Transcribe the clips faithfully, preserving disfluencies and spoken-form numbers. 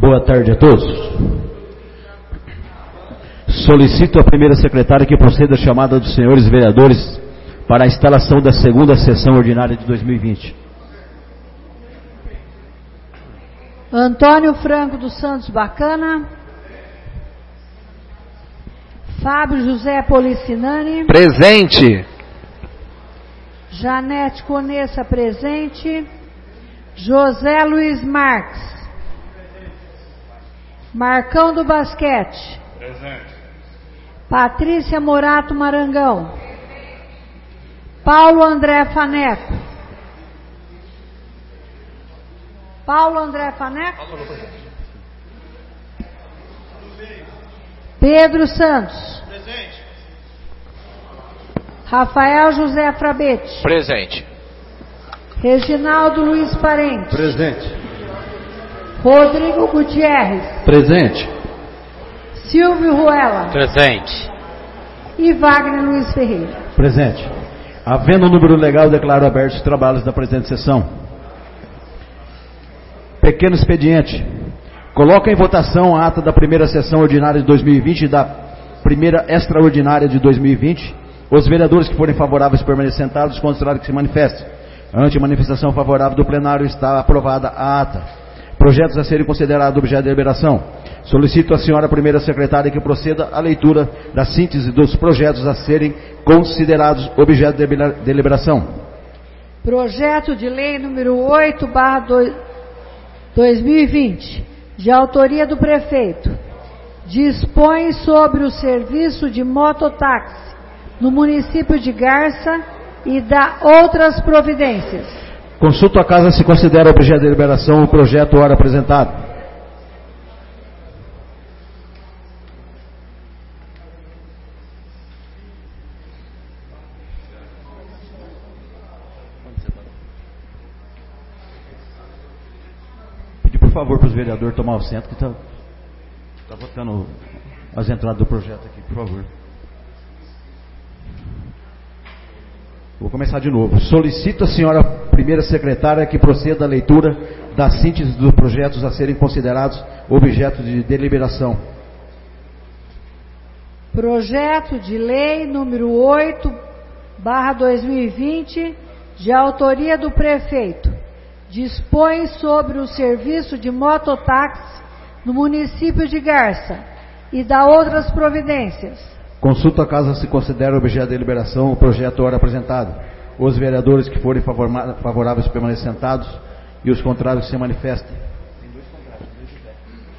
Boa tarde a todos. Solicito à primeira secretária que proceda a chamada dos senhores vereadores para a instalação da segunda sessão ordinária de dois mil e vinte. Antônio Franco dos Santos Bacana. Fábio José Policinani. Presente. Janete Conessa, presente. José Luiz Marques. Marcão do Basquete. Presente. Patrícia Morato Marangão. Paulo André Faneco. Paulo André Faneco. Pedro Santos. Presente. Rafael José Frabete. Presente. Reginaldo Luiz Parente. Presente. Rodrigo Gutierrez. Presente. Silvio Ruela. Presente. E Wagner Luiz Ferreira. Presente. Havendo o número legal, declaro abertos os trabalhos da presente sessão. Pequeno expediente. Coloca em votação a ata da primeira sessão ordinária de dois mil e vinte e da primeira extraordinária de dois mil e vinte. Os vereadores que forem favoráveis permaneçam sentados, os contrários que se manifestem. Ante a manifestação favorável do plenário, está aprovada a ata. Projetos a serem considerados objeto de deliberação. Solicito à senhora primeira secretária que proceda à leitura da síntese dos projetos a serem considerados objeto de deliberação. Projeto de lei número oito barra dois mil e vinte, de autoria do prefeito, dispõe sobre o serviço de mototáxi no município de Garça e dá outras providências. Consulto a casa se considera objeto de deliberação o projeto ora apresentado. Pedir por favor para os vereadores tomar o centro que está tá votando as entradas do projeto aqui, por favor. Vou começar de novo. Solicito a senhora primeira secretária que proceda à leitura da síntese dos projetos a serem considerados objeto de deliberação. Projeto de lei número oito barra dois mil e vinte, de autoria do prefeito, dispõe sobre o serviço de mototáxi no município de Garça e dá outras providências. Consulta a casa se considera objeto de deliberação o projeto ora apresentado. Os vereadores que forem favoráveis permaneçam sentados e os contrários se manifestem. Tem dois contrários, deixa eu ver.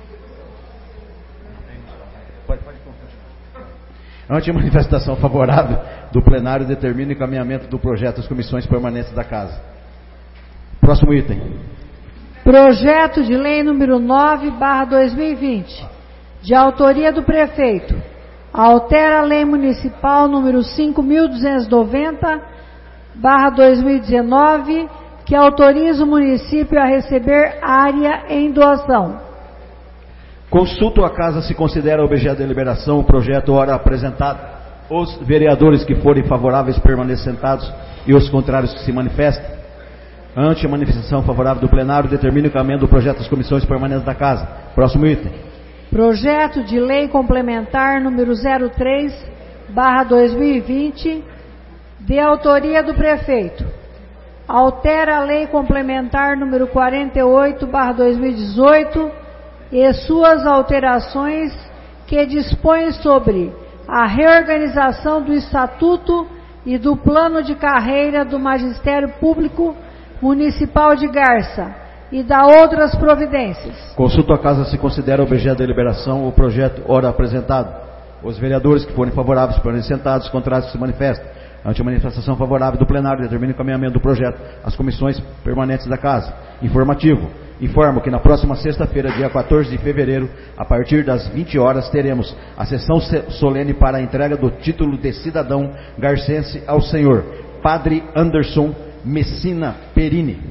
Pode, pode continuar. Ante a manifestação favorável do plenário, determina o encaminhamento do projeto às comissões permanentes da casa. Próximo item. Projeto de lei número nove barra dois mil e vinte, de autoria do prefeito, altera a lei municipal número cinco mil duzentos e noventa barra dois mil e dezenove, que autoriza o município a receber área em doação. Consulto a casa se considera objeto de deliberação o projeto ora apresentado. Os vereadores que forem favoráveis permaneçam sentados e os contrários que se manifestem. Ante a manifestação favorável do plenário, determina o encaminhamento do projeto às comissões permanentes da casa. Próximo item. Projeto de lei complementar número zero três barra dois mil e vinte, de autoria do prefeito. Altera a lei complementar número quarenta e oito barra dois mil e dezoito e suas alterações que dispõe sobre a reorganização do estatuto e do plano de carreira do Magistério Público Municipal de Garça e dá outras providências. Consulto a casa se considera objeto de deliberação o projeto ora apresentado. Os vereadores que forem favoráveis permaneçam sentados, os contrários que se manifestem. Ante a manifestação favorável do plenário, determina o encaminhamento do projeto às comissões permanentes da casa. Informativo. Informo que na próxima sexta-feira, dia quatorze de fevereiro, a partir das vinte horas, teremos a sessão solene para a entrega do título de cidadão garcense ao senhor Padre Anderson Messina Perini.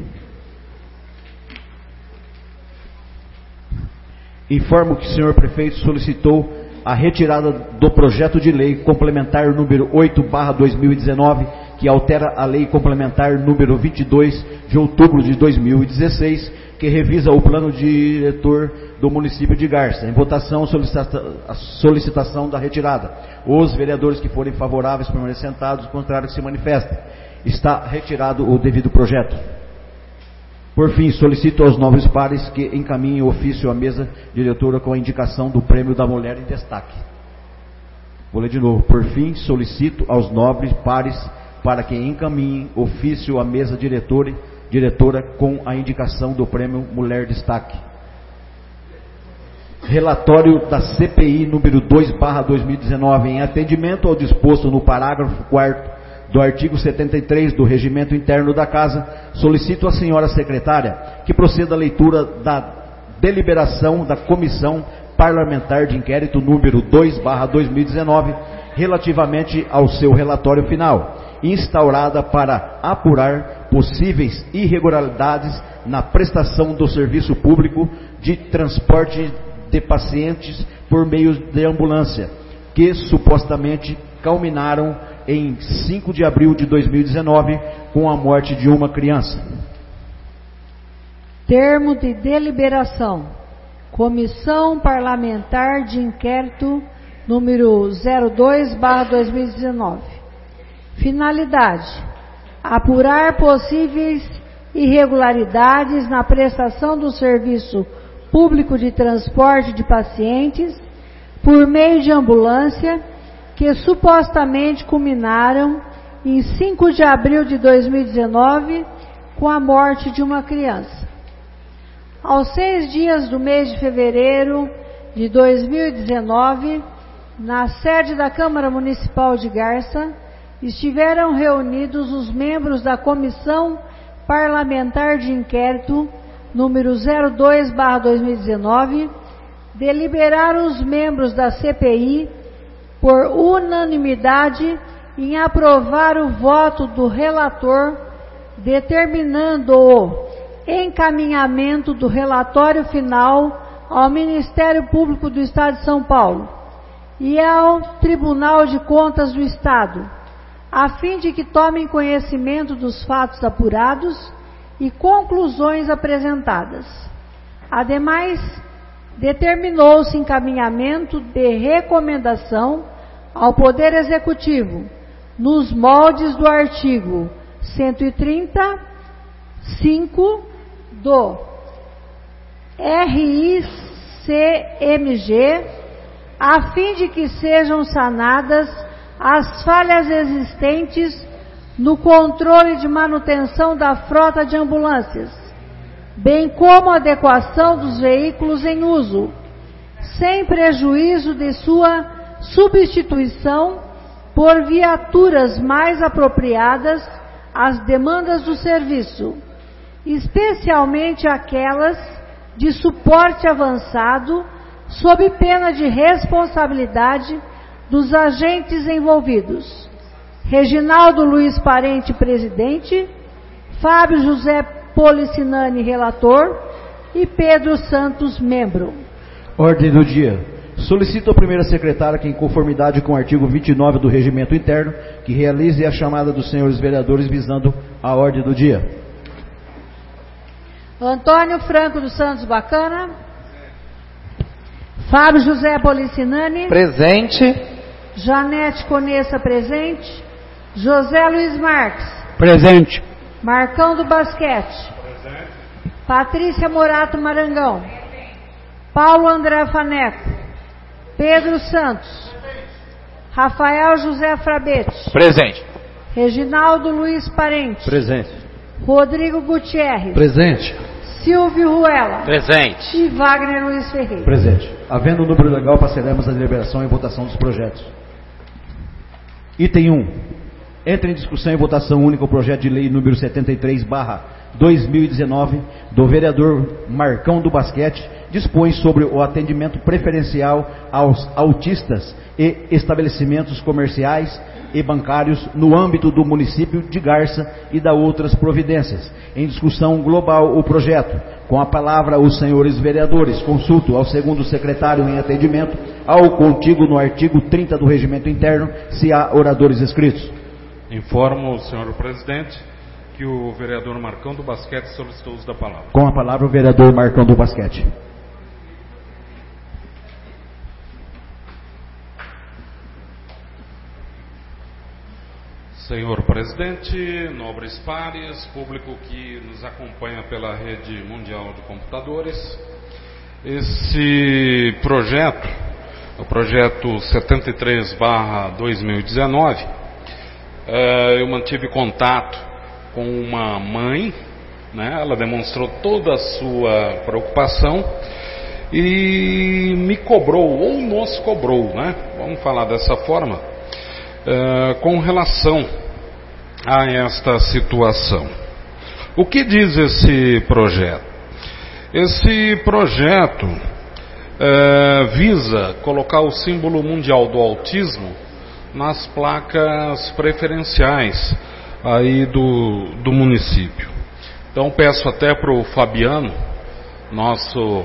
Informo que o senhor prefeito solicitou a retirada do projeto de lei complementar número oito barra dois mil e dezenove, que altera a lei complementar número vinte e dois de outubro de dois mil e dezesseis, que revisa o plano diretor do município de Garça. Em votação, solicita a solicitação da retirada. Os vereadores que forem favoráveis permaneçam sentados, os contrários que se manifestem. Está retirado o devido projeto. Por fim, solicito aos nobres pares que encaminhem o ofício à mesa diretora com a indicação do prêmio da mulher em destaque. Vou ler de novo. Por fim, solicito aos nobres pares para que encaminhem ofício à mesa diretora, diretora com a indicação do prêmio Mulher Destaque. Relatório da C P I número dois barra dois mil e dezenove, em atendimento ao disposto no parágrafo quarto do artigo setenta e três do Regimento Interno da Casa, solicito à senhora secretária que proceda à leitura da deliberação da Comissão Parlamentar de Inquérito número dois barra dois mil e dezenove, relativamente ao seu relatório final, instaurada para apurar possíveis irregularidades na prestação do serviço público de transporte de pacientes por meio de ambulância, que supostamente culminaram em cinco de abril de dois mil e dezenove com a morte de uma criança. Termo de deliberação. Comissão Parlamentar de Inquérito número zero dois barra dois mil e dezenove. Finalidade: apurar possíveis irregularidades na prestação do serviço público de transporte de pacientes por meio de ambulância, que supostamente culminaram em cinco de abril de dois mil e dezenove com a morte de uma criança. Aos seis dias do mês de fevereiro de dois mil e dezenove, na sede da Câmara Municipal de Garça, estiveram reunidos os membros da Comissão Parlamentar de Inquérito número zero dois barra dois mil e dezenove, deliberaram os membros da C P I por unanimidade em aprovar o voto do relator, determinando o encaminhamento do relatório final ao Ministério Público do Estado de São Paulo e ao Tribunal de Contas do Estado, a fim de que tomem conhecimento dos fatos apurados e conclusões apresentadas. Ademais, determinou-se encaminhamento de recomendação ao Poder Executivo, nos moldes do artigo cento e trinta, cinco do R I C M G, a fim de que sejam sanadas as falhas existentes no controle de manutenção da frota de ambulâncias, bem como a adequação dos veículos em uso, sem prejuízo de sua substituição por viaturas mais apropriadas às demandas do serviço, especialmente aquelas de suporte avançado, sob pena de responsabilidade dos agentes envolvidos. Reginaldo Luiz Parente, presidente, Fábio José Policinani, relator, e Pedro Santos, membro. Ordem do dia. Solicito ao primeira secretária que, em conformidade com o artigo vinte e nove do Regimento Interno, que realize a chamada dos senhores vereadores visando a ordem do dia. Antônio Franco dos Santos Bacana. Fábio José Policinani. Presente. Janete Conessa, presente. José Luiz Marques. Presente. Marcão do Basquete. Presente. Patrícia Morato Marangão. Paulo André Faneco. Pedro Santos. Rafael José Frabete. Presente. Reginaldo Luiz Parente. Presente. Rodrigo Gutierrez. Presente. Silvio Ruela. Presente. E Wagner Luiz Ferreira. Presente. Havendo o número legal, passaremos a deliberação e votação dos projetos. Item um. Entra em discussão e votação única o projeto de lei número setenta e três barra dois mil e dezenove do vereador Marcão do Basquete, dispõe sobre o atendimento preferencial aos autistas e estabelecimentos comerciais e bancários no âmbito do município de Garça e da outras providências. Em discussão global o projeto. Com a palavra os senhores vereadores. Consulto ao segundo secretário em atendimento ao contigo no artigo trinta do Regimento Interno, se há oradores inscritos. Informo o senhor presidente que o vereador Marcão do Basquete solicitou o uso da palavra. Com a palavra o vereador Marcão do Basquete. Senhor presidente, nobres pares, público que nos acompanha pela rede mundial de computadores, esse projeto, o projeto setenta e três barra dois mil e dezenove, eu mantive contato com uma mãe, né? Ela demonstrou toda a sua preocupação e me cobrou, ou nos cobrou, né? Vamos falar dessa forma, Uh, com relação a esta situação. O que diz esse projeto? Esse projeto uh, visa colocar o símbolo mundial do autismo nas placas preferenciais aí do, do município. Então peço até para o Fabiano, nosso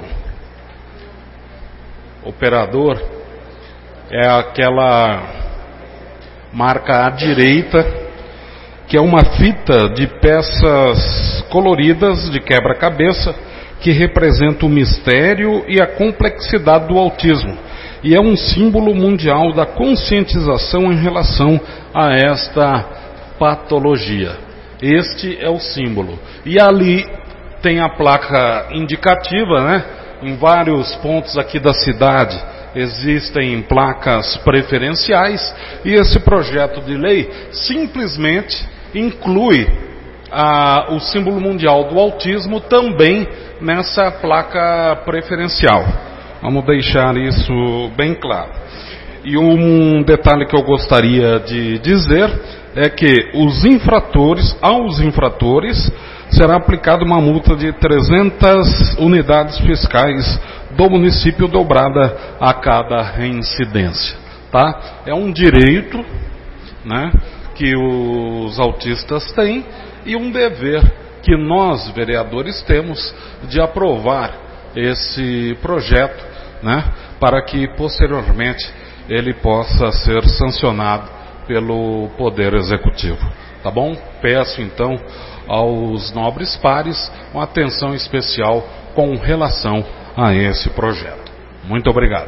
operador, é aquela marca à direita, que é uma fita de peças coloridas de quebra-cabeça que representa o mistério e a complexidade do autismo e é um símbolo mundial da conscientização em relação a esta patologia. Este é o símbolo. E ali tem a placa indicativa, né? Em vários pontos aqui da cidade existem placas preferenciais e esse projeto de lei simplesmente inclui a, o símbolo mundial do autismo também nessa placa preferencial. Vamos deixar isso bem claro. E um detalhe que eu gostaria de dizer é que os infratores, aos infratores, será aplicada uma multa de trezentas unidades fiscais do município dobrada a cada reincidência, tá? É um direito, né, que os autistas têm e um dever que nós, vereadores, temos de aprovar esse projeto, né, para que posteriormente ele possa ser sancionado pelo Poder Executivo, tá bom? Peço então aos nobres pares uma atenção especial com relação a esse projeto. Muito obrigado.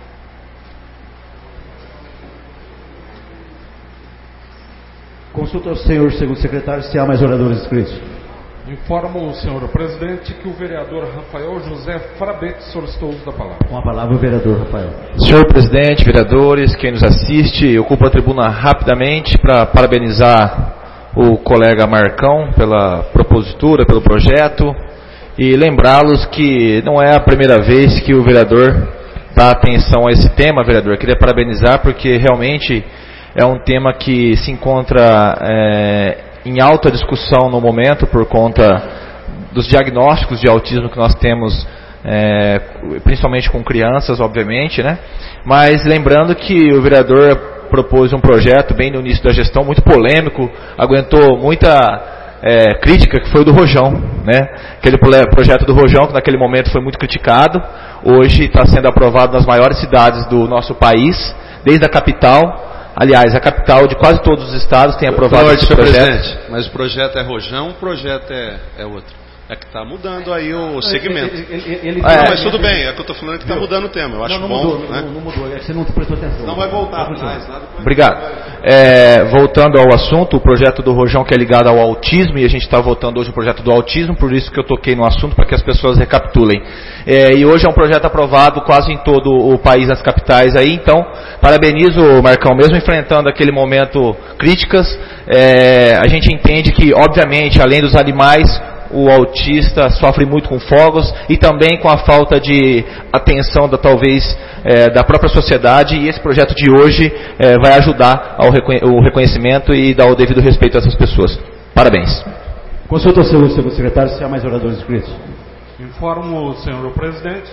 Consulta ao senhor segundo secretário se há mais oradores inscritos. Informo o senhor presidente que o vereador Rafael José Frabete solicitou o uso da palavra. Com a palavra o vereador Rafael. Senhor presidente, vereadores, quem nos assiste, eu ocupo a tribuna rapidamente para parabenizar o colega Marcão pela propositura, pelo projeto e lembrá-los que não é a primeira vez que o vereador dá atenção a esse tema, vereador. Eu queria parabenizar porque realmente é um tema que se encontra é, em alta discussão no momento por conta dos diagnósticos de autismo que nós temos, é, principalmente com crianças, obviamente, né? Mas lembrando que o vereador propôs um projeto bem no início da gestão, muito polêmico, aguentou muita é, crítica, que foi o do Rojão, né? Aquele projeto do Rojão, que naquele momento foi muito criticado, hoje está sendo aprovado nas maiores cidades do nosso país, desde a capital. Aliás, a capital de quase todos os estados tem aprovado esse projeto. Presidente, mas o projeto é Rojão, o projeto é, é outro. É que está mudando aí o segmento. Ele, ele, ele, ele, é, não, mas tudo bem, é que eu estou falando que está mudando o tema. Eu acho não, não bom. Mudou, né? não, não mudou, você não prestou atenção. Não vai voltar atrás. Obrigado. É, voltando ao assunto, o projeto do Rojão que é ligado ao autismo, e a gente está votando hoje o projeto do autismo, por isso que eu toquei no assunto, para que as pessoas recapitulem. É, e hoje é um projeto aprovado quase em todo o país, nas capitais aí, então parabenizo o Marcão, mesmo enfrentando aquele momento críticas, é, a gente entende que, obviamente, além dos animais, o autista sofre muito com fogos e também com a falta de atenção da talvez é, da própria sociedade, e esse projeto de hoje é, vai ajudar ao reconhe- o reconhecimento e dar o devido respeito a essas pessoas. Parabéns. Consulta o seu segundo secretário se há mais oradores inscritos. Informo o senhor presidente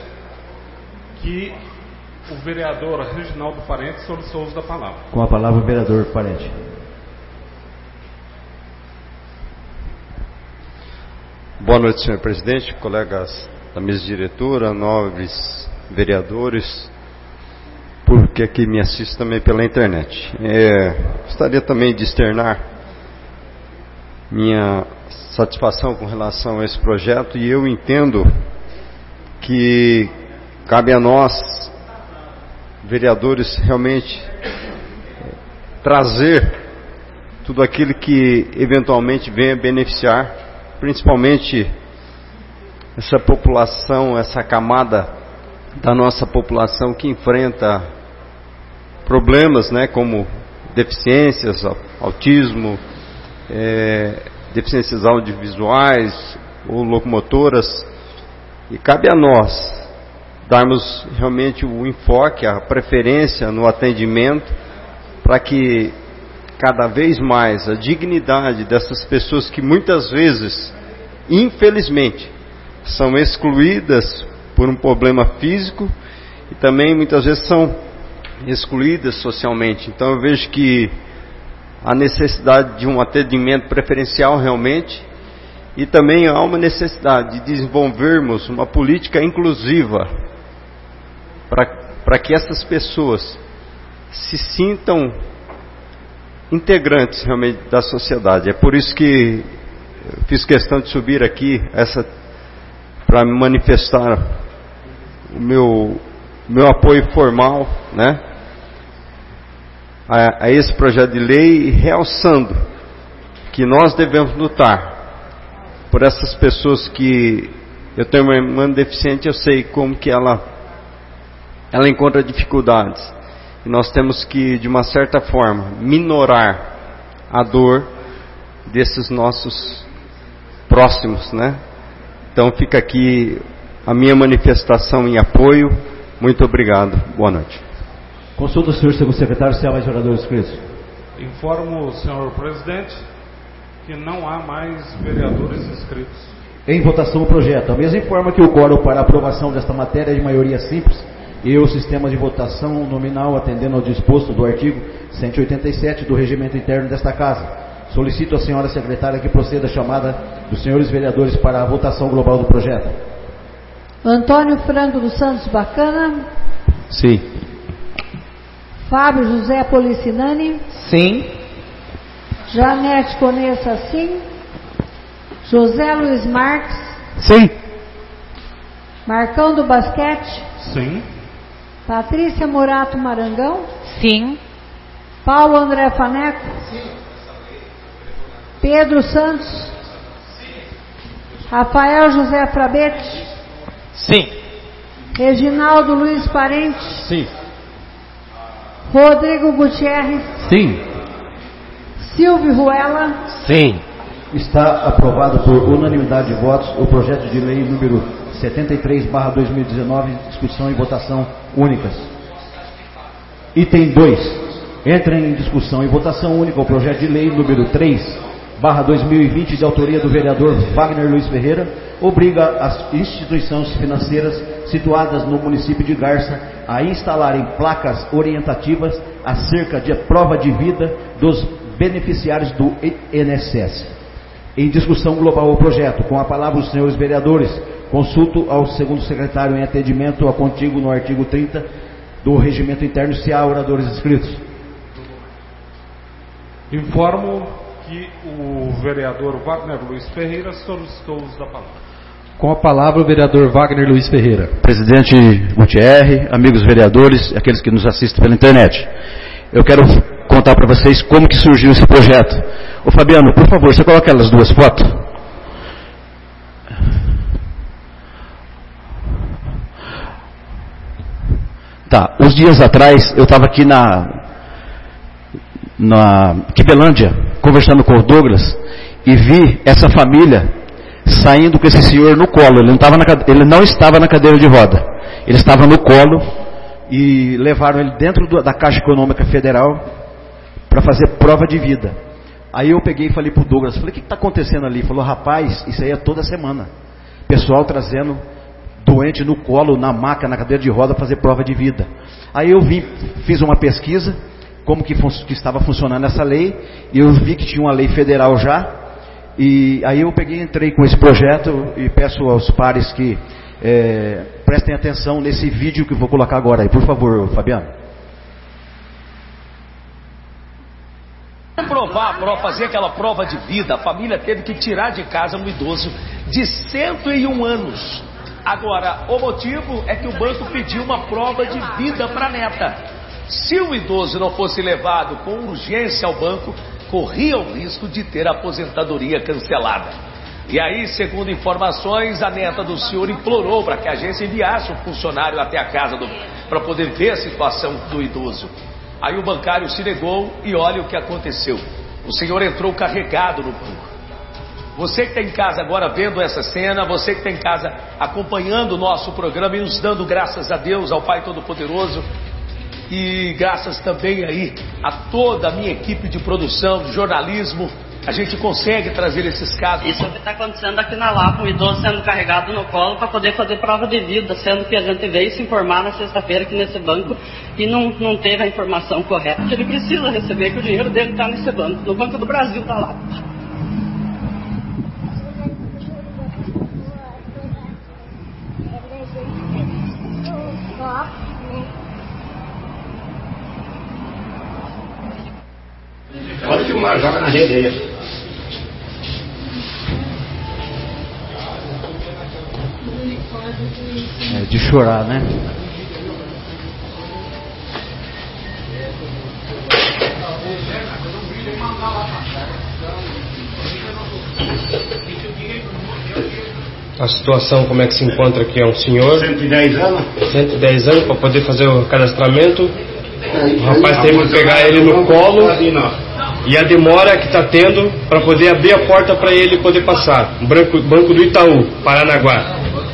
que o vereador Reginaldo Parente solicitou o uso da palavra. Com a palavra o vereador Parente. Boa noite, senhor presidente, colegas da mesa diretora, nobres vereadores, porque aqui me assiste também pela internet. É, gostaria também de externar minha satisfação com relação a esse projeto, e eu entendo que cabe a nós, vereadores, realmente trazer tudo aquilo que eventualmente venha beneficiar, principalmente essa população, essa camada da nossa população que enfrenta problemas, né, como deficiências, autismo, é, deficiências audiovisuais ou locomotoras, e cabe a nós darmos realmente o enfoque, a preferência no atendimento, para que cada vez mais a dignidade dessas pessoas que muitas vezes, infelizmente, são excluídas por um problema físico e também muitas vezes são excluídas socialmente. Então eu vejo que há necessidade de um atendimento preferencial realmente, e também há uma necessidade de desenvolvermos uma política inclusiva para que essas pessoas se sintam integrantes realmente da sociedade. É por isso que eu fiz questão de subir aqui essa para manifestar o meu meu apoio formal, né, a, a esse projeto de lei, realçando que nós devemos lutar por essas pessoas que... Eu tenho uma irmã deficiente, eu sei como que ela ela encontra dificuldades, e nós temos que, de uma certa forma, minorar a dor desses nossos próximos, né? Então fica aqui a minha manifestação em apoio. Muito obrigado. Boa noite. Consulta o senhor segundo secretário se há mais oradores inscritos. Informo, senhor presidente, que não há mais vereadores inscritos. Em votação o projeto. A mesa informa que o quórum para a aprovação desta matéria é de maioria simples e o sistema de votação nominal atendendo ao disposto do artigo cento e oitenta e sete do regimento interno desta casa. Solicito à senhora secretária que proceda a chamada dos senhores vereadores para a votação global do projeto. Antônio Franco dos Santos Bacana. Sim. Fábio José Policinani. Sim. Janete Conessa, sim. José Luiz Marques. Sim. Marcão do Basquete. Sim. Patrícia Morato Marangão. Sim. Paulo André Faneco. Sim. Pedro Santos. Sim. Rafael José Frabete. Sim. Reginaldo Luiz Parente. Sim. Rodrigo Gutierrez. Sim. Silvio Ruela. Sim. Está aprovado por unanimidade de votos o projeto de lei número setenta e três barra dois mil e dezenove, discussão e votação únicas. Item dois. Entra em discussão e votação única o projeto de lei número três barra dois mil e vinte, de autoria do vereador Wagner Luiz Ferreira, obriga as instituições financeiras situadas no município de Garça a instalarem placas orientativas acerca de prova de vida dos beneficiários do I N S S. Em discussão global o projeto, com a palavra os senhores vereadores, consulto ao segundo secretário em atendimento a contigo no artigo trinta do regimento interno se há oradores inscritos. Informo que o vereador Wagner Luiz Ferreira solicitou o uso da palavra. Com a palavra o vereador Wagner Luiz Ferreira. Presidente Gutierrez, amigos vereadores, aqueles que nos assistem pela internet. Eu quero contar para vocês como que surgiu esse projeto. Ô Fabiano, por favor, você coloca aquelas duas fotos. Tá, uns dias atrás eu estava aqui na na Quibelândia, conversando com o Douglas, e vi essa família saindo com esse senhor no colo. Ele não, tava na, ele não estava na cadeira de roda, ele estava no colo, e levaram ele dentro do, da Caixa Econômica Federal para fazer prova de vida. Aí eu peguei e falei para o Douglas, falei, o que está acontecendo ali? Ele falou, rapaz, isso aí é toda semana, pessoal trazendo doente no colo, na maca, na cadeira de roda, fazer prova de vida. Aí eu vi, fiz uma pesquisa, como que, que estava funcionando essa lei, e eu vi que tinha uma lei federal já, e aí eu peguei e entrei com esse projeto, e peço aos pares que é, prestem atenção nesse vídeo que eu vou colocar agora aí, por favor, Fabiano. Provar, prova, fazer aquela prova de vida, a família teve que tirar de casa um idoso de cento e um anos. Agora, o motivo é que o banco pediu uma prova de vida para a neta. Se o idoso não fosse levado com urgência ao banco, corria o risco de ter a aposentadoria cancelada. E aí, segundo informações, a neta do senhor implorou para que a agência enviasse um funcionário até a casa para poder ver a situação do idoso. Aí o bancário se negou e olha o que aconteceu. O senhor entrou carregado no banco. Você que está em casa agora vendo essa cena, você que está em casa acompanhando o nosso programa e nos dando graças a Deus, ao Pai Todo-Poderoso, e graças também aí a toda a minha equipe de produção, de jornalismo, a gente consegue trazer esses casos. Isso é o que está acontecendo aqui na Lapa, um idoso sendo carregado no colo para poder fazer prova de vida, sendo que a gente veio se informar na sexta-feira aqui nesse banco e não, não teve a informação correta. Ele precisa receber, que o dinheiro dele está nesse banco, no Banco do Brasil da Lapa. Pode filmar, joga na rede aí. É de chorar, né? A situação, como é que se encontra aqui? É um senhor cento e dez anos cento e dez anos para poder fazer o cadastramento. O rapaz teve que pegar ele no colo e a demora que está tendo para poder abrir a porta para ele poder passar. O banco, banco do Itaú, Paranaguá.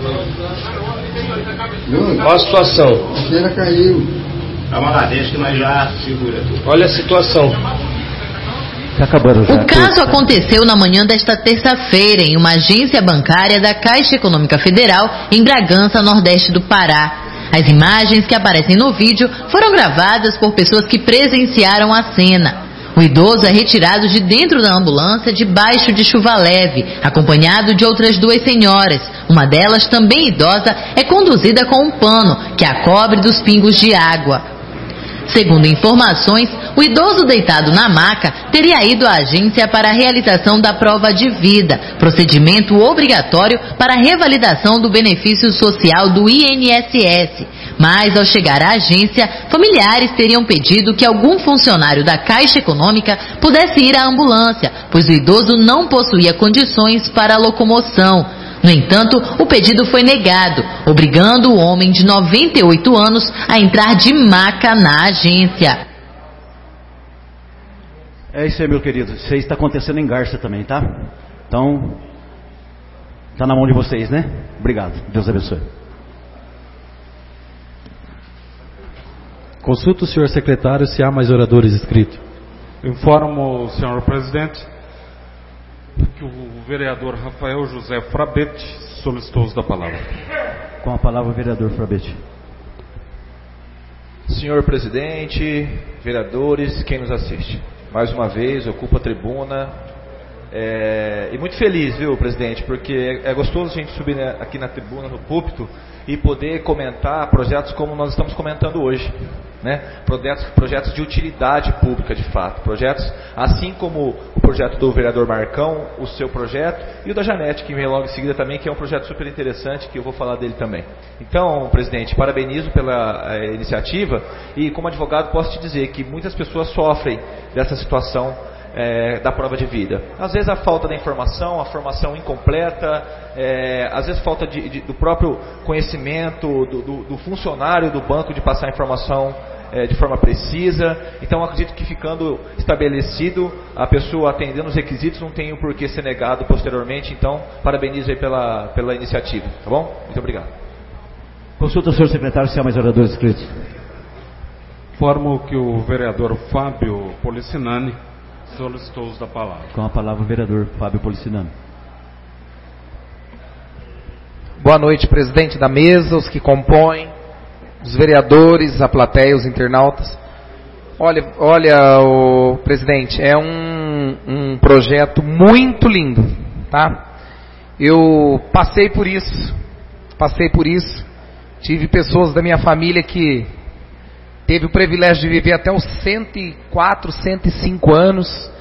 Olha a situação. A cena caiu. Calma lá, deixa que nós já segura tudo. Olha a situação. O caso aconteceu na manhã desta terça-feira em uma agência bancária da Caixa Econômica Federal em Bragança, Nordeste do Pará. As imagens que aparecem no vídeo foram gravadas por pessoas que presenciaram a cena. O idoso é retirado de dentro da ambulância debaixo de chuva leve, acompanhado de outras duas senhoras. Uma delas, também idosa, é conduzida com um pano que a cobre dos pingos de água. Segundo informações, o idoso deitado na maca teria ido à agência para a realização da prova de vida, procedimento obrigatório para a revalidação do benefício social do I N S S. Mas, ao chegar à agência, familiares teriam pedido que algum funcionário da Caixa Econômica pudesse ir à ambulância, pois o idoso não possuía condições para a locomoção. No entanto, o pedido foi negado, obrigando o homem de noventa e oito anos a entrar de maca na agência. É isso aí, meu querido. Isso aí está acontecendo em Garça também, tá? Então, está na mão de vocês, né? Obrigado. Deus abençoe. Consulta o senhor secretário se há mais oradores inscritos. Informo o senhor presidente que o vereador Rafael José Frabete solicitou uso da palavra. Com a palavra o vereador Frabete. Senhor presidente, vereadores, quem nos assiste. Mais uma vez, ocupo a tribuna. É, e muito feliz, viu, presidente, porque é, é gostoso a gente subir aqui na tribuna, no púlpito, e poder comentar projetos como nós estamos comentando hoje, né? Projetos, projetos de utilidade pública, de fato, projetos assim como o projeto do vereador Marcão, o seu projeto, e o da Janete, que vem logo em seguida também, que é um projeto super interessante, que eu vou falar dele também. Então, presidente, parabenizo pela a, iniciativa, e como advogado posso te dizer que muitas pessoas sofrem dessa situação É, da prova de vida. Às vezes a falta da informação, a formação incompleta, é, às vezes falta de, de, do próprio conhecimento do, do, do funcionário do banco de passar a informação é, de forma precisa. Então acredito que ficando estabelecido, a pessoa atendendo os requisitos não tem o porquê ser negado posteriormente. Então parabenizo aí pela, pela iniciativa, tá bom? Muito obrigado. Consulta o senhor secretário se há mais oradores inscritos. Informo que o vereador Fábio Policinani solicitou uso da palavra. Com a palavra o vereador Fábio Policinani. Boa noite, presidente da mesa, os que compõem, os vereadores, a plateia, os internautas. Olha, olha, o presidente, é um, um projeto muito lindo, tá? Eu passei por isso, passei por isso. Tive pessoas da minha família que teve o privilégio de viver até os cento e quatro, cento e cinco anos,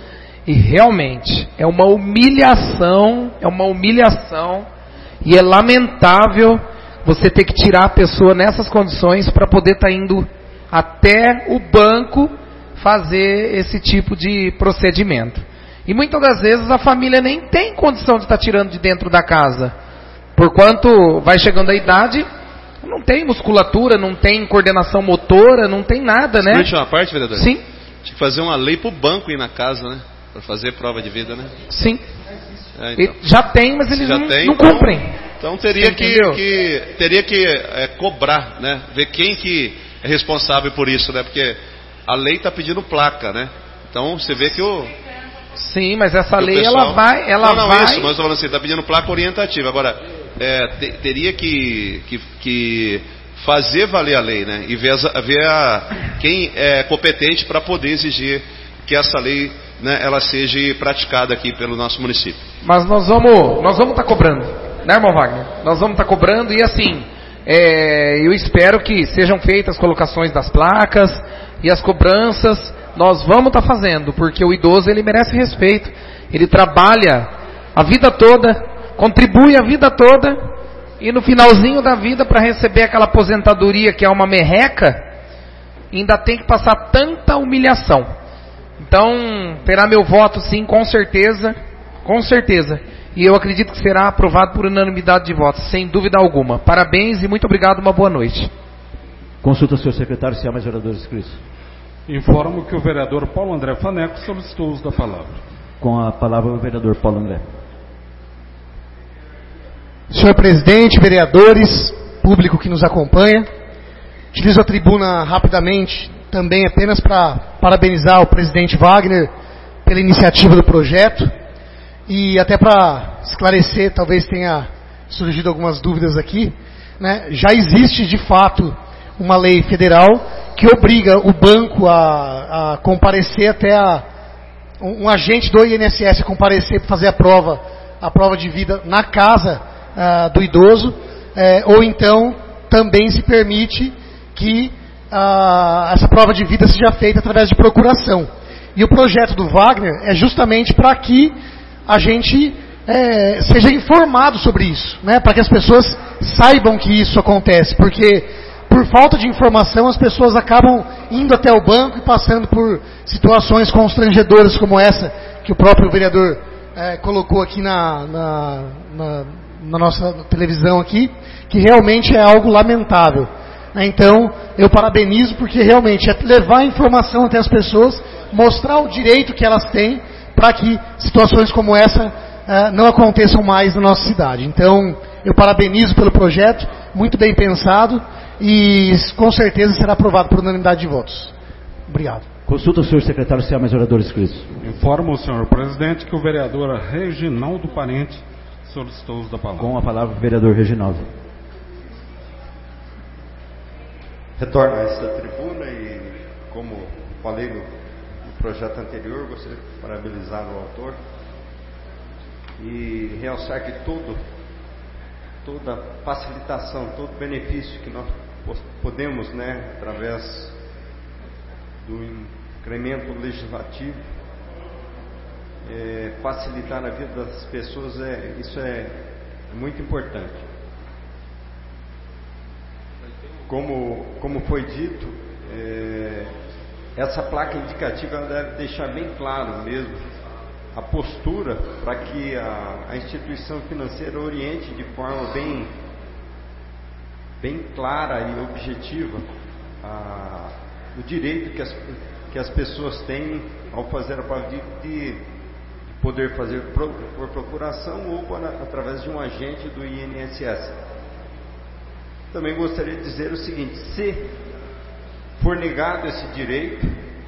E realmente é uma humilhação, é uma humilhação e é lamentável você ter que tirar a pessoa nessas condições para poder estar tá indo até o banco fazer esse tipo de procedimento. E muitas das vezes a família nem tem condição de estar tá tirando de dentro da casa. Porquanto vai chegando a idade, não tem musculatura, não tem coordenação motora, não tem nada, né? Deixa uma parte, vereador? Sim. Tinha que fazer uma lei para o banco ir na casa, né? Para fazer prova de vida, né? Sim. É, então. Já tem, mas eles Já não, tem, não então, cumprem. Então teria que, que, teria que é, cobrar, né? Ver quem que é responsável por isso, né? Porque a lei está pedindo placa, né? Então você vê que o... Sim, mas essa lei pessoal... ela vai... Ela não, não, vai... isso, mas eu estou falando assim, está pedindo placa orientativa. Agora, é, te, teria que, que, que fazer valer a lei, né? E ver, a, ver a, quem é competente para poder exigir que essa lei, né, ela seja praticada aqui pelo nosso município. Mas nós vamos nós vamos estar tá cobrando, né, irmão Wagner? Nós vamos estar tá cobrando e assim, é, eu espero que sejam feitas as colocações das placas e as cobranças. Nós vamos estar tá fazendo, porque o idoso ele merece respeito. Ele trabalha a vida toda, contribui a vida toda e no finalzinho da vida para receber aquela aposentadoria que é uma merreca, ainda tem que passar tanta humilhação. Então, terá meu voto sim, com certeza, com certeza. E eu acredito que será aprovado por unanimidade de votos, sem dúvida alguma. Parabéns e muito obrigado, uma boa noite. Consulta o senhor secretário se há mais vereadores inscritos. Informo que o vereador Paulo André Faneco solicitou o uso da palavra. Com a palavra o vereador Paulo André. Senhor presidente, vereadores, público que nos acompanha, utilizo a tribuna rapidamente também apenas para parabenizar o presidente Wagner pela iniciativa do projeto e até para esclarecer, talvez tenha surgido algumas dúvidas aqui, né? Já existe de fato uma lei federal que obriga o banco a, a comparecer até a, um, um agente do I N S S a comparecer para fazer a prova, a prova de vida na casa uh, do idoso, eh, ou então também se permite que Uh, essa prova de vida seja feita através de procuração. E o projeto do Wagner é justamente para que a gente é, seja informado sobre isso, né? Para que as pessoas saibam que isso acontece, porque por falta de informação as pessoas acabam indo até o banco e passando por situações constrangedoras como essa que o próprio vereador é, colocou aqui na, na, na, na nossa televisão aqui, que realmente é algo lamentável. Então, eu parabenizo porque realmente é levar a informação até as pessoas, mostrar o direito que elas têm para que situações como essa uh, não aconteçam mais na nossa cidade. Então, eu parabenizo pelo projeto, muito bem pensado e com certeza será aprovado por unanimidade de votos. Obrigado. Consulta o senhor secretário se há mais oradores inscritos. Informo o senhor presidente que o vereador Reginaldo Parente solicitou o uso da palavra. Com a palavra o vereador Reginaldo. Retorno a essa tribuna e, como falei no, no projeto anterior, gostaria de parabenizar o autor e realçar que todo, toda facilitação, todo benefício que nós podemos, né, através do incremento legislativo, é, facilitar a vida das pessoas, é, isso é muito importante. Como, como foi dito, é, essa placa indicativa ela deve deixar bem claro mesmo a postura para que a, a instituição financeira oriente de forma bem, bem clara e objetiva a, o direito que as, que as pessoas têm ao fazer a prova de, de poder fazer por, por procuração ou por, através de um agente do I N S S. Também gostaria de dizer o seguinte: se for negado esse direito,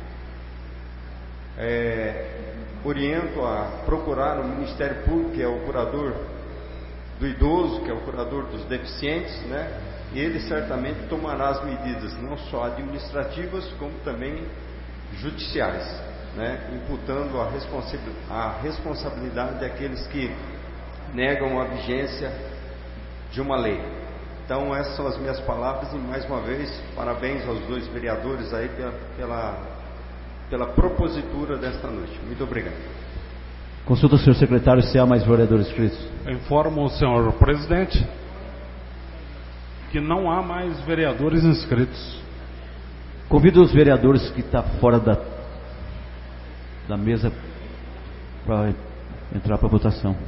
é, oriento a procurar o Ministério Público, que é o curador do idoso, que é o curador dos deficientes, né? E ele certamente tomará as medidas, não só administrativas, como também judiciais, né? Imputando a, responsa a responsabilidade daqueles que negam a vigência de uma lei. Então essas são as minhas palavras e mais uma vez parabéns aos dois vereadores aí pela, pela pela propositura desta noite. Muito obrigado. Consulta o senhor secretário se há mais vereadores inscritos. Informo o senhor presidente que não há mais vereadores inscritos. Convido os vereadores que estão fora da, da mesa para entrar para votação.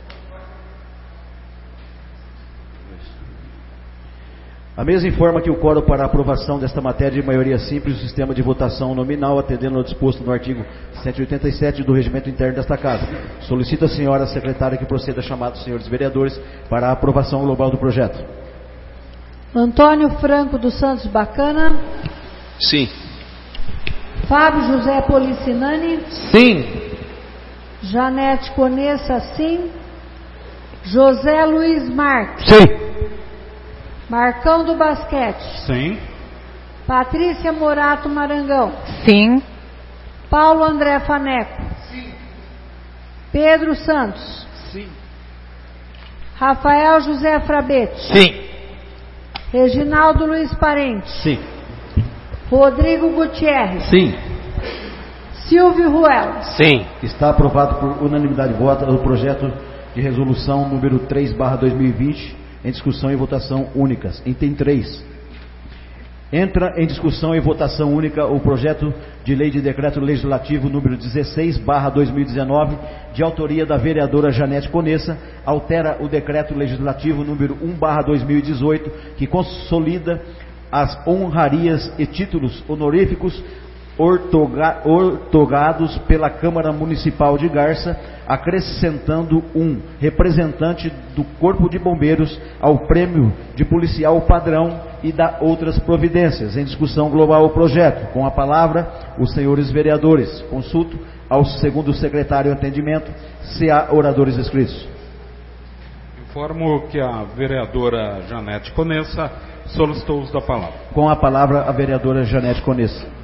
A mesa informa que o quórum para a aprovação desta matéria de maioria simples do sistema de votação nominal, atendendo ao disposto no artigo cento e oitenta e sete do Regimento Interno desta Casa. Solicito à senhora secretária que proceda a chamar os senhores vereadores para a aprovação global do projeto. Antônio Franco dos Santos Bacana. Sim. Fábio José Policinani. Sim. Janete Conessa, sim. José Luiz Marques. Sim. Marcão do Basquete. Sim. Patrícia Morato Marangão. Sim. Paulo André Faneco. Sim. Pedro Santos. Sim. Rafael José Frabete. Sim. Reginaldo Luiz Parente. Sim. Rodrigo Gutierrez. Sim. Silvio Ruel. Sim. Está aprovado por unanimidade de voto o projeto de resolução número três barra dois mil e vinte em discussão e votação únicas. Item três. Entra em discussão e votação única o projeto de lei de decreto legislativo número dezesseis barra dois mil e dezenove, de autoria da vereadora Janete Conessa, altera o decreto legislativo número um barra dois mil e dezoito, que consolida as honrarias e títulos honoríficos ortoga, ortogados pela Câmara Municipal de Garça, acrescentando um representante do Corpo de Bombeiros ao prêmio de policial padrão e da outras providências. Em discussão global o projeto. Com a palavra, os senhores vereadores. Consulto ao segundo secretário de atendimento se há oradores inscritos. Informo que a vereadora Janete Conessa solicitou o uso da palavra. Com a palavra, a vereadora Janete Conessa.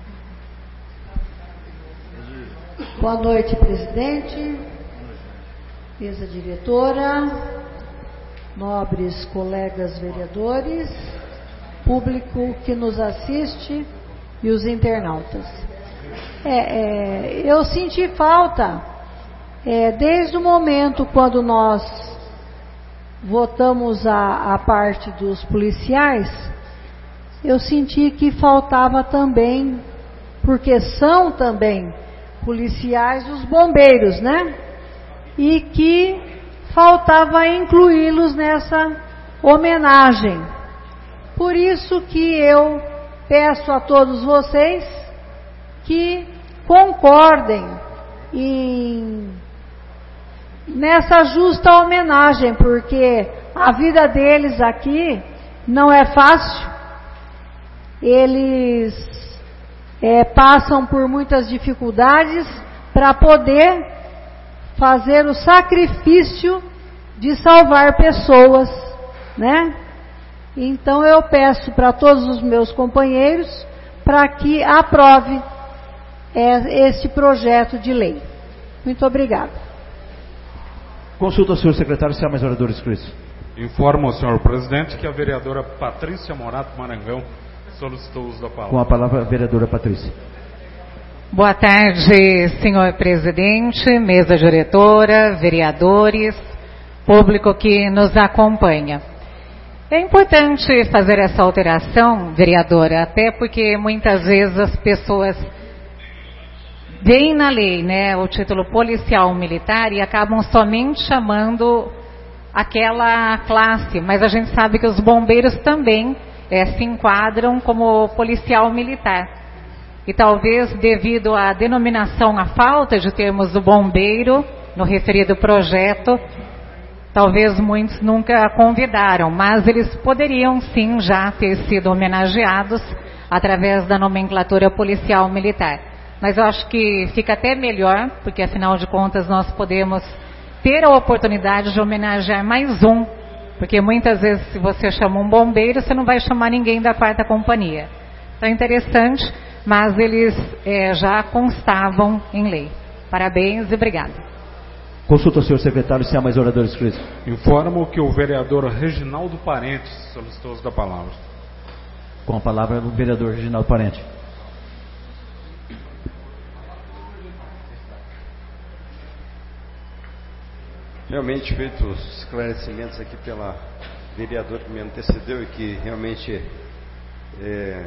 Boa noite, presidente, mesa diretora, nobres colegas vereadores, público que nos assiste e os internautas. É, é, eu senti falta, é, desde o momento quando nós votamos a, a parte dos policiais, eu senti que faltava também, porque são também policiais os bombeiros, né? E que faltava incluí-los nessa homenagem. Por isso que eu peço a todos vocês que concordem em, nessa justa homenagem, porque a vida deles aqui não é fácil. Eles É, passam por muitas dificuldades para poder fazer o sacrifício de salvar pessoas, né? Então eu peço para todos os meus companheiros para que aprove é, este projeto de lei. Muito obrigada. Consulta ao senhor secretário se há mais oradores inscritos. Informo ao senhor presidente que a vereadora Patrícia Morato Marangão solicitou o uso da palavra. Com a palavra, a vereadora Patrícia. Boa tarde, senhor presidente, mesa diretora, vereadores, público que nos acompanha. É importante fazer essa alteração, vereadora, até porque muitas vezes as pessoas veem na lei, né, o título policial militar e acabam somente chamando aquela classe, mas a gente sabe que os bombeiros também É, se enquadram como policial militar. E talvez devido à denominação, à falta de termos do bombeiro no referido projeto, talvez muitos nunca convidaram, mas eles poderiam sim já ter sido homenageados através da nomenclatura policial militar. Mas eu acho que fica até melhor, porque afinal de contas nós podemos ter a oportunidade de homenagear mais um. Porque muitas vezes, se você chama um bombeiro, você não vai chamar ninguém da quarta companhia. Então é interessante, mas eles é, já constavam em lei. Parabéns e obrigado. Consulta ao senhor secretário se há mais oradores inscritos. Informo que o vereador Reginaldo Parente solicitou o uso da palavra. Com a palavra, o vereador Reginaldo Parente. realmente feito os esclarecimentos aqui pela vereadora que me antecedeu e que realmente é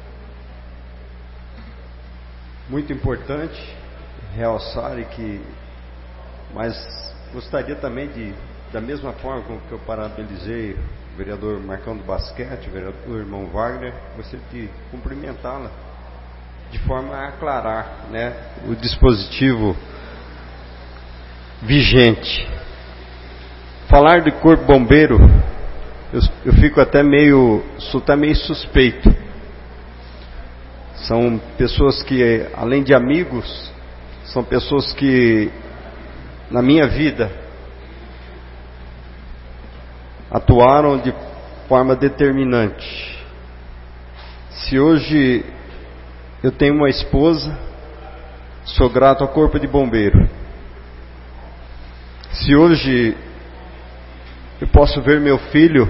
muito importante realçar e que, mas gostaria também de, da mesma forma com que eu parabenizei o vereador Marcão do Basquete, o vereador irmão Wagner, gostaria de cumprimentá-la de forma a aclarar, né, o dispositivo vigente. Falar de corpo bombeiro, eu, eu fico até meio, sou até meio suspeito. São pessoas que, além de amigos, são pessoas que, na minha vida, atuaram de forma determinante. Se hoje eu tenho uma esposa, sou grato ao Corpo de Bombeiro. Se hoje eu posso ver meu filho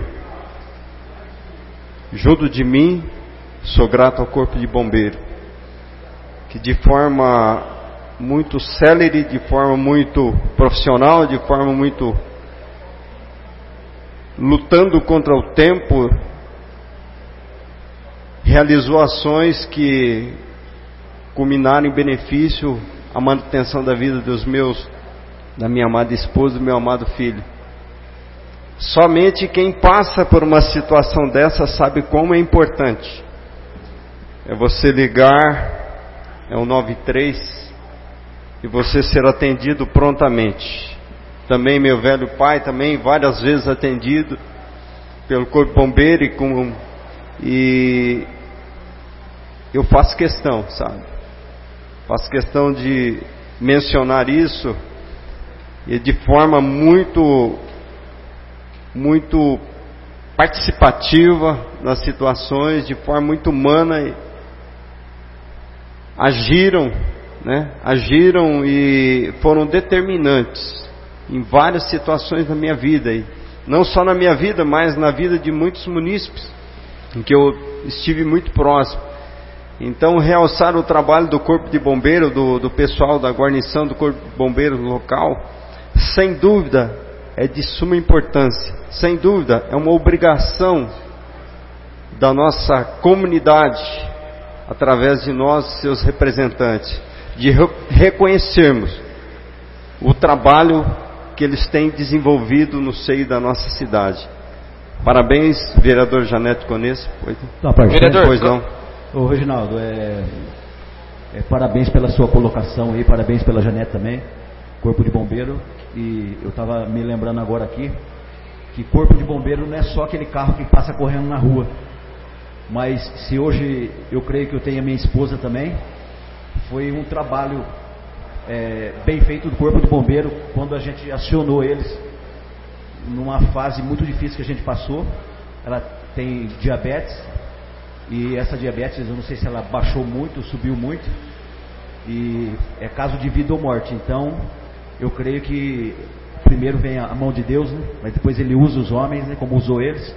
junto de mim, sou grato ao Corpo de Bombeiro, que de forma muito célere, de forma muito profissional, de forma muito lutando contra o tempo, realizou ações que culminaram em benefício à manutenção da vida dos meus, da minha amada esposa e do meu amado filho. Somente quem passa por uma situação dessa sabe como é importante. É você ligar, é o nove três, e você ser atendido prontamente. Também meu velho pai, também várias vezes atendido pelo Corpo Bombeiro e com... E eu faço questão, sabe? Faço questão de mencionar isso e de forma muito, muito participativa nas situações, de forma muito humana, agiram, né? Agiram e foram determinantes em várias situações da minha vida, e não só na minha vida, mas na vida de muitos munícipes em que eu estive muito próximo. Então, realçar o trabalho do Corpo de Bombeiro, do, do pessoal da guarnição do Corpo de Bombeiro local, sem dúvida é de suma importância, sem dúvida é uma obrigação da nossa comunidade, através de nós, seus representantes, de re- reconhecermos o trabalho que eles têm desenvolvido no seio da nossa cidade. Parabéns, vereador Janete Cones. Tá, vereador, pois não. Ô Reginaldo, é, é, parabéns pela sua colocação aí, parabéns pela Janete também, Corpo de Bombeiro. E eu estava me lembrando agora aqui que Corpo de Bombeiro não é só aquele carro que passa correndo na rua, mas se hoje eu creio que eu tenho a minha esposa também, foi um trabalho é, bem feito do Corpo de Bombeiro quando a gente acionou eles numa fase muito difícil que a gente passou. Ela tem diabetes, e essa diabetes, eu não sei se ela baixou muito, subiu muito, e é caso de vida ou morte. Então eu creio que primeiro vem a mão de Deus, né? Mas depois ele usa os homens, né? Como usou eles,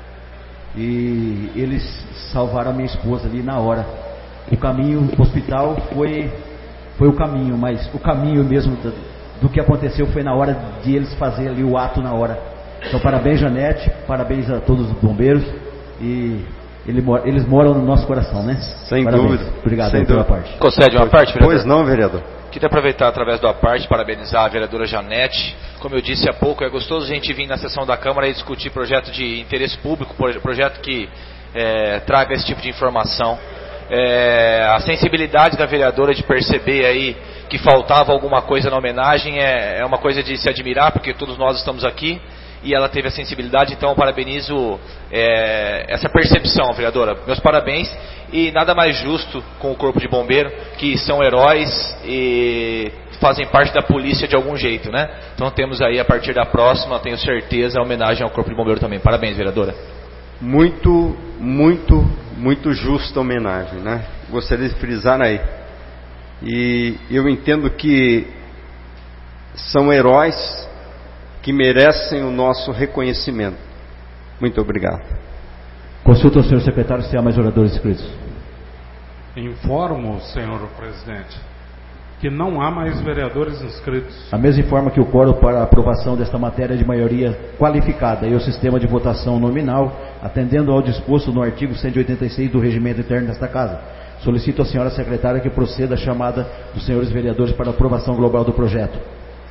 e eles salvaram a minha esposa ali na hora. O caminho para o hospital foi, foi o caminho, mas o caminho mesmo do, do que aconteceu foi na hora de eles fazerem ali o ato na hora. Então parabéns, Janete, parabéns a todos os bombeiros, e ele, eles moram no nosso coração, né? Sem parabéns. dúvida. Obrigado Sem pela dúvida. parte. Concede uma parte, vereador? Pois não, vereador. Queria aproveitar através do A Parte, parabenizar a vereadora Janete. Como eu disse há pouco, é gostoso a gente vir na sessão da Câmara e discutir projeto de interesse público, projeto que é, traga esse tipo de informação. É, a sensibilidade da vereadora de perceber aí que faltava alguma coisa na homenagem é, é uma coisa de se admirar, porque todos nós estamos aqui. E ela teve a sensibilidade, então eu parabenizo é, essa percepção, vereadora. Meus parabéns, e nada mais justo com o Corpo de Bombeiro, que são heróis e fazem parte da polícia de algum jeito, né? Então temos aí, a partir da próxima, tenho certeza, a homenagem ao Corpo de Bombeiro também. Parabéns, vereadora. Muito, muito, muito justa homenagem, né? Gostaria de frisar aí. E eu entendo que são heróis que merecem o nosso reconhecimento. Muito obrigado. Consulta o senhor secretário se há mais oradores inscritos. Informo, senhor presidente, que não há mais vereadores inscritos. A mesa informa que o quórum para a aprovação desta matéria é de maioria qualificada e o sistema de votação nominal, atendendo ao disposto no artigo cento e oitenta e seis do regimento interno desta Casa. Solicito à senhora secretária que proceda a chamada dos senhores vereadores para a aprovação global do projeto.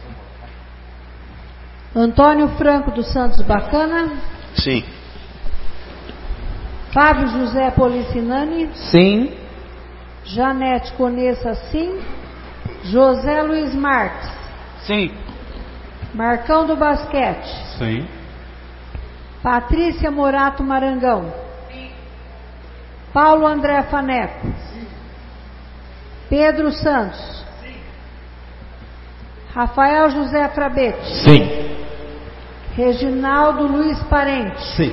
Antônio Franco dos Santos Bacana. Sim. Fábio José Policinani. Sim. Janete Conessa, sim. José Luiz Marques. Sim. Marcão do Basquete. Sim. Patrícia Morato Marangão. Sim. Paulo André Faneco. Sim. Pedro Santos. Sim. Rafael José Frabete. Sim. Reginaldo Luiz Parente. Sim.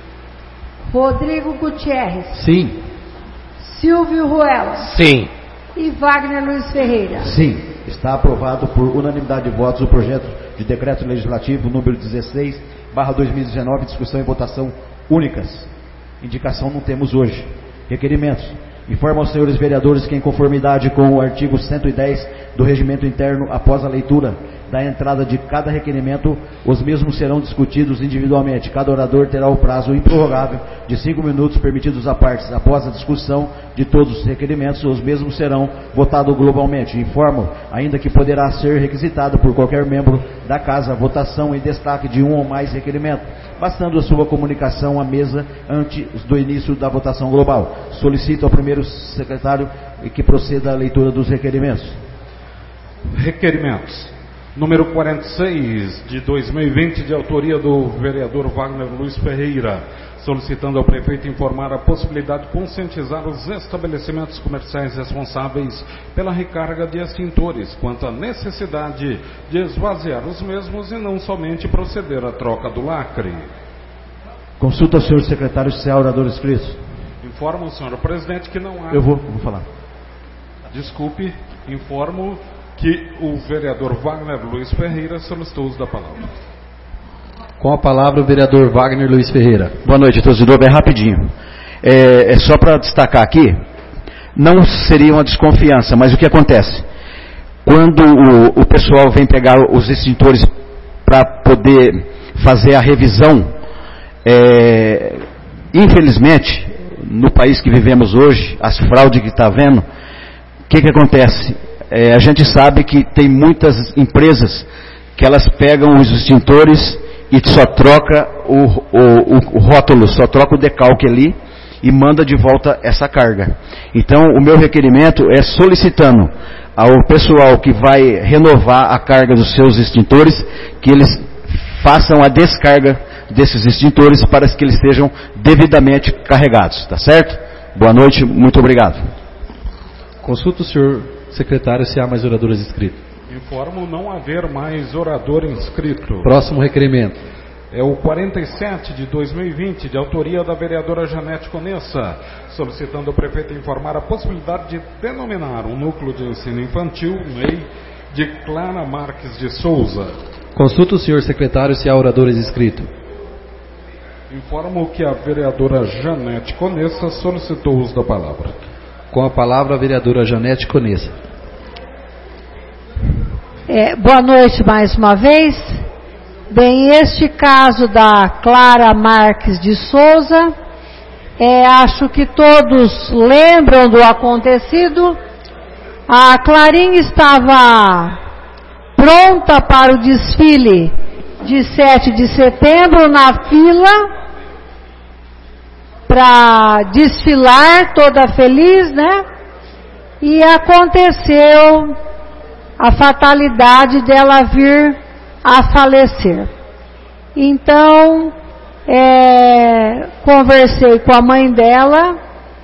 Rodrigo Gutierrez. Sim. Silvio Ruela. Sim. E Wagner Luiz Ferreira. Sim. Está aprovado por unanimidade de votos o projeto de decreto legislativo número dezesseis barra dois mil e dezenove, discussão e votação únicas. Indicação não temos hoje. Requerimentos. Informa aos senhores vereadores que, em conformidade com o artigo cento e dez do regimento interno, após a leitura da entrada de cada requerimento, os mesmos serão discutidos individualmente. Cada orador terá o prazo improrrogável de cinco minutos permitidos a partes. Após a discussão de todos os requerimentos, os mesmos serão votados globalmente. Informo ainda que poderá ser requisitado por qualquer membro da Casa a votação em destaque de um ou mais requerimentos, bastando a sua comunicação à mesa antes do início da votação global. Solicito ao primeiro secretário que proceda à leitura dos requerimentos. Requerimentos. Número quarenta e seis de dois mil e vinte, de autoria do vereador Wagner Luiz Ferreira, solicitando ao prefeito informar a possibilidade de conscientizar os estabelecimentos comerciais responsáveis pela recarga de extintores quanto à necessidade de esvaziar os mesmos e não somente proceder à troca do lacre. Consulta ao senhor secretário se há orador inscrito. Informo, senhor presidente, que não há. Eu vou, vou falar. Desculpe, informo que o vereador Wagner Luiz Ferreira solicitou o uso da palavra. Com a palavra o vereador Wagner Luiz Ferreira. Boa noite, torcedor, bem rapidinho. É, é só para destacar aqui, não seria uma desconfiança, mas o que acontece? Quando o, o pessoal vem pegar os extintores para poder fazer a revisão, é, infelizmente, no país que vivemos hoje, as fraudes que está havendo, o que, que acontece? É, a gente sabe que tem muitas empresas que elas pegam os extintores e só troca o, o, o rótulo, só troca o decalque ali e manda de volta essa carga. Então, o meu requerimento é solicitando ao pessoal que vai renovar a carga dos seus extintores, que eles façam a descarga desses extintores para que eles sejam devidamente carregados, tá certo? Boa noite, muito obrigado. Consulta o senhor secretário se há mais oradores inscritos. Informo não haver mais orador inscrito. Próximo requerimento. É o quarenta e sete de dois mil e vinte, de autoria da vereadora Janete Conessa, solicitando ao prefeito informar a possibilidade de denominar um núcleo de ensino infantil, M E I, de Clara Marques de Souza. Consulta o senhor secretário se há oradores inscritos. Informo que a vereadora Janete Conessa solicitou o uso da palavra. Com a palavra a vereadora Janete Conessa. É, boa noite mais uma vez. Bem, este caso da Clara Marques de Souza, é, acho que todos lembram do acontecido. A Clarinha estava pronta para o desfile de sete de setembro na fila para desfilar toda feliz, né? E aconteceu a fatalidade dela vir a falecer. Então, é, conversei com a mãe dela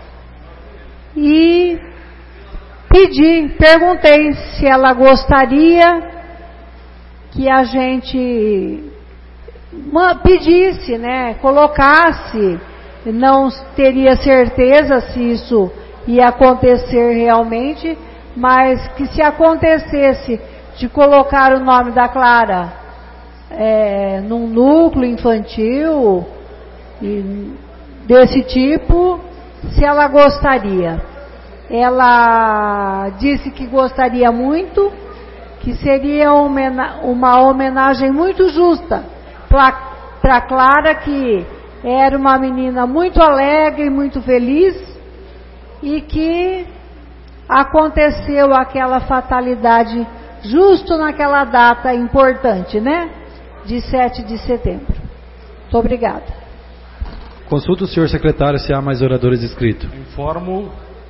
e pedi, perguntei se ela gostaria que a gente pedisse, né, colocasse, não teria certeza se isso ia acontecer realmente, mas que se acontecesse de colocar o nome da Clara é, num núcleo infantil e desse tipo, se ela gostaria. ela disse que gostaria muito, que seria uma homenagem muito justa para Clara, que era uma menina muito alegre, muito feliz, e que aconteceu aquela fatalidade justo naquela data importante, né? De sete de setembro. Muito obrigada. Consulta o senhor secretário se há mais oradores inscritos. Informo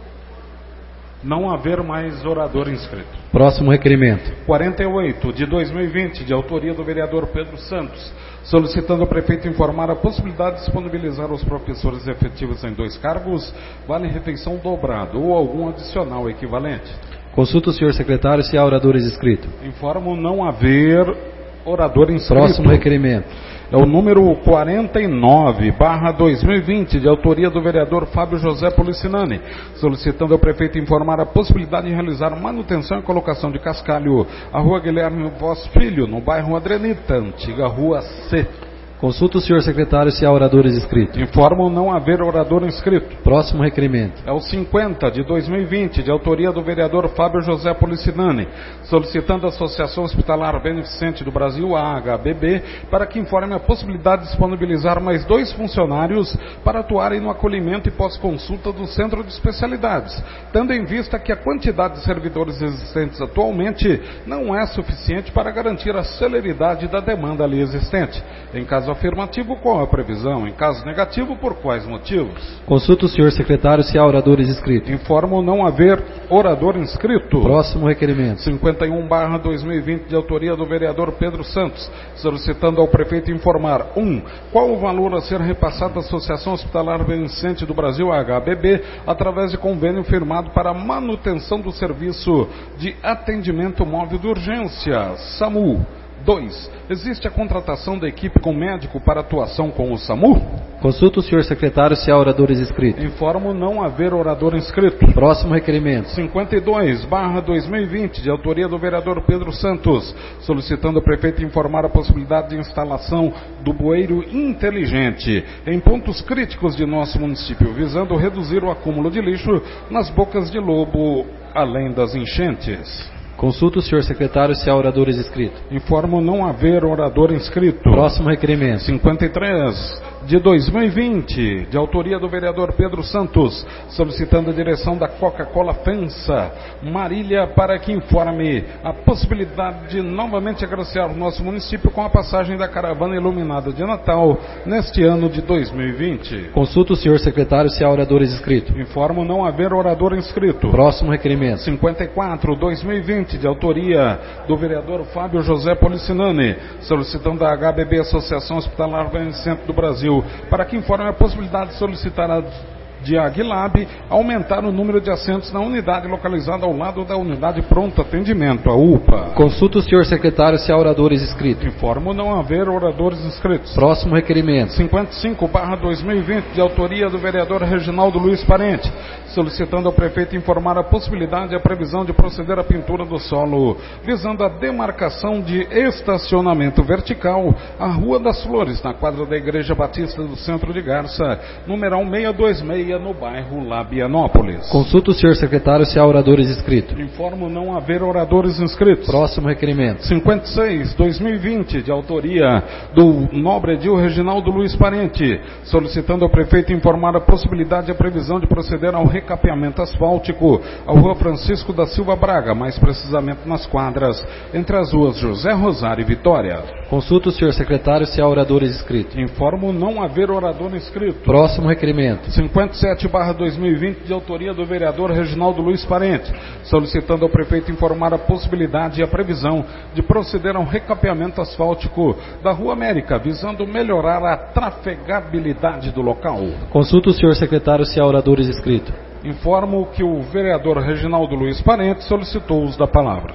não haver mais orador inscrito. Próximo requerimento. quarenta e oito de dois mil e vinte, de autoria do vereador Pedro Santos, solicitando ao prefeito informar a possibilidade de disponibilizar aos professores efetivos em dois cargos vale refeição dobrado ou algum adicional equivalente. Consulta o senhor secretário se há oradores inscritos. Informo não haver orador inscrito. Próximo requerimento. É o número quarenta e nove barra dois mil e vinte, de autoria do vereador Fábio José Policinani, solicitando ao prefeito informar a possibilidade de realizar manutenção e colocação de cascalho à rua Guilherme Voz Filho, no bairro Adrenita, antiga rua C. Consulta o senhor secretário se há oradores inscritos. Informo não haver orador inscrito. Próximo requerimento. É o cinquenta de dois mil e vinte, de autoria do vereador Fábio José Policinani, solicitando a Associação Hospitalar Beneficente do Brasil, a H B B, para que informe a possibilidade de disponibilizar mais dois funcionários para atuarem no acolhimento e pós-consulta do Centro de Especialidades, tendo em vista que a quantidade de servidores existentes atualmente não é suficiente para garantir a celeridade da demanda ali existente. Em caso afirmativo, qual a previsão? Em caso negativo, por quais motivos? Consulta o senhor secretário se há oradores inscritos. Informo não haver orador inscrito. Próximo requerimento. cinquenta e um barra dois mil e vinte, de autoria do vereador Pedro Santos, solicitando ao prefeito informar: um. Qual o valor a ser repassado à Associação Hospitalar Beneficente do Brasil, a H B B, através de convênio firmado para a manutenção do serviço de atendimento móvel de urgência, SAMU. dois. Existe a contratação da equipe com médico para atuação com o SAMU? Consulta o senhor secretário se há oradores inscritos. Informo não haver orador inscrito. Próximo requerimento. cinquenta e dois barra dois mil e vinte, de autoria do vereador Pedro Santos, solicitando ao prefeito informar a possibilidade de instalação do bueiro inteligente em pontos críticos de nosso município, visando reduzir o acúmulo de lixo nas bocas de lobo, além das enchentes. Consulta o senhor secretário se há oradores inscritos. Informo não haver orador inscrito. Próximo requerimento. cinquenta e três de dois mil e vinte, de autoria do vereador Pedro Santos, solicitando a direção da Coca-Cola FENSA, Marília, para que informe a possibilidade de novamente agraciar o nosso município com a passagem da caravana iluminada de Natal neste ano de dois mil e vinte. Consulta o senhor secretário se há oradores inscritos. Informo não haver orador inscrito. Próximo requerimento. cinquenta e quatro, dois mil e vinte, de autoria do vereador Fábio José Policinani, solicitando a H B B, Associação Hospitalar Beneficente do Brasil, para que informe a possibilidade de solicitar a de Aguilab aumentar o número de assentos na unidade localizada ao lado da unidade Pronto Atendimento, a U P A. Consulta o senhor secretário se há oradores inscritos. Informo não haver oradores inscritos. Próximo requerimento. cinquenta e cinco barra dois mil e vinte, de autoria do vereador Reginaldo Luiz Parente, solicitando ao prefeito informar a possibilidade e a previsão de proceder à pintura do solo, visando a demarcação de estacionamento vertical à Rua das Flores, na quadra da Igreja Batista do Centro de Garça, numeral seiscentos e vinte e seis, no bairro Labianópolis. Consulta o senhor secretário se há oradores inscritos. Informo não haver oradores inscritos. Próximo requerimento. cinquenta e seis, dois mil e vinte, de autoria do nobre edil Reginaldo Luiz Parente, solicitando ao prefeito informar a possibilidade e a previsão de proceder ao recapeamento asfáltico à Rua Francisco da Silva Braga, mais precisamente nas quadras entre as ruas José Rosário e Vitória. Consulta o senhor secretário se há oradores inscritos. Informo não haver orador inscrito. Próximo requerimento. cinquenta e sete barra dois mil e vinte, de autoria do vereador Reginaldo Luiz Parente, solicitando ao prefeito informar a possibilidade e a previsão de proceder ao recapeamento asfáltico da Rua América, visando melhorar a trafegabilidade do local. Consulta o senhor secretário se há oradores inscritos. Informo que o vereador Reginaldo Luiz Parente solicitou o uso da palavra.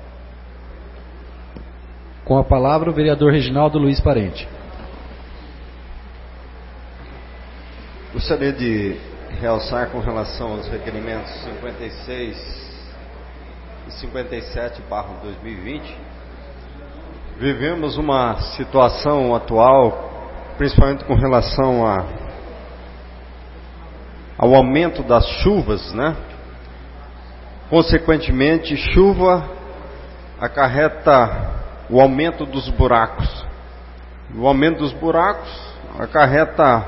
Com a palavra o vereador Reginaldo Luiz Parente. Gostaria de realçar com relação aos requerimentos cinquenta e seis e cinquenta e sete barra dois mil e vinte. Vivemos uma situação atual, principalmente com relação a, ao aumento das chuvas, né? consequentemente, chuva acarreta o aumento dos buracos. O aumento dos buracos acarreta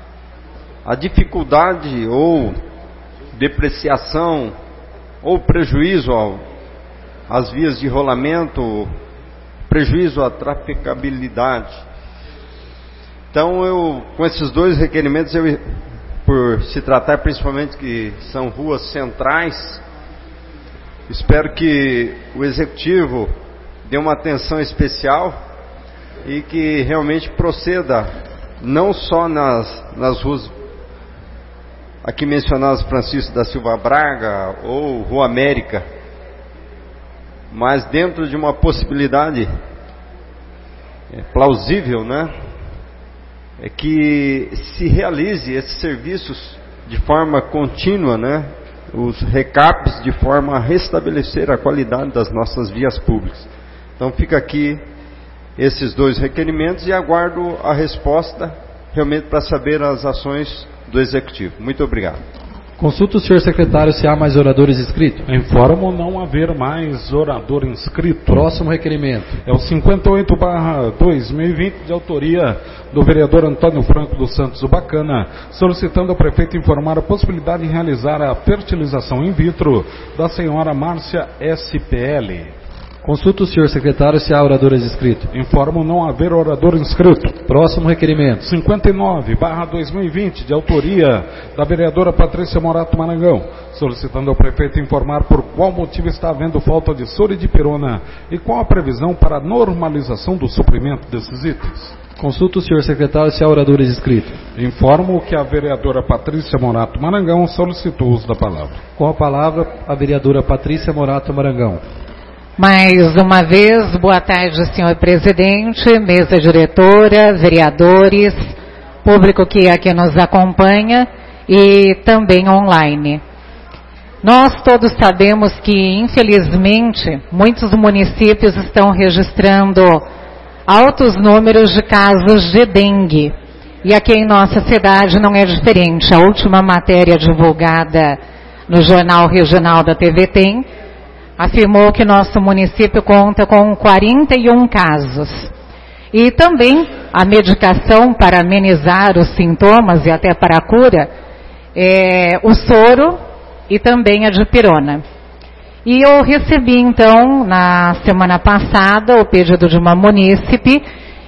a dificuldade ou depreciação ou prejuízo às vias de rolamento, prejuízo à trafegabilidade. Então, eu, com esses dois requerimentos, eu, por se tratar principalmente que são ruas centrais, espero que o Executivo dê uma atenção especial e que realmente proceda, não só nas, nas ruas aqui mencionadas, Francisco da Silva Braga ou Rua América, mas dentro de uma possibilidade é, plausível, né? É que se realize esses serviços de forma contínua, né? Os recaps, de forma a restabelecer a qualidade das nossas vias públicas. Então fica aqui esses dois requerimentos e aguardo a resposta realmente para saber as ações do Executivo. Muito obrigado. Consulta o senhor secretário se há mais oradores inscritos. Informo não haver mais orador inscrito. Próximo requerimento. É o cinquenta e oito barra dois mil e vinte, de autoria do vereador Antônio Franco dos Santos Ubacana, solicitando ao prefeito informar a possibilidade de realizar a fertilização in vitro da senhora Márcia S P L. Consulta o senhor secretário se há oradores inscritos. Informo não haver orador inscrito. Próximo requerimento. cinquenta e nove barra dois mil e vinte, de autoria da vereadora Patrícia Morato Marangão, solicitando ao prefeito informar por qual motivo está havendo falta de soro e dipirona e qual a previsão para a normalização do suprimento desses itens. Consulta o senhor secretário se há oradores inscritos. Informo que a vereadora Patrícia Morato Marangão solicitou o uso da palavra. Com a palavra, a vereadora Patrícia Morato Marangão. Mais uma vez, boa tarde, senhor presidente, mesa diretora, vereadores, público que aqui nos acompanha e também online. Nós todos sabemos que, infelizmente, muitos municípios estão registrando altos números de casos de dengue. E aqui em nossa cidade não é diferente. A última matéria divulgada no Jornal Regional da T V Tem afirmou que nosso município conta com quarenta e um casos. E também a medicação para amenizar os sintomas e até para a cura é o soro e também a dipirona. E eu recebi então, na semana passada, o pedido de uma munícipe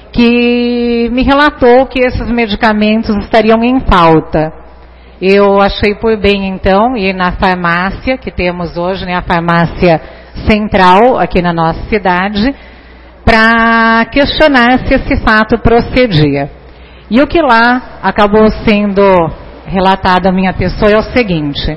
que me relatou que esses medicamentos estariam em falta. Eu achei por bem, então, ir na farmácia que temos hoje, né, a farmácia central aqui na nossa cidade, para questionar se esse fato procedia. E o que lá acabou sendo relatado à minha pessoa é o seguinte: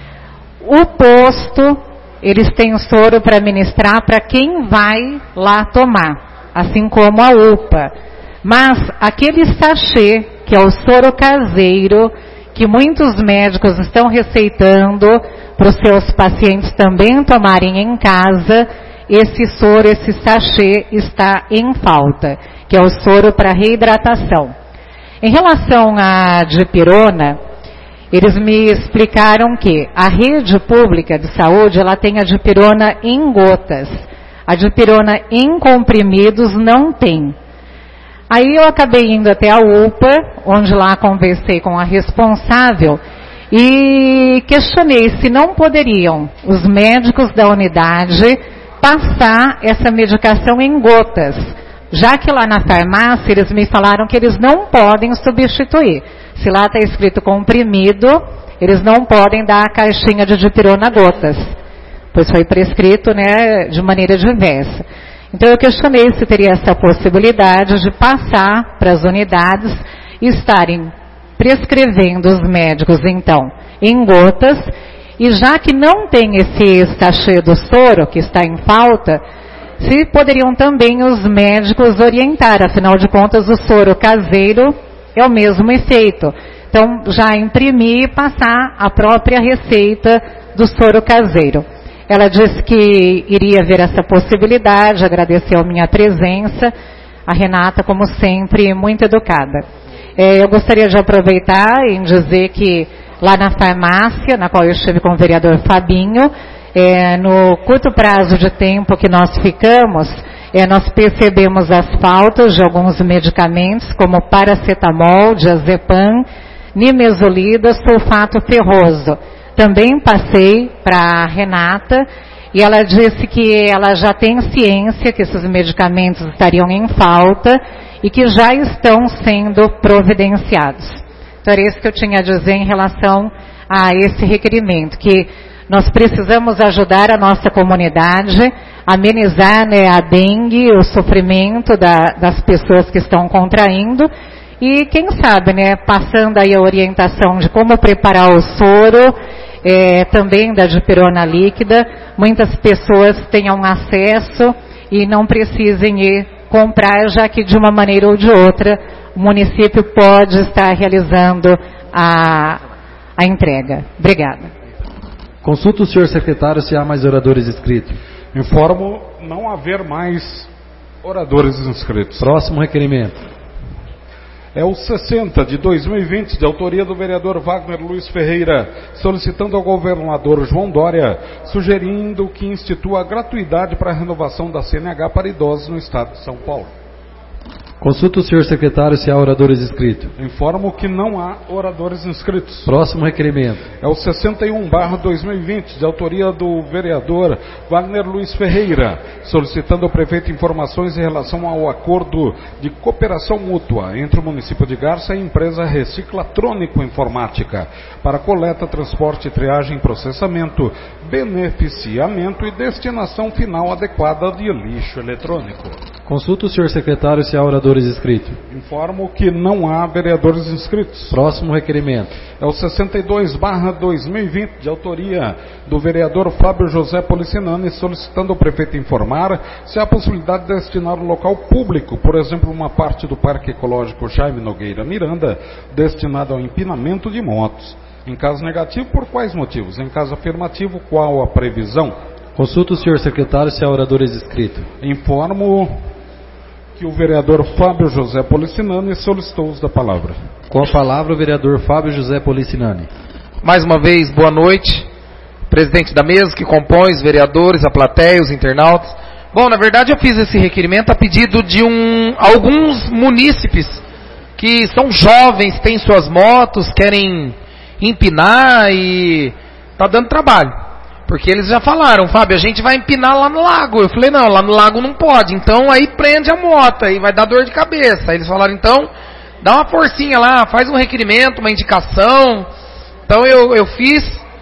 o posto, eles têm soro para ministrar para quem vai lá tomar, assim como a U P A. Mas aquele sachê, que é o soro caseiro, que muitos médicos estão receitando para os seus pacientes também tomarem em casa, esse soro, esse sachê está em falta, que é o soro para reidratação. Em relação à dipirona, eles me explicaram que a rede pública de saúde, ela tem a dipirona em gotas. A dipirona em comprimidos não tem. Aí eu acabei indo até a U P A, onde lá conversei com a responsável e questionei se não poderiam os médicos da unidade passar essa medicação em gotas, já que lá na farmácia eles me falaram que eles não podem substituir. Se lá está escrito comprimido, eles não podem dar a caixinha de dipirona gotas, pois foi prescrito, né, de maneira diversa. Então eu questionei se teria essa possibilidade de passar para as unidades e estarem prescrevendo os médicos, então, em gotas, e já que não tem esse sachê do soro, que está em falta, se poderiam também os médicos orientar, afinal de contas o soro caseiro é o mesmo efeito. Então já imprimir e passar a própria receita do soro caseiro. Ela disse que iria ver essa possibilidade, agradeceu a minha presença, a Renata, como sempre, muito educada. É, eu gostaria de aproveitar e dizer que lá na farmácia, na qual eu estive com o vereador Fabinho, é, no curto prazo de tempo que nós ficamos, é, nós percebemos as faltas de alguns medicamentos, como paracetamol, diazepam, nimesulida, sulfato ferroso. Também passei para a Renata e ela disse que ela já tem ciência que esses medicamentos estariam em falta e que já estão sendo providenciados. Então era isso que eu tinha a dizer em relação a esse requerimento, que nós precisamos ajudar a nossa comunidade, amenizar, né, a dengue, o sofrimento da, das pessoas que estão contraindo e quem sabe, né, passando aí a orientação de como preparar o soro, é, também da dipirona líquida, muitas pessoas tenham acesso e não precisem ir comprar, já que de uma maneira ou de outra o município pode estar realizando a, a entrega. Obrigada. Consulta o senhor secretário se há mais oradores inscritos. Informo não haver mais oradores inscritos. Próximo requerimento. É o sessenta de dois mil e vinte, de autoria do vereador Wagner Luiz Ferreira, solicitando ao governador João Dória, sugerindo que institua a gratuidade para a renovação da C N H para idosos no estado de São Paulo. Consulta o senhor secretário se há oradores inscritos. Informo que não há oradores inscritos. Próximo requerimento. É o sessenta e um barra dois mil e vinte, de autoria do vereador Wagner Luiz Ferreira, solicitando ao prefeito informações em relação ao acordo de cooperação mútua entre o município de Garça e a empresa Reciclatrônico Informática para coleta, transporte, triagem, processamento, beneficiamento e destinação final adequada de lixo eletrônico. Consulta o senhor secretário se há oradores inscritos. Informo que não há vereadores inscritos. Próximo requerimento. É o sessenta e dois barra dois mil e vinte, de autoria do vereador Fábio José Policinani, solicitando ao prefeito informar se há possibilidade de destinar o local público, por exemplo, uma parte do Parque Ecológico Jaime Nogueira Miranda, destinado ao empinamento de motos. Em caso negativo, por quais motivos? Em caso afirmativo, qual a previsão? Consulta o senhor secretário se há oradores inscritos. Informo que o vereador Fábio José Policinani solicitou o uso da palavra. Com a palavra o vereador Fábio José Policinani. Mais uma vez, boa noite. Presidente da mesa que compõe, os vereadores, a plateia, os internautas. Bom, na verdade eu fiz esse requerimento a pedido de um, alguns munícipes que são jovens, têm suas motos, querem empinar e tá dando trabalho. Porque eles já falaram, Fábio, a gente vai empinar lá no lago. Eu falei, não, lá no lago não pode. Então aí prende a moto, aí vai dar dor de cabeça. Aí eles falaram, então, dá uma forcinha lá, faz um requerimento, uma indicação. Então eu, eu fiz,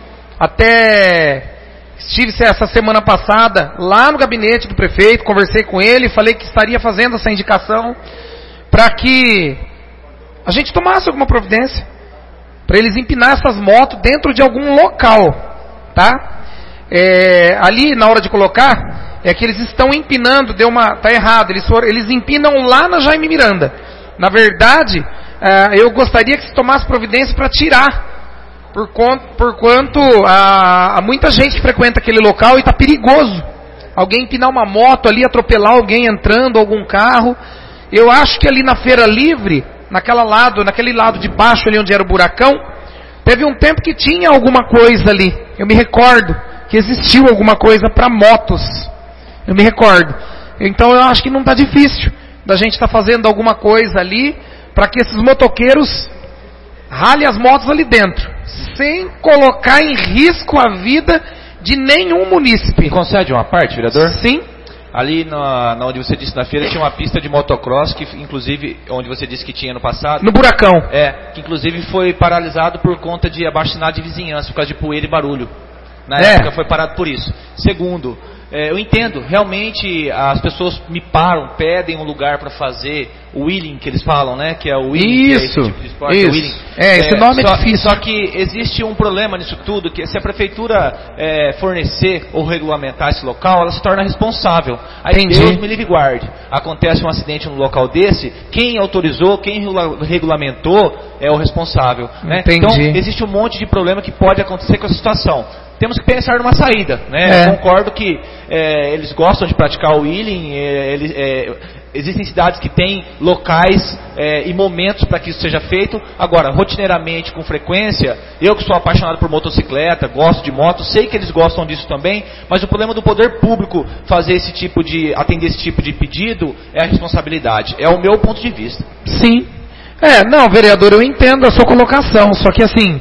até estive essa semana passada lá no gabinete do prefeito, conversei com ele, falei que estaria fazendo essa indicação para que a gente tomasse alguma providência, para eles empinar essas motos dentro de algum local, tá? É, ali na hora de colocar é que eles estão empinando, deu uma, tá errado, eles, foram, eles empinam lá na Jaime Miranda. Na verdade, é, eu gostaria que se tomasse providência para tirar, por, conto, por quanto há muita gente que frequenta aquele local e está perigoso. Alguém empinar uma moto ali, atropelar alguém entrando, algum carro. Eu acho que ali na Feira Livre, naquela lado, naquele lado de baixo ali onde era o buracão, teve um tempo que tinha alguma coisa ali. Eu me recordo que existiu alguma coisa para motos. Eu me recordo. Então eu acho que não está difícil da gente estar tá fazendo alguma coisa ali para que esses motoqueiros ralhem as motos ali dentro, sem colocar em risco a vida de nenhum munícipe. Me concede uma parte, vereador? Sim. Ali na, na onde você disse na feira tinha uma pista de motocross que inclusive, onde você disse que tinha no passado. No buracão. É, que inclusive foi paralisado por conta de abaixo-assinado de vizinhança, por causa de poeira e barulho. Na é. época foi parado por isso. Segundo, é, eu entendo, realmente as pessoas me param, pedem um lugar para fazer o wheeling, que eles falam, né? Que é o wheeling, isso, que é esse tipo de esporte, isso. É, o wheeling. É, esse é, nome só, é difícil. Só que existe um problema nisso tudo, que se a prefeitura é, fornecer ou regulamentar esse local, ela se torna responsável. Aí Entendi. Deus me livre e guarde. Acontece um acidente num local desse, quem autorizou, quem regulamentou é o responsável. Né? Então existe um monte de problema que pode acontecer com essa situação. Temos que pensar numa saída, né? É. Eu concordo que é, eles gostam de praticar o wheeling, é, eles, é, existem cidades que têm locais é, e momentos para que isso seja feito. Agora, rotineiramente, com frequência, eu que sou apaixonado por motocicleta, gosto de moto, sei que eles gostam disso também, mas o problema do poder público fazer esse tipo de, atender esse tipo de pedido é a responsabilidade. É o meu ponto de vista. Sim. É, não, vereador, eu entendo a sua colocação, só que assim,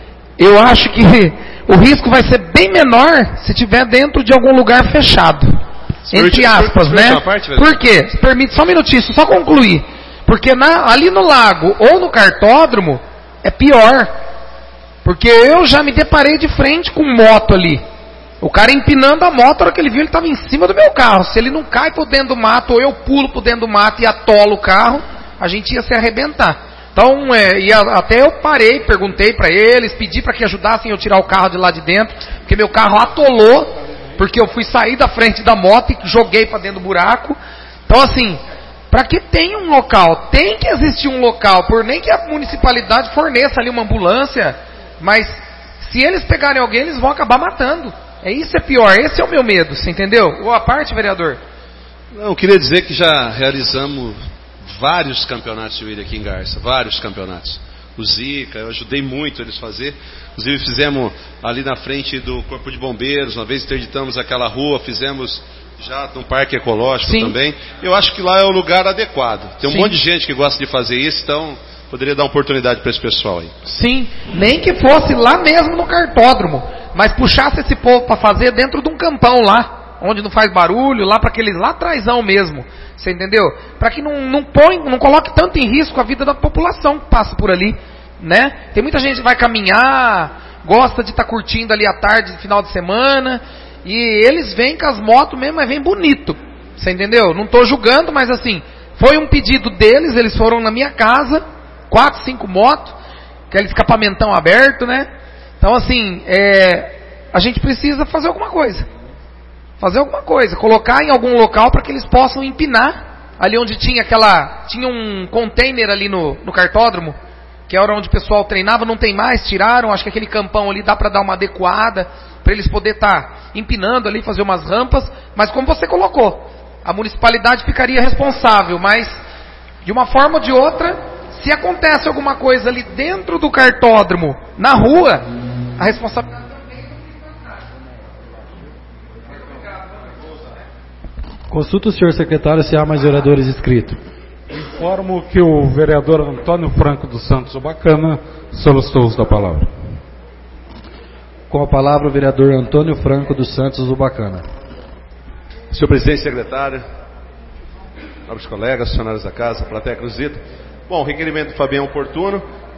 eu acho que o risco vai ser bem menor se estiver dentro de algum lugar fechado. Entre aspas, né? Por quê? Permite só um minutinho, só concluir. Porque na, ali no lago ou no cartódromo é pior. Porque eu já me deparei de frente com moto ali. O cara empinando a moto, a hora que ele viu, ele estava em cima do meu carro. Se ele não cai por dentro do mato, ou eu pulo por dentro do mato e atolo o carro, a gente ia se arrebentar. Então, é, e a, até eu parei, perguntei para eles, pedi para que ajudassem eu tirar o carro de lá de dentro, porque meu carro atolou, porque eu fui sair da frente da moto e joguei para dentro do buraco. Então, assim, para que tenha um local, tem que existir um local, por nem que a municipalidade forneça ali uma ambulância, mas se eles pegarem alguém, eles vão acabar matando. É isso é pior, esse é o meu medo, você entendeu? Ou a parte, vereador? Não, eu queria dizer que já realizamos vários campeonatos de William aqui em Garça, vários campeonatos. O Zica, eu ajudei muito eles a fazer. Inclusive fizemos ali na frente do Corpo de Bombeiros, uma vez interditamos aquela rua, fizemos já no Parque Ecológico. Sim. Também. Eu acho que lá é o lugar adequado. Tem um Sim. monte de gente que gosta de fazer isso, então poderia dar oportunidade para esse pessoal aí. Sim, nem que fosse lá mesmo no cartódromo, mas puxasse esse povo para fazer dentro de um campão lá, onde não faz barulho, lá para aqueles lá atrásão mesmo. Você entendeu? Para que não, não, põe, não coloque tanto em risco a vida da população que passa por ali, né? Tem muita gente que vai caminhar, gosta de estar tá curtindo ali à tarde, final de semana, e eles vêm com as motos mesmo, mas vem bonito. Você entendeu? Não estou julgando, mas assim, foi um pedido deles, eles foram na minha casa, quatro, cinco motos, aquele escapamentão aberto, né? Então assim, é, a gente precisa fazer alguma coisa. Fazer alguma coisa, colocar em algum local para que eles possam empinar, ali onde tinha aquela, tinha um container ali no, no cartódromo, que era onde o pessoal treinava, não tem mais, tiraram, acho que aquele campão ali dá para dar uma adequada, para eles poderem estar tá empinando ali, fazer umas rampas, mas como você colocou, a municipalidade ficaria responsável, mas de uma forma ou de outra, se acontece alguma coisa ali dentro do cartódromo, na rua, a responsabilidade... Consulta o senhor secretário se há mais vereadores inscritos. Informo que o vereador Antônio Franco dos Santos Ubacana solicitou o uso da palavra. Com a palavra o vereador Antônio Franco dos Santos Ubacana. Senhor presidente, secretário, nobres colegas, funcionários da casa, plateia cruzida. Bom, o requerimento do Fabiano é oportuno.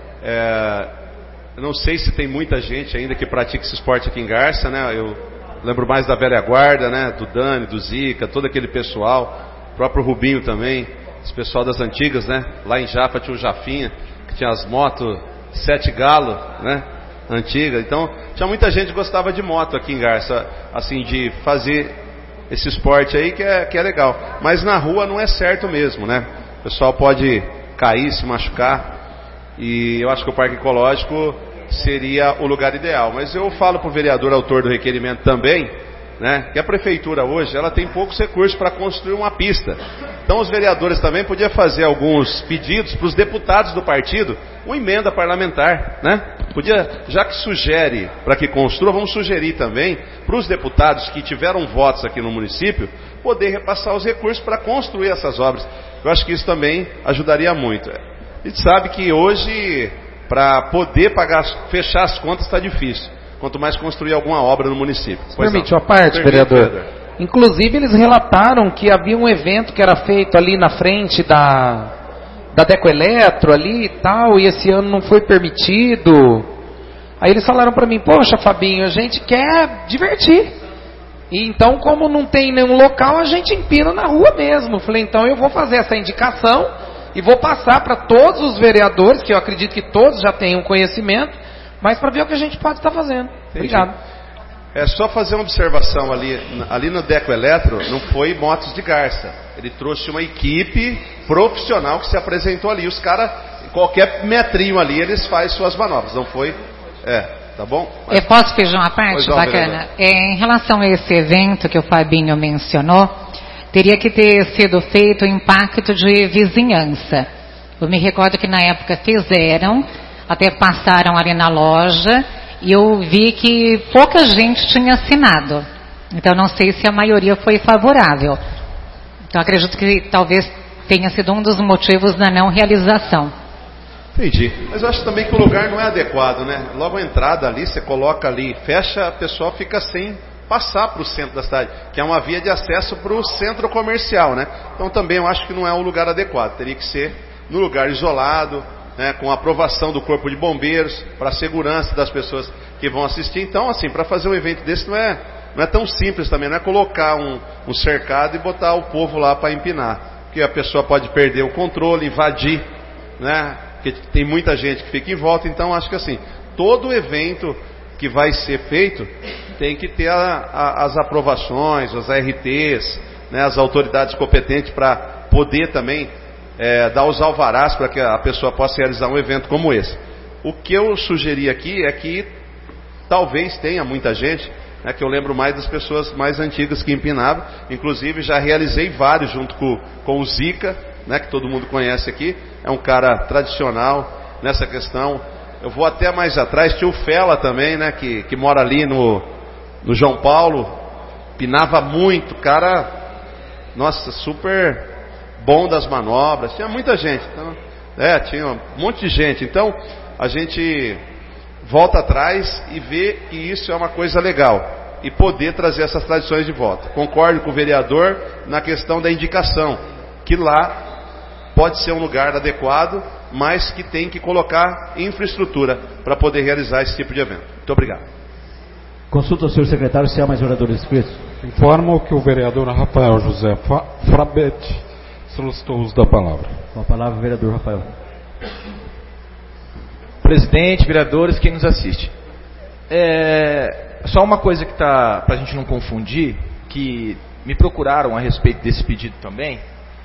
É, eu não sei se tem muita gente ainda que pratica esse esporte aqui em Garça, né? Eu lembro mais da velha guarda, né? Do Dani, do Zica, todo aquele pessoal, o próprio Rubinho também, esse pessoal das antigas, né? Lá em Japa tinha o Jafinha, que tinha as motos sete galo, né? Antiga. Então, tinha muita gente que gostava de moto aqui em Garça, assim, de fazer esse esporte aí que é, que é legal. Mas na rua não é certo mesmo, né? O pessoal pode cair, se machucar, e eu acho que o Parque Ecológico seria o lugar ideal. Mas eu falo para o vereador autor do requerimento também, né, que a prefeitura hoje ela tem poucos recursos para construir uma pista. Então os vereadores também podiam fazer alguns pedidos para os deputados do partido, uma emenda parlamentar, né? Podia, já que sugere para que construa, vamos sugerir também para os deputados que tiveram votos aqui no município, poder repassar os recursos para construir essas obras. Eu acho que isso também ajudaria muito. A gente sabe que hoje, para poder pagar, fechar as contas está difícil. Quanto mais construir alguma obra no município. Permite uma parte, vereador? vereador? Inclusive eles relataram que havia um evento que era feito ali na frente da, da Deco Eletro ali e tal, e esse ano não foi permitido. Aí eles falaram para mim, poxa Fabinho, a gente quer divertir. E então como não tem nenhum local, a gente empina na rua mesmo. Falei, então eu vou fazer essa indicação e vou passar para todos os vereadores, que eu acredito que todos já tenham conhecimento, mas para ver o que a gente pode estar fazendo. Entendi. Obrigado. É só fazer uma observação ali, ali no Deco Eletro, não foi motos de Garça. Ele trouxe uma equipe profissional que se apresentou ali. Os caras, qualquer metrinho ali, eles fazem suas manobras. Não foi? É, tá bom? Mas... Eu posso pedir uma parte não, bacana? É, em relação a esse evento que o Fabinho mencionou, teria que ter sido feito o impacto de vizinhança. Eu me recordo que na época fizeram, até passaram ali na loja, e eu vi que pouca gente tinha assinado. Então não sei se a maioria foi favorável. Então acredito que talvez tenha sido um dos motivos da não realização. Entendi. Mas eu acho também que o lugar não é adequado, né? Logo a entrada ali, você coloca ali, fecha, a pessoa fica sem passar para o centro da cidade, que é uma via de acesso para o centro comercial, né? Então também eu acho que não é um lugar adequado. Teria que ser no lugar isolado, né, com a aprovação do corpo de bombeiros, para a segurança das pessoas que vão assistir. Então, assim, para fazer um evento desse não é, não é tão simples também, não é colocar um, um cercado e botar o povo lá para empinar, porque a pessoa pode perder o controle, invadir, né? Porque tem muita gente que fica em volta. Então acho que assim, todo evento que vai ser feito tem que ter a, a, as aprovações, os A R Ts, né, as autoridades competentes para poder também é, dar os alvarás para que a pessoa possa realizar um evento como esse. O que eu sugeri aqui é que talvez tenha muita gente, né, que eu lembro mais das pessoas mais antigas que empinavam. Inclusive já realizei vários junto com, com o Zica, né, que todo mundo conhece aqui. É um cara tradicional nessa questão. Eu vou até mais atrás, tinha o Fela também, né, que, que mora ali no, no João Paulo, pinava muito, cara, nossa, super bom das manobras, tinha muita gente, então, é, tinha um monte de gente. Então a gente volta atrás e vê que isso é uma coisa legal, e poder trazer essas tradições de volta. Concordo com o vereador na questão da indicação, que lá pode ser um lugar adequado, mas que tem que colocar infraestrutura para poder realizar esse tipo de evento. Muito obrigado. Consulta o senhor secretário se há mais oradores inscritos. Informo que o vereador Rafael José Frabetti solicitou o uso da palavra. Com a palavra o vereador Rafael. Presidente, vereadores, quem nos assiste. É, só uma coisa que está, para a gente não confundir, que me procuraram a respeito desse pedido também.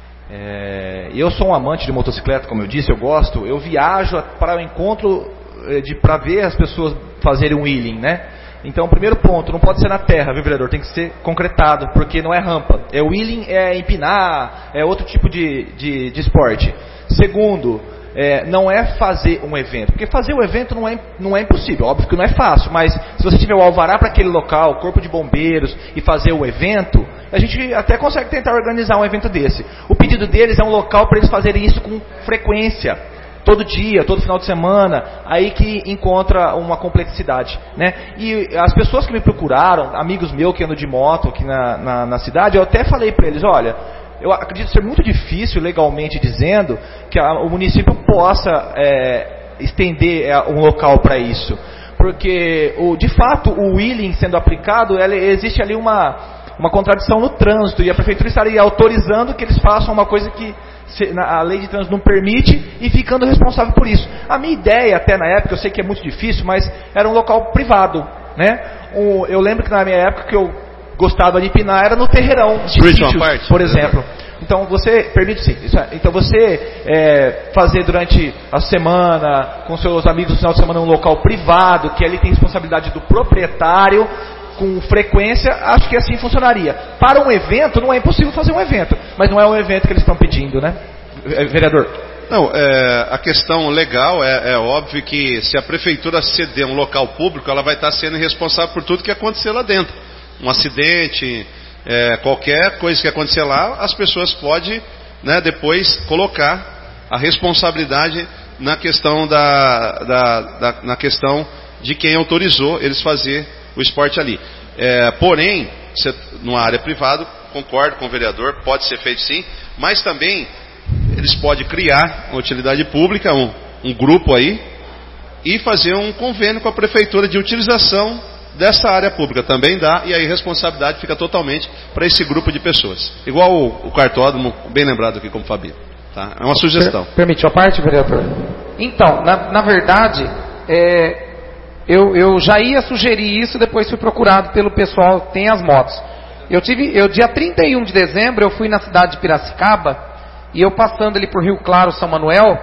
É, eu sou um amante de motocicleta, como eu disse, eu gosto. Eu viajo para o encontro de, para ver as pessoas fazerem um wheeling, né? Então, primeiro ponto, não pode ser na terra, viu, vereador? Tem que ser concretado, porque não é rampa. É wheeling, é empinar, é outro tipo de, de, de esporte. Segundo, é, não é fazer um evento, porque fazer um evento não é, não é impossível, óbvio que não é fácil, mas se você tiver o alvará para aquele local, corpo de bombeiros, e fazer o evento, a gente até consegue tentar organizar um evento desse. O pedido deles é um local para eles fazerem isso com frequência, todo dia, todo final de semana, aí que encontra uma complexidade, né? E as pessoas que me procuraram, amigos meus que andam de moto aqui na, na, na cidade, eu até falei para eles, olha, eu acredito ser muito difícil, legalmente dizendo, que a, o município possa é, estender é, um local para isso. Porque, o, de fato, o wheeling sendo aplicado, ela, existe ali uma, uma contradição no trânsito, e a prefeitura estaria autorizando que eles façam uma coisa que se, na, a lei de trânsito não permite, e ficando responsável por isso. A minha ideia, até na época, eu sei que é muito difícil, mas era um local privado, né? O, eu lembro que na minha época que eu gostava de empinar era no terreirão de sítios, por exemplo. Então você permite sim. Então você é, fazer durante a semana com seus amigos no final de semana um local privado, que ali tem responsabilidade do proprietário, com frequência, acho que assim funcionaria. Para um evento não é impossível fazer um evento, mas não é um evento que eles estão pedindo, né, vereador? Não, é, a questão legal é, é óbvio que se a prefeitura ceder um local público, ela vai estar sendo responsável por tudo que acontecer lá dentro. Um acidente, é, qualquer coisa que acontecer lá, as pessoas podem, né, depois colocar a responsabilidade na questão, da, da, da, na questão de quem autorizou eles fazer o esporte ali. É, porém, se, numa área privada, concordo com o vereador, pode ser feito sim, mas também eles podem criar uma utilidade pública, um, um grupo aí, e fazer um convênio com a prefeitura de utilização dessa área pública, também dá, e aí a responsabilidade fica totalmente para esse grupo de pessoas. Igual o, o cartódromo, bem lembrado aqui como Fabio. Tá? É uma sugestão. Per, permitiu a parte, vereador? Então, na, na verdade, é, eu, eu já ia sugerir isso, depois fui procurado pelo pessoal que tem as motos. Eu tive, eu, dia trinta e um de dezembro, eu fui na cidade de Piracicaba, e eu passando ali por Rio Claro, São Manuel,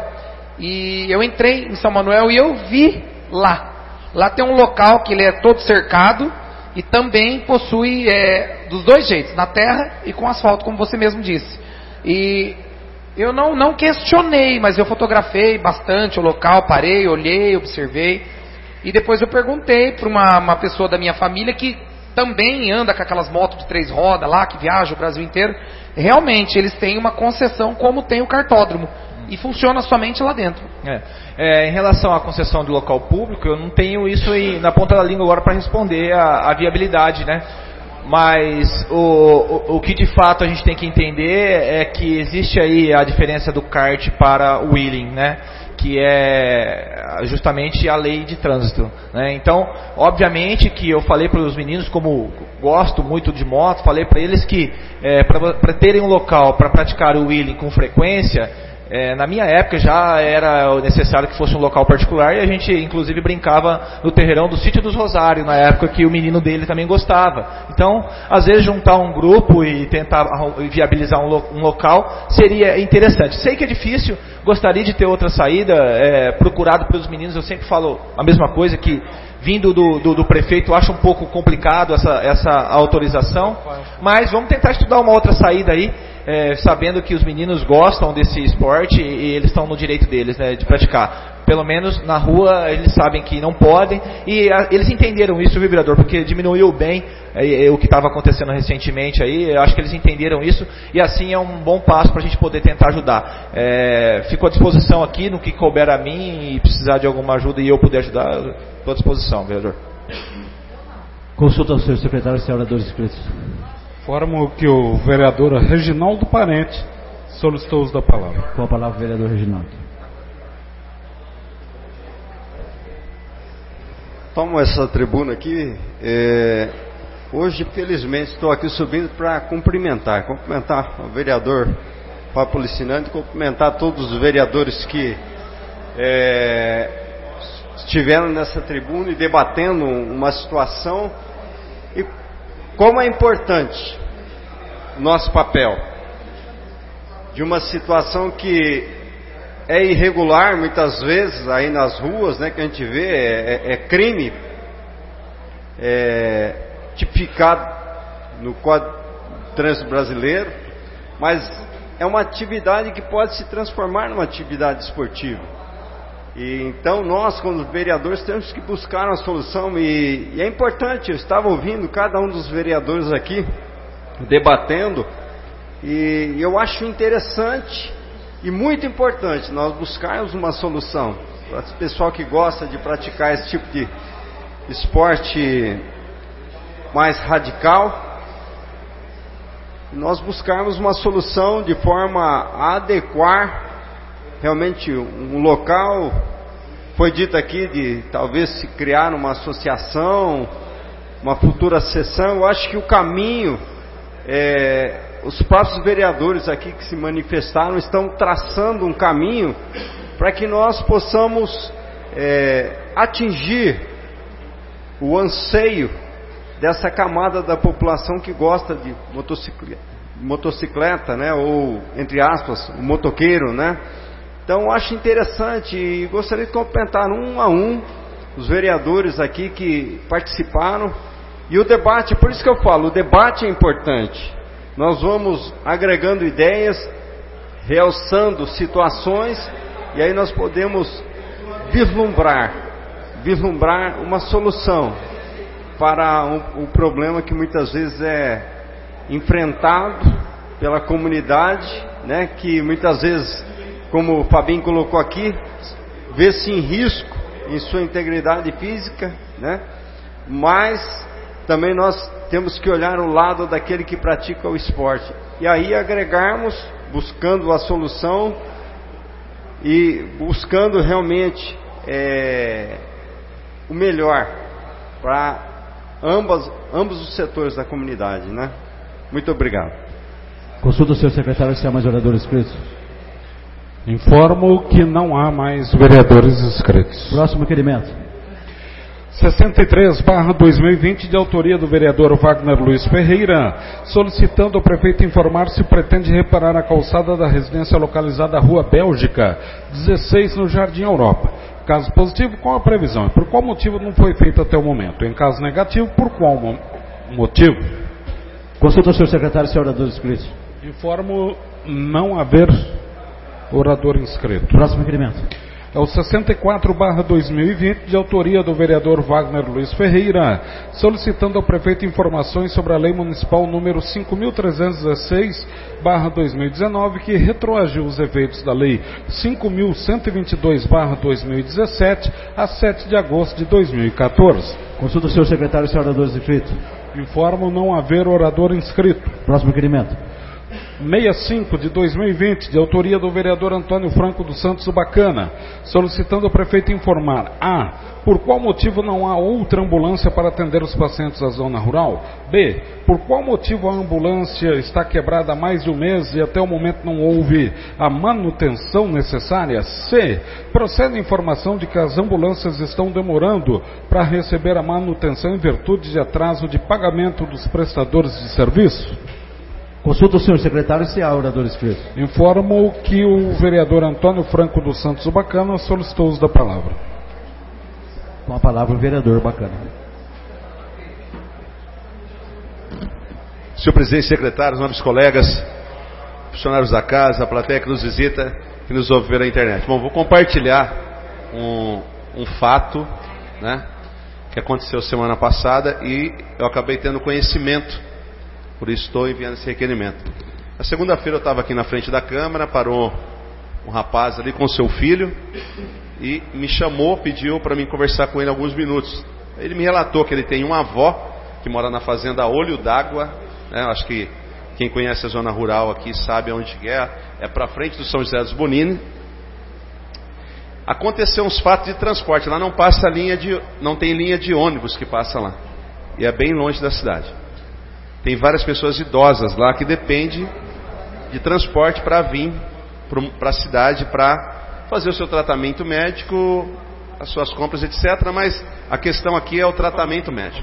e eu entrei em São Manuel e eu vi lá. Lá tem um local que ele é todo cercado, e também possui é, dos dois jeitos, na terra e com asfalto, como você mesmo disse. E eu não, não questionei, mas eu fotografei bastante o local, parei, olhei, observei, e depois eu perguntei para uma, uma pessoa da minha família que também anda com aquelas motos de três rodas lá, que viaja o Brasil inteiro. Realmente, eles têm uma concessão como tem o cartódromo. E funciona somente lá dentro. É. É, em relação à concessão de local público, eu não tenho isso aí na ponta da língua agora para responder a, a viabilidade, né? Mas o, o, o que de fato a gente tem que entender é que existe aí a diferença do kart para o wheeling, né? Que é justamente a lei de trânsito, né? Então, obviamente que eu falei para os meninos, como gosto muito de moto, falei para eles que é, para terem um local para praticar o wheeling com frequência, É, na minha época já era necessário que fosse um local particular, e a gente inclusive brincava no terreirão do Sítio dos Rosários, na época que o menino dele também gostava. Então, às vezes juntar um grupo e tentar viabilizar um, lo um local seria interessante. Sei que é difícil, gostaria de ter outra saída, é, procurado pelos meninos. Eu sempre falo a mesma coisa, que vindo do, do, do prefeito, eu acho um pouco complicado essa, essa autorização, mas vamos tentar estudar uma outra saída aí, é, sabendo que os meninos gostam desse esporte e eles estão no direito deles, né, de praticar. Pelo menos na rua eles sabem que não podem, e a, eles entenderam isso, viu, vereador, porque diminuiu bem é, é, o que estava acontecendo recentemente aí. Eu acho que eles entenderam isso, e assim é um bom passo para a gente poder tentar ajudar. É, fico à disposição aqui no que couber a mim, e precisar de alguma ajuda e eu puder ajudar, estou à disposição, vereador. Consulta ao senhor secretário, senhor orador inscritos. Informo que o vereador Reginaldo Parente solicitou o uso da palavra. Com a palavra, vereador Reginaldo. Tomo essa tribuna aqui. É, hoje, felizmente, estou aqui subindo para cumprimentar. Cumprimentar o vereador Pablo Licinante, cumprimentar todos os vereadores que é, estiveram nessa tribuna e debatendo uma situação. E como é importante o nosso papel de uma situação que é irregular muitas vezes aí nas ruas, né, que a gente vê, é, é, é crime é, tipificado no Código de Trânsito Brasileiro, mas é uma atividade que pode se transformar numa atividade esportiva. E então nós, como vereadores, temos que buscar uma solução, e, e é importante. Eu estava ouvindo cada um dos vereadores aqui debatendo, e eu acho interessante e muito importante nós buscarmos uma solução para o pessoal que gosta de praticar esse tipo de esporte mais radical, nós buscarmos uma solução de forma a adequar realmente um local. Foi dito aqui de talvez se criar uma associação, uma futura sessão. Eu acho que o caminho, é, os próprios vereadores aqui que se manifestaram estão traçando um caminho para que nós possamos é, atingir o anseio dessa camada da população que gosta de motocicleta, motocicleta, né, ou entre aspas, o motoqueiro, né? Então eu acho interessante e gostaria de cumprimentar um a um os vereadores aqui que participaram. E o debate, por isso que eu falo, o debate é importante. Nós vamos agregando ideias, realçando situações, e aí nós podemos vislumbrar, vislumbrar uma solução para um, um problema que muitas vezes é enfrentado pela comunidade, né, que muitas vezes, como o Fabinho colocou aqui, vê-se em risco em sua integridade física, né? Mas também nós temos que olhar o lado daquele que pratica o esporte, e aí agregarmos, buscando a solução e buscando realmente é, o melhor para ambas, ambos os setores da comunidade, né? Muito obrigado. Consulta o senhor secretário se há mais oradores inscritos. Informo que não há mais vereadores inscritos. Próximo requerimento. sessenta e três barra dois mil e vinte, de autoria do vereador Wagner Luiz Ferreira, solicitando ao prefeito informar se pretende reparar a calçada da residência localizada na Rua Bélgica, dezesseis, no Jardim Europa, caso positivo, qual a previsão? E por qual motivo não foi feito até o momento? Em caso negativo, por qual mo- motivo? Consulta o senhor secretário e orador inscrito. Informo não haver orador inscrito. Próximo requerimento. É o sessenta e quatro barra dois mil e vinte, de autoria do vereador Wagner Luiz Ferreira, solicitando ao prefeito informações sobre a lei municipal número cinco mil trezentos e dezesseis barra dois mil e dezenove, que retroagiu os efeitos da lei cinco mil cento e vinte e dois barra dois mil e dezessete a sete de agosto de dois mil e quatorze. Consulta o senhor secretário e orador inscrito. Informo não haver orador inscrito. Próximo requerimento. sessenta e cinco de dois mil e vinte, de autoria do vereador Antônio Franco dos Santos Bacana, solicitando ao prefeito informar: A. Por qual motivo não há outra ambulância para atender os pacientes da zona rural? B. Por qual motivo a ambulância está quebrada há mais de um mês e até o momento não houve a manutenção necessária? C. Procede a informação de que as ambulâncias estão demorando para receber a manutenção em virtude de atraso de pagamento dos prestadores de serviço? Consulta o senhor secretário se há orador inscrito. Informo que o vereador Antônio Franco dos Santos Bacana solicitou o uso da palavra. Com a palavra o vereador Bacana. Senhor presidente, secretários, nobres colegas, funcionários da casa, a plateia que nos visita, que nos ouve pela internet. Bom, vou compartilhar um, um fato, né, que aconteceu semana passada e eu acabei tendo conhecimento. Por isso estou enviando esse requerimento. Na segunda-feira eu estava aqui na frente da Câmara, parou um rapaz ali com seu filho e me chamou, pediu para mim conversar com ele alguns minutos. Ele me relatou que ele tem uma avó que mora na fazenda Olho d'Água, né? Acho que quem conhece a zona rural aqui sabe onde é, é para frente do São José dos Bonini. Aconteceu uns fatos de transporte, lá não passa linha de, não tem linha de ônibus que passa lá, e é bem longe da cidade. Tem várias pessoas idosas lá que dependem de transporte para vir para a cidade para fazer o seu tratamento médico, as suas compras, etcétera. Mas a questão aqui é o tratamento médico.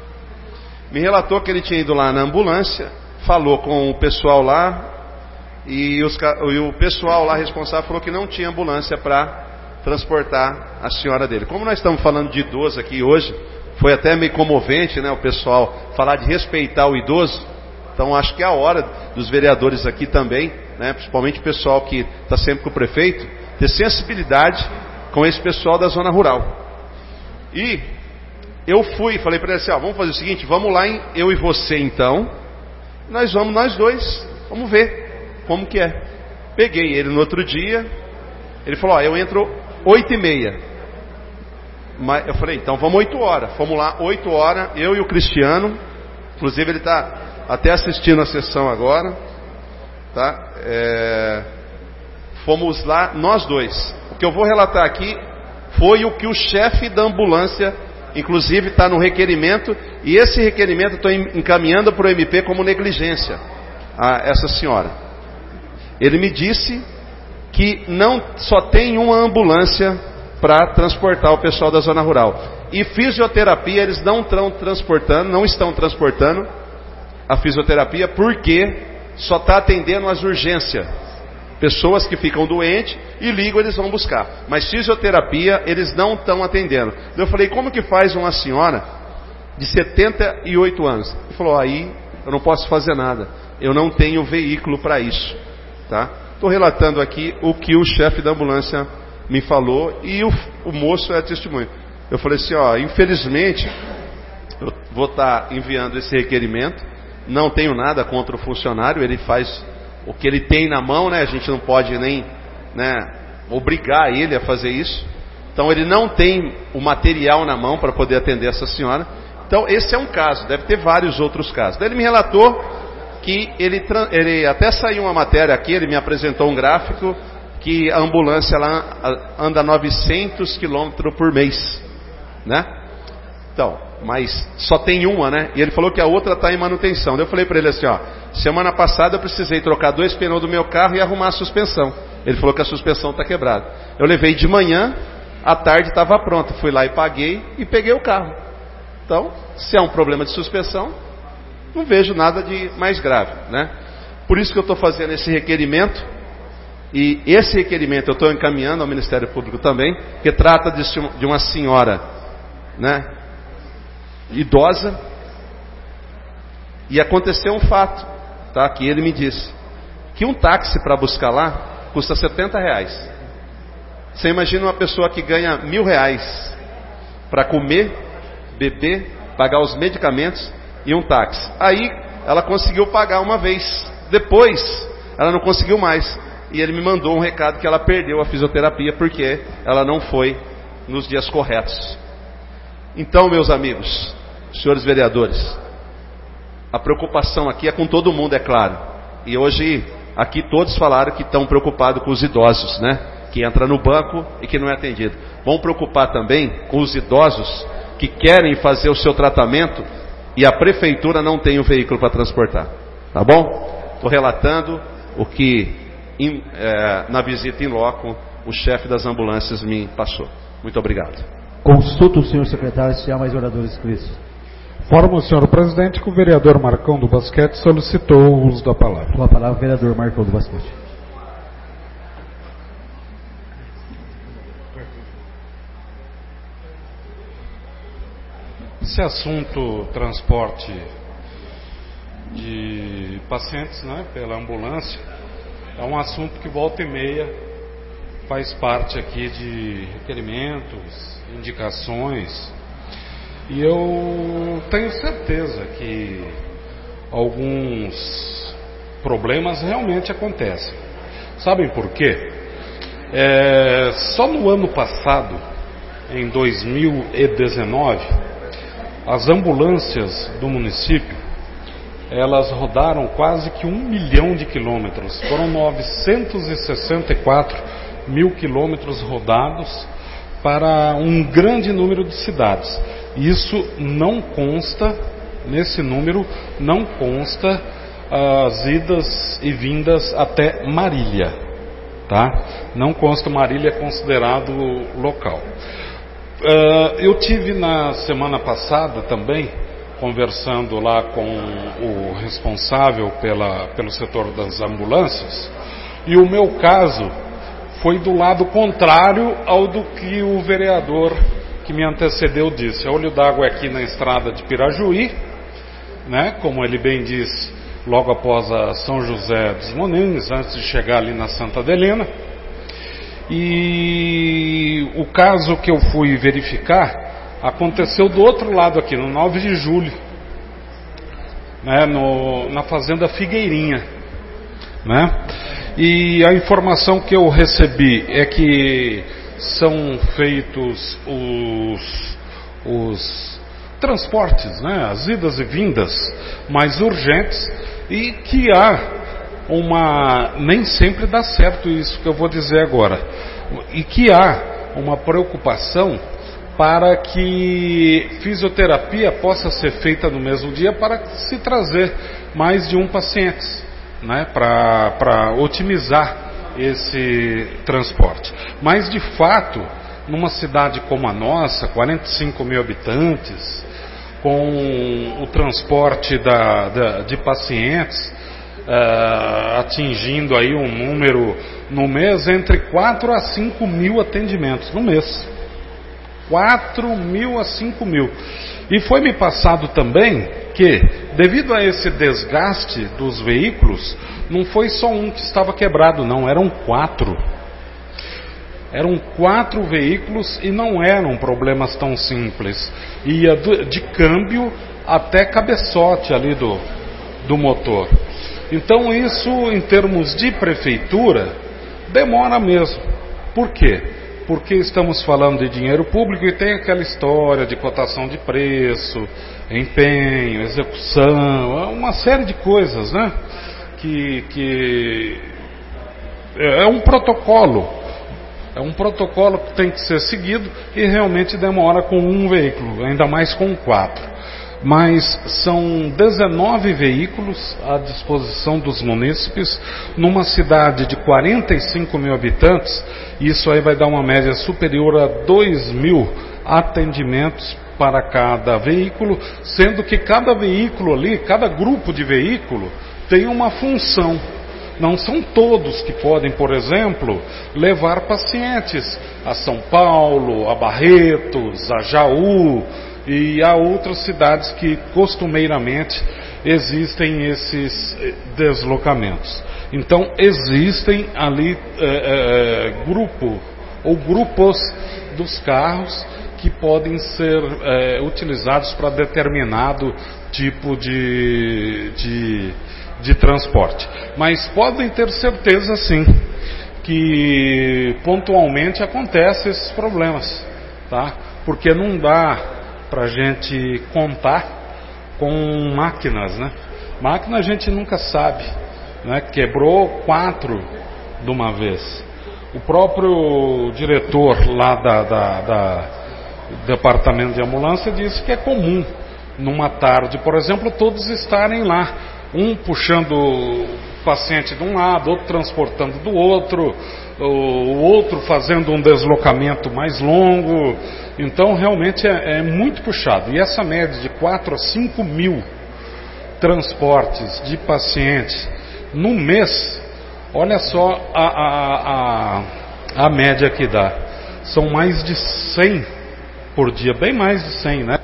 Me relatou que ele tinha ido lá na ambulância, falou com o pessoal lá e, os, e o pessoal lá responsável falou que não tinha ambulância para transportar a senhora dele. Como nós estamos falando de idoso aqui hoje, foi até meio comovente, né, o pessoal falar de respeitar o idoso. Então acho que é a hora dos vereadores aqui também, né, principalmente o pessoal que está sempre com o prefeito, ter sensibilidade com esse pessoal da zona rural. E eu fui, falei para ele assim, ó, vamos fazer o seguinte, vamos lá, em, eu e você então, nós vamos nós dois, vamos ver como que é. Peguei ele no outro dia, ele falou, ó, eu entro oito e meia. Mas eu falei, então vamos oito horas. Fomos lá oito horas, eu e o Cristiano. Inclusive ele está até assistindo a sessão agora, tá? É... Fomos lá nós dois. O que eu vou relatar aqui foi o que o chefe da ambulância, inclusive está no requerimento, e esse requerimento estou encaminhando para o M P como negligência a essa senhora. Ele me disse que não só tem uma ambulância para transportar o pessoal da zona rural. E fisioterapia eles não estão transportando, não estão transportando a fisioterapia porque só está atendendo as urgências. Pessoas que ficam doentes e ligam, eles vão buscar. Mas fisioterapia eles não estão atendendo. Eu falei, como que faz uma senhora de setenta e oito anos? Ele falou, aí eu não posso fazer nada. Eu não tenho veículo para isso. Tá? Estou relatando aqui o que o chefe da ambulância me falou e o, o moço é testemunho. Eu falei assim, ó, infelizmente eu vou estar tá enviando esse requerimento, não tenho nada contra o funcionário, ele faz o que ele tem na mão, né? A gente não pode nem, né, obrigar ele a fazer isso. Então ele não tem o material na mão para poder atender essa senhora. Então esse é um caso, deve ter vários outros casos. Daí ele me relatou que ele, ele até saiu uma matéria aqui, ele me apresentou um gráfico que a ambulância lá anda novecentos quilômetros por mês, né? Então, mas só tem uma, né? E ele falou que a outra está em manutenção. Eu falei para ele assim, ó, semana passada eu precisei trocar dois pneus do meu carro e arrumar a suspensão. Ele falou que a suspensão está quebrada. Eu levei de manhã, à tarde estava pronta. Fui lá e paguei e peguei o carro. Então, se é um problema de suspensão, não vejo nada de mais grave, né? Por isso que eu estou fazendo esse requerimento E esse requerimento eu estou encaminhando ao Ministério Público também, que trata de uma senhora, né, idosa, e aconteceu um fato, tá, que ele me disse, que um táxi para buscar lá custa setenta reais. Você imagina uma pessoa que ganha mil reais para comer, beber, pagar os medicamentos e um táxi. Aí ela conseguiu pagar uma vez, depois ela não conseguiu mais. E ele me mandou um recado que ela perdeu a fisioterapia porque ela não foi nos dias corretos. Então, meus amigos, senhores vereadores, a preocupação aqui é com todo mundo, é claro. E hoje aqui todos falaram que estão preocupados com os idosos, né? Que entra no banco e que não é atendido. Vão preocupar também com os idosos que querem fazer o seu tratamento e a prefeitura não tem o veículo para transportar. Tá bom? Estou relatando o que em, é, na visita em loco o chefe das ambulâncias me passou. Muito obrigado. Consulta o senhor secretário se há mais oradores inscritos. Informo o senhor presidente que o vereador Marcão do Basquete solicitou o uso da palavra. Com a palavra o vereador Marcão do Basquete. Esse assunto, transporte de pacientes, né, pela ambulância, é um assunto que volta e meia faz parte aqui de requerimentos, indicações, e eu tenho certeza que alguns problemas realmente acontecem. Sabem por quê? É, só no ano passado, em dois mil e dezenove, as ambulâncias do município, elas rodaram quase que um milhão de quilômetros. Foram novecentos e sessenta e quatro mil quilômetros rodados para um grande número de cidades. Isso não consta, nesse número, não consta as idas e vindas até Marília. Tá? Não consta, Marília é considerado local. Uh, eu tive na semana passada também, conversando lá com o responsável pela, pelo setor das ambulâncias, e o meu caso foi do lado contrário ao do que o vereador que me antecedeu disse. A olho d'água é aqui na estrada de Pirajuí, né, como ele bem disse, logo após a São José dos Monins, antes de chegar ali na Santa Adelina. E o caso que eu fui verificar aconteceu do outro lado aqui, no nove de julho, né, no, na fazenda Figueirinha, né? E a informação que eu recebi é que são feitos os, os transportes, né, as idas e vindas mais urgentes, e que há uma, nem sempre dá certo isso que eu vou dizer agora, e que há uma preocupação para que fisioterapia possa ser feita no mesmo dia para se trazer mais de um paciente, né, para, para otimizar esse transporte. Mas de fato, numa cidade como a nossa, quarenta e cinco mil habitantes, com o transporte da, da, de pacientes, Uh, atingindo aí um número no mês entre quatro a cinco mil atendimentos no mês. quatro mil a cinco mil. E foi me passado também que, devido a esse desgaste dos veículos, não foi só um que estava quebrado, não, eram quatro. Eram quatro veículos e não eram problemas tão simples. Ia de câmbio até cabeçote ali do, do motor. Então isso, em termos de prefeitura, demora mesmo. Por quê? Porque estamos falando de dinheiro público e tem aquela história de cotação de preço, empenho, execução, uma série de coisas, né? Que, que é um protocolo. É um protocolo que tem que ser seguido e realmente demora com um veículo, ainda mais com quatro. Mas são dezenove veículos à disposição dos munícipes numa cidade de quarenta e cinco mil habitantes. Isso aí vai dar uma média superior a dois mil atendimentos para cada veículo, sendo que cada veículo ali, cada grupo de veículo tem uma função. Não são todos que podem, por exemplo, levar pacientes a São Paulo, a Barretos, a Jaú e a outras cidades que costumeiramente existem esses deslocamentos. Então existem ali é, é, grupo ou grupos dos carros que podem ser é, utilizados para determinado tipo de, de, de transporte. Mas podem ter certeza sim que pontualmente acontecem esses problemas, tá? Porque não dá para a gente contar com máquinas, né? Máquina a gente nunca sabe, né? Quebrou quatro de uma vez. O próprio diretor lá da, da, da departamento de ambulância disse que é comum numa tarde, por exemplo, todos estarem lá, um puxando o paciente de um lado, outro transportando do outro, o outro fazendo um deslocamento mais longo. Então realmente é, é muito puxado. E essa média de quatro a cinco mil transportes de pacientes no mês, olha só a, a, a, a média que dá. São mais de cem por dia, bem mais de cem, né?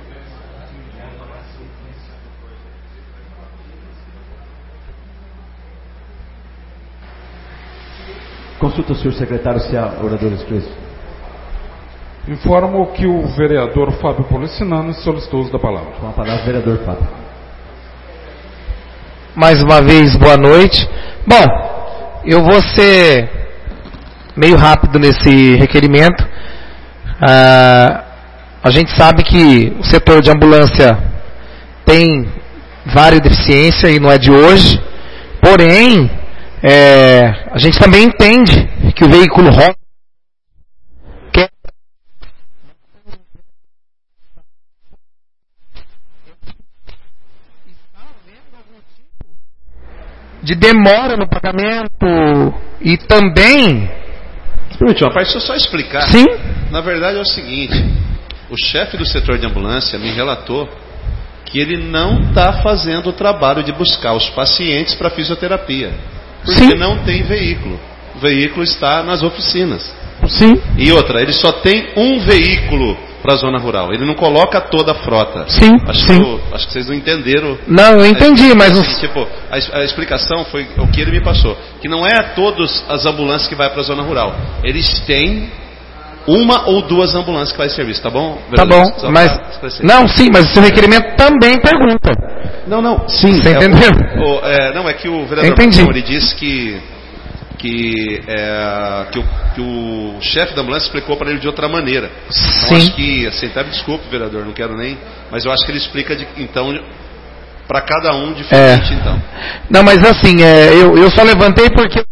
Consulta o senhor secretário se há oradores inscritos. Informo que o vereador Fábio Policinano solicitou o uso da palavra. Com a palavra, vereador Fábio. Mais uma vez, boa noite. Bom, eu vou ser meio rápido nesse requerimento. Ah, a gente sabe que o setor de ambulância tem várias deficiências e não é de hoje. Porém, é, a gente também entende que o veículo roda de demora no pagamento e também... Permite, rapaz, deixa eu só explicar. Sim. Na verdade é o seguinte, o chefe do setor de ambulância me relatou que ele não está fazendo o trabalho de buscar os pacientes para fisioterapia, porque Sim. não tem veículo. O veículo está nas oficinas. Sim. E outra, ele só tem um veículo para a zona rural. Ele não coloca toda a frota. Sim, acho, sim. Que eu, acho que vocês não entenderam. Não, eu entendi, mas... Assim, tipo, a, a explicação foi o que ele me passou. Que não é todas as ambulâncias que vai para a zona rural. Eles têm uma ou duas ambulâncias que vai serviço, tá bom? Tá bom, só mas... Não, sim, mas o seu requerimento também pergunta. Não, não, sim. Você é, entendeu? O, o, é, não, é que o vereador Entendi. ele disse que... Que, é, que, o, que o chefe da ambulância explicou para ele de outra maneira. Sim. Então acho que, assim, até me desculpe, vereador, não quero nem, mas eu acho que ele explica de, então para cada um diferente, é. então. Não, mas assim, é, eu, eu só levantei porque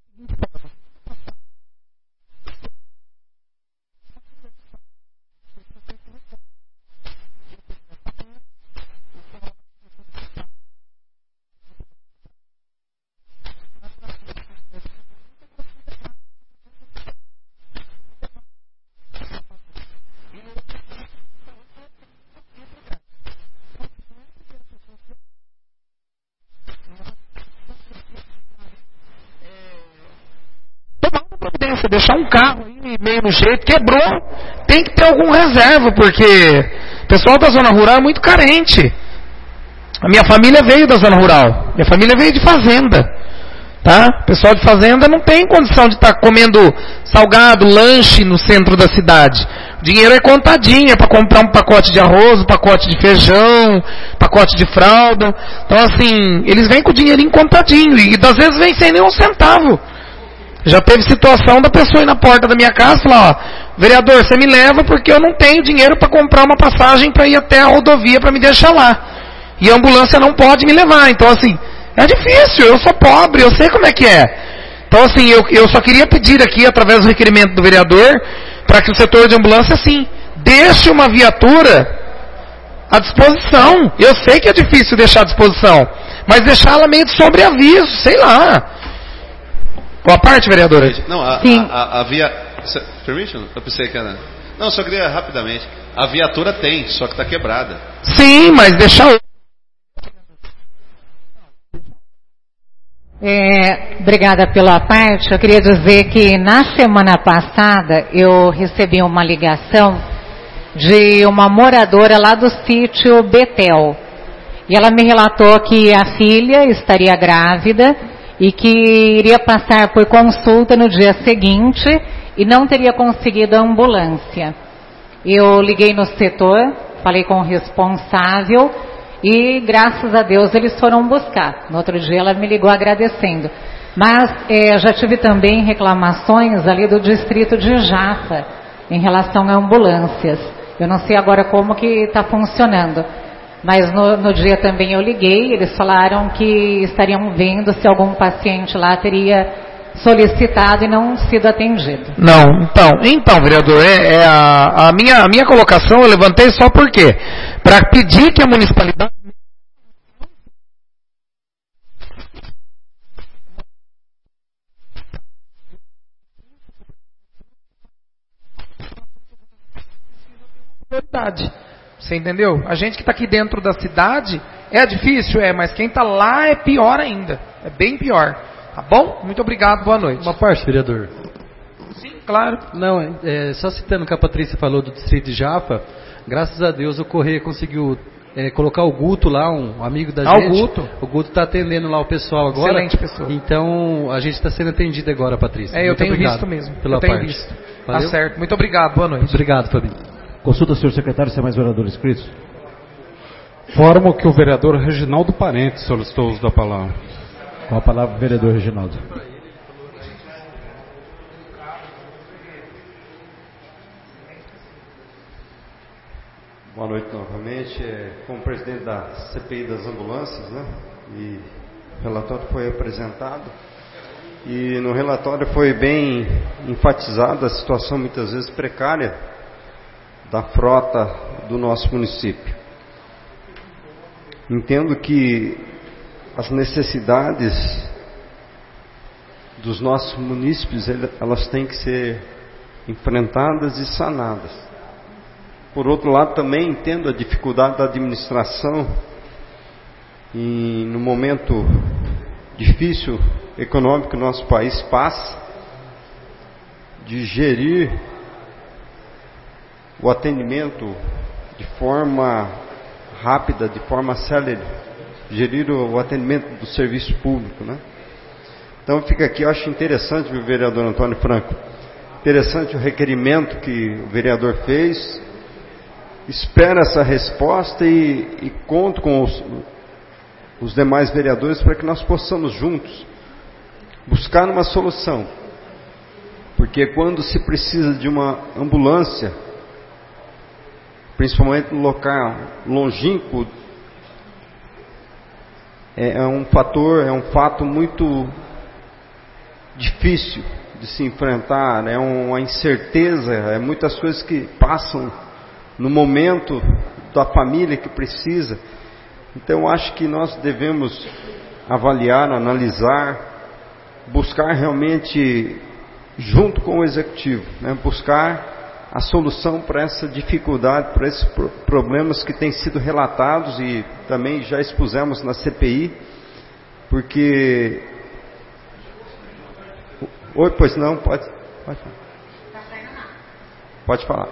deixar um carro aí meio no jeito, quebrou, tem que ter algum reserva, porque o pessoal da zona rural é muito carente. A minha família veio da zona rural, minha família veio de fazenda, tá? O pessoal de fazenda não tem condição de estar tá comendo salgado, lanche no centro da cidade. O dinheiro é contadinho, é para comprar um pacote de arroz, um pacote de feijão, pacote de fralda. Então assim, eles vêm com o dinheirinho contadinho e às vezes vêm sem nenhum centavo. Já teve situação da pessoa ir na porta da minha casa e falar, ó, vereador, você me leva porque eu não tenho dinheiro para comprar uma passagem para ir até a rodovia para me deixar lá. E a ambulância não pode me levar. Então assim, é difícil, eu sou pobre, eu sei como é que é. Então assim, eu, eu só queria pedir aqui, através do requerimento do vereador, para que o setor de ambulância, assim, deixe uma viatura à disposição. Eu sei que é difícil deixar à disposição, mas deixá-la meio de sobreaviso, sei lá. Boa parte, vereadora. Não, a, Sim. A, a, a via... Permission? Eu pensei que era... Não, só queria rapidamente. A viatura tem, só que está quebrada. Sim, mas deixa... É, obrigada pela parte. Eu queria dizer que na semana passada eu recebi uma ligação de uma moradora lá do sítio Betel. E ela me relatou que a filha estaria grávida e que iria passar por consulta no dia seguinte e não teria conseguido a ambulância. Eu liguei no setor, falei com o responsável e graças a Deus eles foram buscar. No outro dia ela me ligou agradecendo. Mas é, já tive também reclamações ali do distrito de Jaffa em relação a ambulâncias. Eu não sei agora como que está funcionando. Mas no, no dia também eu liguei, eles falaram que estariam vendo se algum paciente lá teria solicitado e não sido atendido. Não, então, então vereador, é, é a, a, minha, a minha colocação eu levantei só por quê? Para pedir que a municipalidade... Verdade. Você entendeu? A gente que está aqui dentro da cidade é difícil, é, mas quem está lá é pior ainda. É bem pior. Tá bom? Muito obrigado, boa noite. Uma parte, vereador. Sim, claro. Não, é, só citando o que a Patrícia falou do distrito de Jaffa, graças a Deus o Correia conseguiu é, colocar o Guto lá, um amigo da ah, gente. o Guto. O Guto está atendendo lá o pessoal agora. Excelente pessoa. Então a gente está sendo atendido agora, Patrícia. É, eu Muito tenho obrigado visto mesmo. Pela eu tenho parte. visto. Valeu? Tá certo. Muito obrigado, boa noite. Obrigado, Fabinho. Consulta, senhor secretário, se é mais vereador inscritos. Informo que o vereador Reginaldo Parente solicitou o uso da palavra. Com a palavra, o vereador Reginaldo. Boa noite novamente. Como presidente da C P I das ambulâncias, né? E o relatório foi apresentado. E no relatório foi bem enfatizada a situação muitas vezes precária da frota do nosso município. Entendo que as necessidades dos nossos munícipes, elas têm que ser enfrentadas e sanadas. Por outro lado, também entendo a dificuldade da administração e no momento difícil econômico que o nosso país passa, de gerir o atendimento de forma rápida, de forma célere, gerir o atendimento do serviço público, né? Então fica aqui, eu acho interessante, o vereador Antônio Franco, interessante o requerimento que o vereador fez, espero essa resposta e, e conto com os, os demais vereadores para que nós possamos juntos buscar uma solução, porque quando se precisa de uma ambulância, principalmente no local longínquo, é um fator, é um fato muito difícil de se enfrentar, é uma incerteza, é muitas coisas que passam no momento da família que precisa. Então eu acho que nós devemos avaliar, analisar, buscar realmente junto com o executivo, né, buscar a solução para essa dificuldade, para esses problemas que têm sido relatados e também já expusemos na C P I, porque... Oi, pois não, pode, pode falar. Pode falar.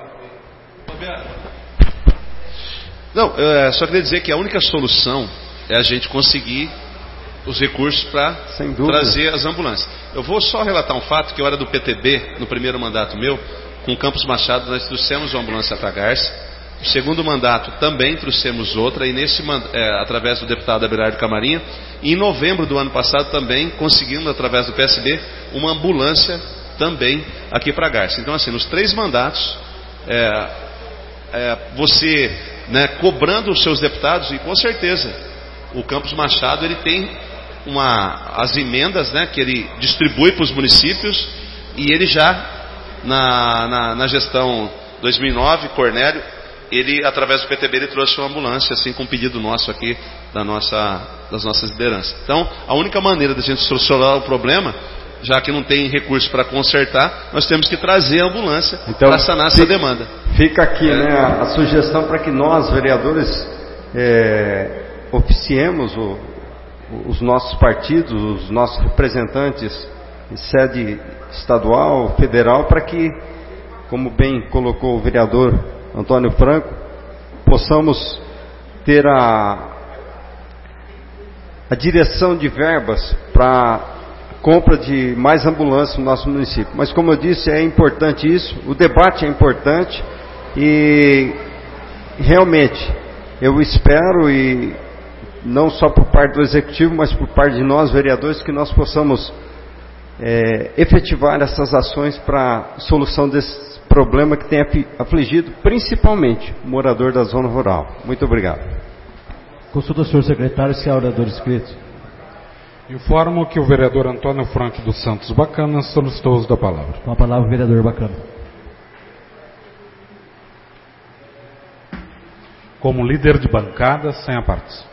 Não, eu só queria dizer que a única solução é a gente conseguir os recursos para trazer as ambulâncias. Eu vou só relatar um fato, que eu era do P T B, no primeiro mandato meu, com o Campos Machado, nós trouxemos uma ambulância para Garça. No segundo mandato também trouxemos outra, e nesse, é, através do deputado Abelardo Camarinha. E em novembro do ano passado também conseguimos, através do P S B, uma ambulância também aqui para Garça. Então, assim, nos três mandatos, é, é, você, né, cobrando os seus deputados, e com certeza o Campos Machado ele tem uma, as emendas, né, que ele distribui para os municípios, e ele já na, na, na gestão dois mil e nove, Cornélio, ele através do P T B ele trouxe uma ambulância, assim, com um pedido nosso aqui da nossa, das nossas lideranças. Então a única maneira da gente solucionar o problema, já que não tem recurso para consertar, nós temos que trazer a ambulância então, para sanar essa demanda. Fica aqui, é, né, a sugestão para que nós, vereadores, é, oficiemos o, os nossos partidos, os nossos representantes em sede estadual, federal, para que, como bem colocou o vereador Antônio Franco, possamos ter a, a direção de verbas para compra de mais ambulâncias no nosso município. Mas, como eu disse, é importante isso, o debate é importante e realmente eu espero, e não só por parte do Executivo, mas por parte de nós, vereadores, que nós possamos é, efetivar essas ações para a solução desse problema que tem afligido principalmente o morador da zona rural. Muito obrigado. Consulta o senhor secretário, se há orador inscrito. Informo que o vereador Antônio Franco dos Santos Bacana solicitou o uso da palavra. Com a palavra o vereador Bacana. Como líder de bancada, sem apartes.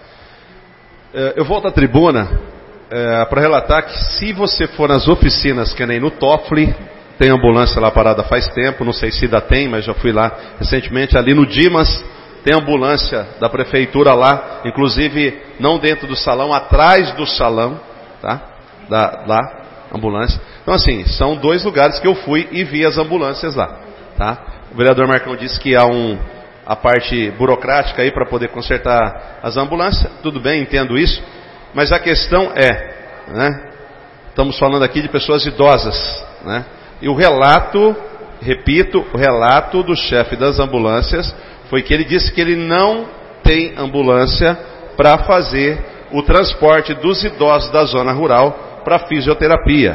Eu volto à tribuna é, para relatar que se você for nas oficinas, que nem no Toffoli, tem ambulância lá parada faz tempo, não sei se ainda tem, mas já fui lá recentemente, ali no Dimas, tem ambulância da prefeitura lá, inclusive não dentro do salão, atrás do salão, tá? Da, lá, ambulância. Então assim, são dois lugares que eu fui e vi as ambulâncias lá, tá? O vereador Marcão disse que há um, a parte burocrática aí para poder consertar as ambulâncias, tudo bem, entendo isso, mas a questão é, né? Estamos falando aqui de pessoas idosas, né? E o relato, repito, o relato do chefe das ambulâncias foi que ele disse que ele não tem ambulância para fazer o transporte dos idosos da zona rural para fisioterapia.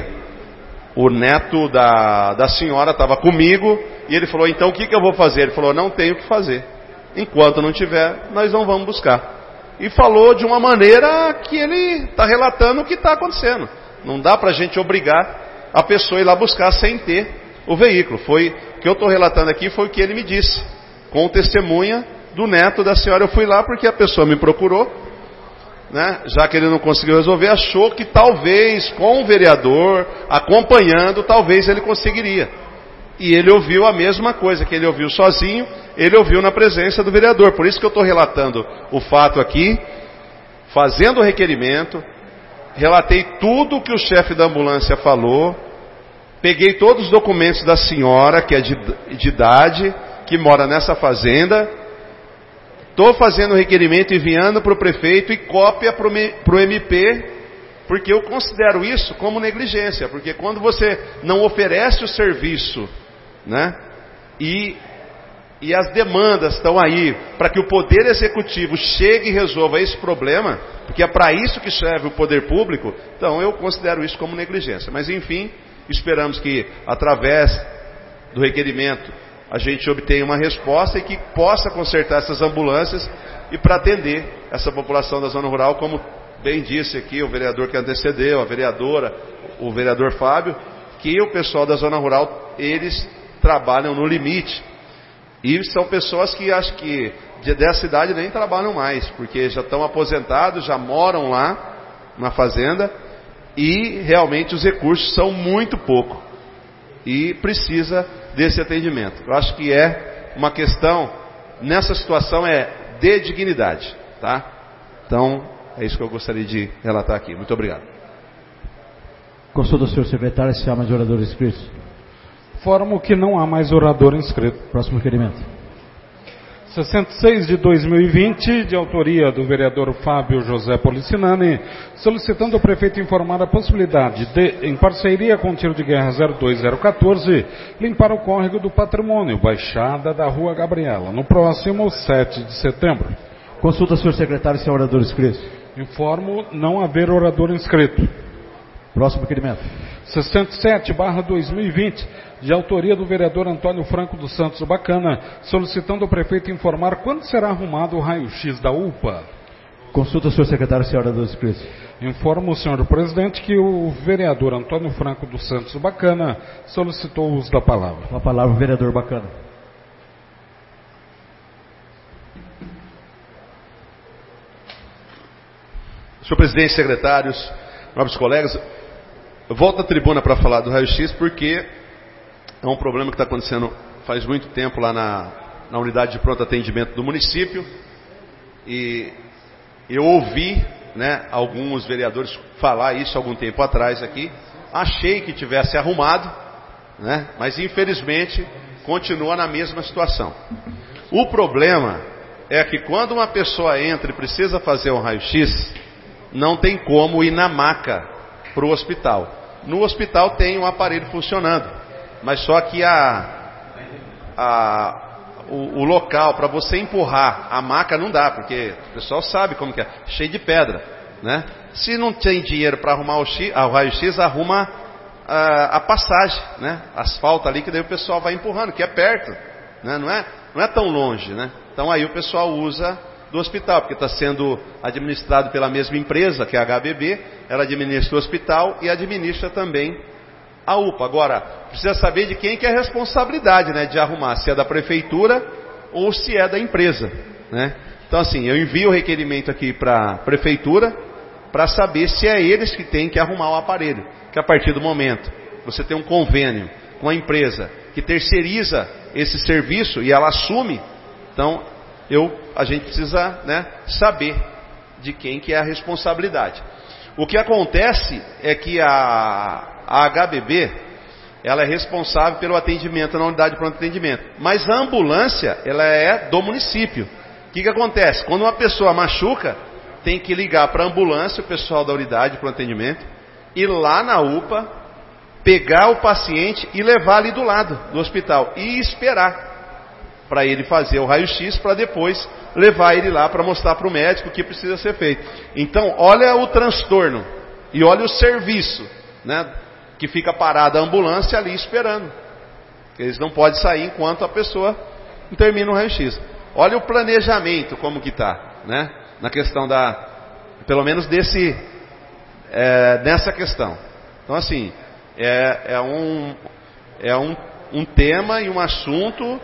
O neto da, da senhora estava comigo e ele falou, então o que, que eu vou fazer? Ele falou, não tenho o que fazer. Enquanto não tiver, nós não vamos buscar. E falou de uma maneira que ele está relatando o que está acontecendo. Não dá para a gente obrigar a pessoa ir lá buscar sem ter o veículo. Foi o que eu estou relatando aqui, foi o que ele me disse. Com testemunha do neto da senhora, eu fui lá porque a pessoa me procurou, né? Já que ele não conseguiu resolver, achou que talvez com o vereador acompanhando, talvez ele conseguiria. E ele ouviu a mesma coisa que ele ouviu sozinho, ele ouviu na presença do vereador. Por isso que eu estou relatando o fato aqui, fazendo o requerimento, relatei tudo o que o chefe da ambulância falou, peguei todos os documentos da senhora, que é de, de idade, que mora nessa fazenda, estou fazendo o requerimento, enviando para o prefeito e cópia para o M P, porque eu considero isso como negligência, porque quando você não oferece o serviço, né, e, e as demandas estão aí para que o Poder Executivo chegue e resolva esse problema, porque é para isso que serve o poder público, então eu considero isso como negligência. Mas enfim, esperamos que através do requerimento a gente obtenha uma resposta e que possa consertar essas ambulâncias e para atender essa população da zona rural, como bem disse aqui o vereador que antecedeu, a vereadora, o vereador Fábio, que o pessoal da zona rural, eles trabalham no limite. E são pessoas que acho que dessa idade nem trabalham mais, porque já estão aposentados, já moram lá na fazenda e realmente os recursos são muito pouco. E precisa desse atendimento. Eu acho que é uma questão, nessa situação, é de dignidade, tá? Então, é isso que eu gostaria de relatar aqui. Muito obrigado. Consulta do senhor secretário, se há mais oradores inscritos. Informo que não há mais orador inscrito. Próximo requerimento. sessenta e seis de dois mil e vinte, de autoria do vereador Fábio José Policinani, solicitando ao prefeito informar a possibilidade de, em parceria com o Tiro de Guerra zero dois zero um quatro, limpar o córrego do Patrimônio, Baixada da Rua Gabriela, no próximo sete de setembro. Consulta, senhor secretário, se há orador inscrito. Informo não haver orador inscrito. Próximo requerimento. sessenta e sete barra dois mil e vinte, de autoria do vereador Antônio Franco dos Santos Bacana, solicitando ao prefeito informar quando será arrumado o raio-x da U P A. Consulta o senhor secretário, se há orador inscrito. Informo o senhor presidente que o vereador Antônio Franco dos Santos Bacana solicitou o uso da palavra. Com a palavra o vereador Bacana. Senhor presidente, secretários, nobres colegas, eu volto à tribuna para falar do raio-x porque é um problema que está acontecendo faz muito tempo lá na, na unidade de pronto atendimento do município. E eu ouvi, né, alguns vereadores falar isso algum tempo atrás aqui. Achei que tivesse arrumado, né, mas infelizmente continua na mesma situação. O problema é que quando uma pessoa entra e precisa fazer um raio-x, não tem como ir na maca para o hospital. No hospital tem um aparelho funcionando, mas só que a, a, o, o local para você empurrar a maca não dá, porque o pessoal sabe como que é, cheio de pedra, né? Se não tem dinheiro para arrumar o, X, o raio-x, arruma a, a passagem, né? Asfalto ali, que daí o pessoal vai empurrando, que é perto, né? Não é, não é tão longe, né? Então aí o pessoal usa do hospital, porque está sendo administrado pela mesma empresa, que é a H B B, ela administra o hospital e administra também a U P A. Agora, precisa saber de quem que é a responsabilidade, né, de arrumar, se é da prefeitura ou se é da empresa, né? Então assim, eu envio o requerimento aqui para a prefeitura, para saber se é eles que têm que arrumar o aparelho, que a partir do momento você tem um convênio com a empresa que terceiriza esse serviço e ela assume, então eu, a gente precisa, né, saber de quem que é a responsabilidade. O que acontece é que a, a H B B, ela é responsável pelo atendimento na unidade de pronto atendimento, mas a ambulância, ela é do município. O que que acontece? Quando uma pessoa machuca, tem que ligar para a ambulância, o pessoal da unidade de pronto atendimento, ir lá na U P A, pegar o paciente e levar ali do lado do hospital e esperar para ele fazer o raio-x, para depois levar ele lá para mostrar para o médico o que precisa ser feito. Então, olha o transtorno e olha o serviço, né, que fica parada a ambulância ali esperando. Eles não podem sair enquanto a pessoa não termina o raio-x. Olha o planejamento como que está, né, na questão da, pelo menos desse, é, nessa questão. Então assim, é, é, um, é um, um tema e um assunto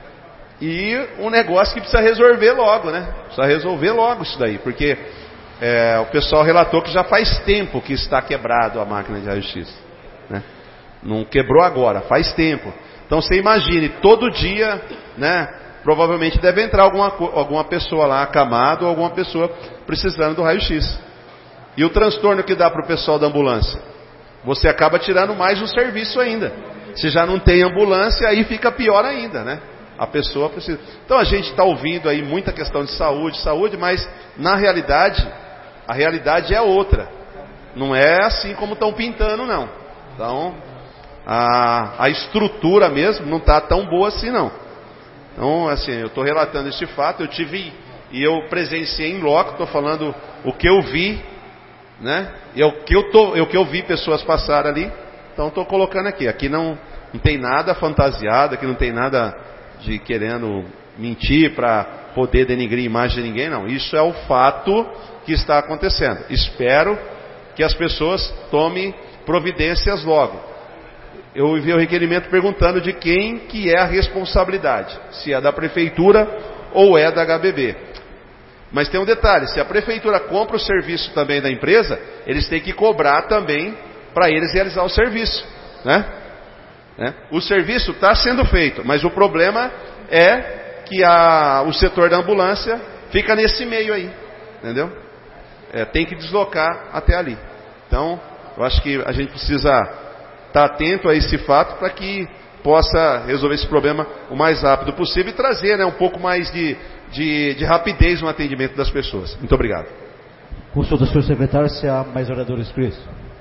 e um negócio que precisa resolver logo, né? Precisa resolver logo isso daí, porque é, o pessoal relatou que já faz tempo que está quebrado a máquina de raio-x, né? Não quebrou agora, faz tempo. Então você imagine, todo dia, né? Provavelmente deve entrar alguma, alguma pessoa lá acamado ou alguma pessoa precisando do raio-x. E o transtorno que dá para o pessoal da ambulância? Você acaba tirando mais um serviço ainda. Se já não tem ambulância, aí fica pior ainda, né? A pessoa precisa. Então a gente está ouvindo aí muita questão de saúde, saúde, mas na realidade, a realidade é outra. Não é assim como estão pintando, não. Então, a, a estrutura mesmo não está tão boa assim, não. Então, assim, eu estou relatando este fato, eu tive, e eu presenciei em loco, estou falando o que eu vi, né? E é o que eu, tô, é o que eu vi pessoas passar ali, então estou colocando aqui. Aqui não, não tem nada fantasiado, aqui não tem nada de querendo mentir para poder denigrir a imagem de ninguém, não. Isso é o fato que está acontecendo. Espero que as pessoas tomem providências logo. Eu enviei o requerimento perguntando de quem que é a responsabilidade, se é da prefeitura ou é da H B B. Mas tem um detalhe, se a prefeitura compra o serviço também da empresa, eles têm que cobrar também para eles realizar o serviço, né? né? O serviço está sendo feito, mas o problema é que a, o setor da ambulância fica nesse meio aí, entendeu? É, tem que deslocar até ali. Então, eu acho que a gente precisa estar atento a esse fato para que possa resolver esse problema o mais rápido possível e trazer, né, um pouco mais de, de, de rapidez no atendimento das pessoas. Muito obrigado. Consulta, senhor secretário, se há mais oradores inscritos.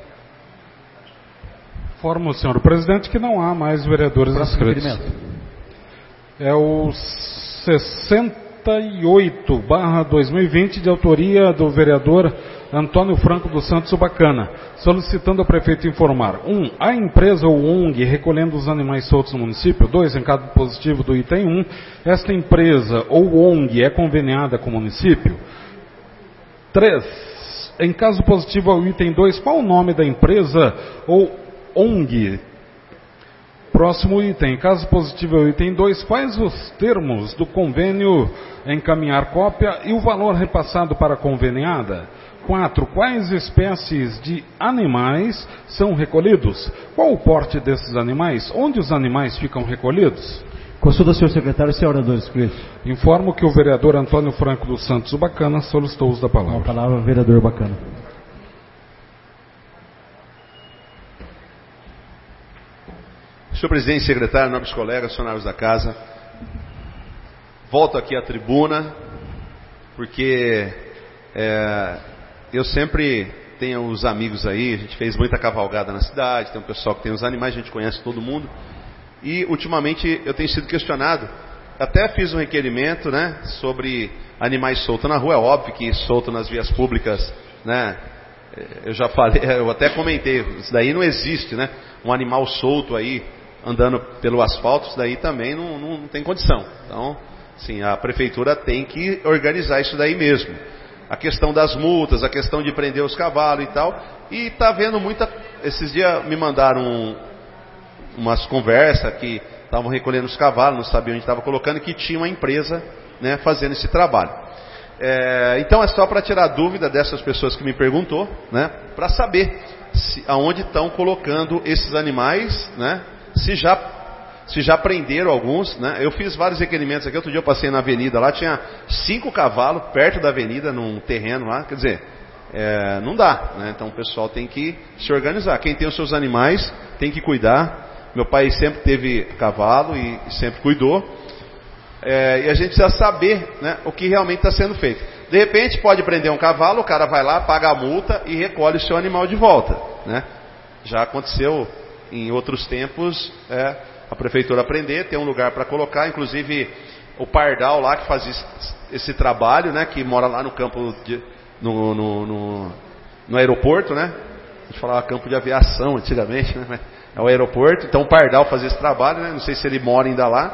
Informo, senhor presidente, que não há mais vereadores inscritos. É o sessenta e oito barra dois mil e vinte, de autoria do vereador Antônio Franco dos Santos Bacana, solicitando ao prefeito informar: um, a empresa ou O N G recolhendo os animais soltos no município. dois, em caso positivo do item um, esta empresa ou O N G é conveniada com o município. três, em caso positivo ao item dois, qual o nome da empresa ou O N G? Próximo item, em caso positivo ao item dois, quais os termos do convênio, encaminhar cópia e o valor repassado para a conveniada? quatro. Quais espécies de animais são recolhidos? Qual o porte desses animais? Onde os animais ficam recolhidos? Consulta, senhor secretário, senhor orador inscrito. Informo que o vereador Antônio Franco dos Santos Bacana solicitou o uso da palavra. Com a palavra, vereador Bacana. Senhor presidente, secretário, nobres colegas, funcionários da casa, volto aqui à tribuna, porque é, eu sempre tenho os amigos aí, a gente fez muita cavalgada na cidade, tem um pessoal que tem os animais, a gente conhece todo mundo, e ultimamente eu tenho sido questionado, até fiz um requerimento, né, sobre animais soltos na rua. É óbvio que solto nas vias públicas, né, eu já falei, eu até comentei, isso daí não existe, né, um animal solto aí, andando pelo asfalto, isso daí também não, não, não tem condição. Então, sim, a prefeitura tem que organizar isso daí mesmo. A questão das multas, a questão de prender os cavalos e tal. E está vendo muita... Esses dias me mandaram um, umas conversas que estavam recolhendo os cavalos, não sabiam onde estava colocando, e que tinha uma empresa, né, fazendo esse trabalho. É, então é só para tirar dúvida dessas pessoas que me perguntou, né, para saber se, aonde estão colocando esses animais, né, se já, se já prenderam alguns, né? Eu fiz vários requerimentos aqui. Outro dia eu passei na avenida, lá tinha cinco cavalos perto da avenida, num terreno lá. Quer dizer, é, não dá, né? Então o pessoal tem que se organizar. Quem tem os seus animais tem que cuidar. Meu pai sempre teve cavalo e sempre cuidou. É, e a gente precisa saber, né, o que realmente está sendo feito. De repente pode prender um cavalo, o cara vai lá, paga a multa e recolhe o seu animal de volta, né? Já aconteceu em outros tempos, é, a prefeitura prender, tem um lugar para colocar, inclusive o Pardal lá que faz esse, esse trabalho, né, que mora lá no campo, de, no, no, no, no aeroporto, né? A gente falava campo de aviação antigamente, né? É o aeroporto, então o Pardal faz esse trabalho, né? Não sei se ele mora ainda lá.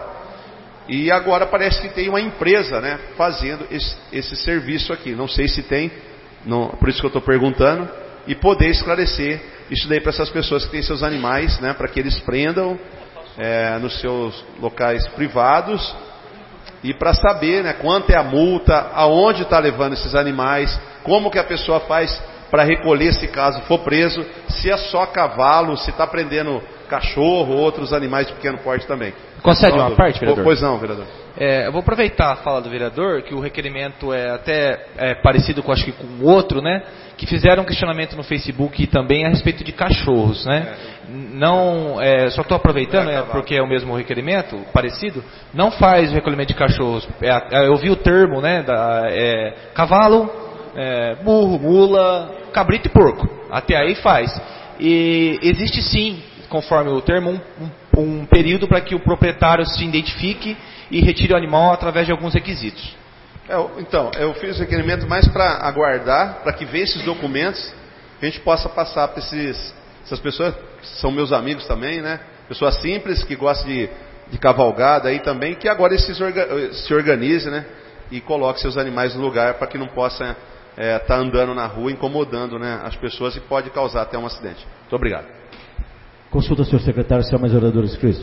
E agora parece que tem uma empresa, né, fazendo esse, esse serviço aqui. Não sei se tem, não, por isso que eu estou perguntando, e poder esclarecer isso daí para essas pessoas que têm seus animais, né, para que eles prendam é, nos seus locais privados, e para saber, né, quanto é a multa, aonde está levando esses animais, como que a pessoa faz para recolher se caso for preso, se é só cavalo, se está prendendo cachorro ou outros animais de pequeno porte também. Concede uma parte, vereador? Pois não, vereador. É, eu vou aproveitar a fala do vereador, que o requerimento é até é, parecido com, acho que com o outro, né? Que fizeram um questionamento no Facebook também a respeito de cachorros, né? É. Não, é, só estou aproveitando, é, porque é o mesmo requerimento, parecido. Não faz o recolhimento de cachorros. É, eu vi o termo, né? Da, é, cavalo, é, burro, mula, cabrito e porco. Até aí faz. E existe sim, conforme o termo, um, um, um período para que o proprietário se identifique e retire o animal através de alguns requisitos. É, então, eu fiz o requerimento mais para aguardar, para que venha esses documentos, que a gente possa passar para esses, essas pessoas, que são meus amigos também, né? Pessoas simples, que gostam de, de cavalgada aí também, que agora eles se, orga, se organize, né? E coloque seus animais no lugar para que não possa estar é, tá andando na rua, incomodando, né, as pessoas, e pode causar até um acidente. Muito obrigado. Consulta, senhor secretário, se há mais oradores inscritos.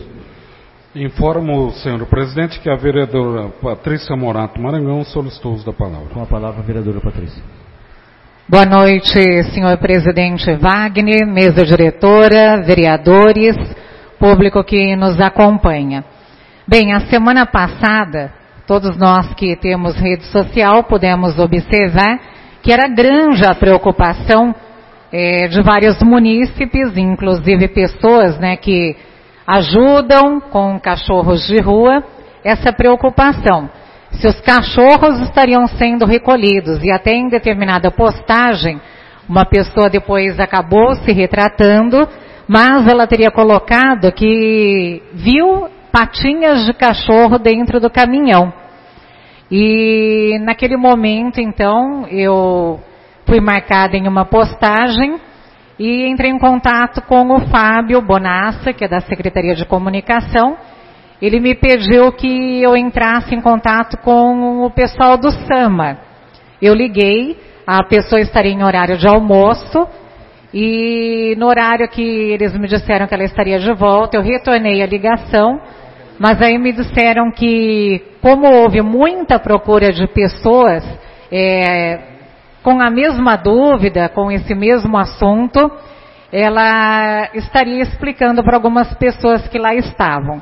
Informo, senhor presidente, que a vereadora Patrícia Morato Maranhão solicitou o uso da palavra. Com a palavra, a vereadora Patrícia. Boa noite, senhor presidente Wagner, mesa diretora, vereadores, público que nos acompanha. Bem, a semana passada, todos nós que temos rede social pudemos observar que era grande a preocupação é, de vários munícipes, inclusive pessoas, né, que ajudam com cachorros de rua, essa preocupação. Se os cachorros estariam sendo recolhidos, e até em determinada postagem, uma pessoa depois acabou se retratando, mas ela teria colocado que viu patinhas de cachorro dentro do caminhão. E naquele momento, então, eu fui marcada em uma postagem e entrei em contato com o Fábio Bonassa, que é da Secretaria de Comunicação. Ele me pediu que eu entrasse em contato com o pessoal do SAMA. Eu liguei, a pessoa estaria em horário de almoço, e no horário que eles me disseram que ela estaria de volta, eu retornei a ligação, mas aí me disseram que, como houve muita procura de pessoas é, com a mesma dúvida, com esse mesmo assunto, ela estaria explicando para algumas pessoas que lá estavam.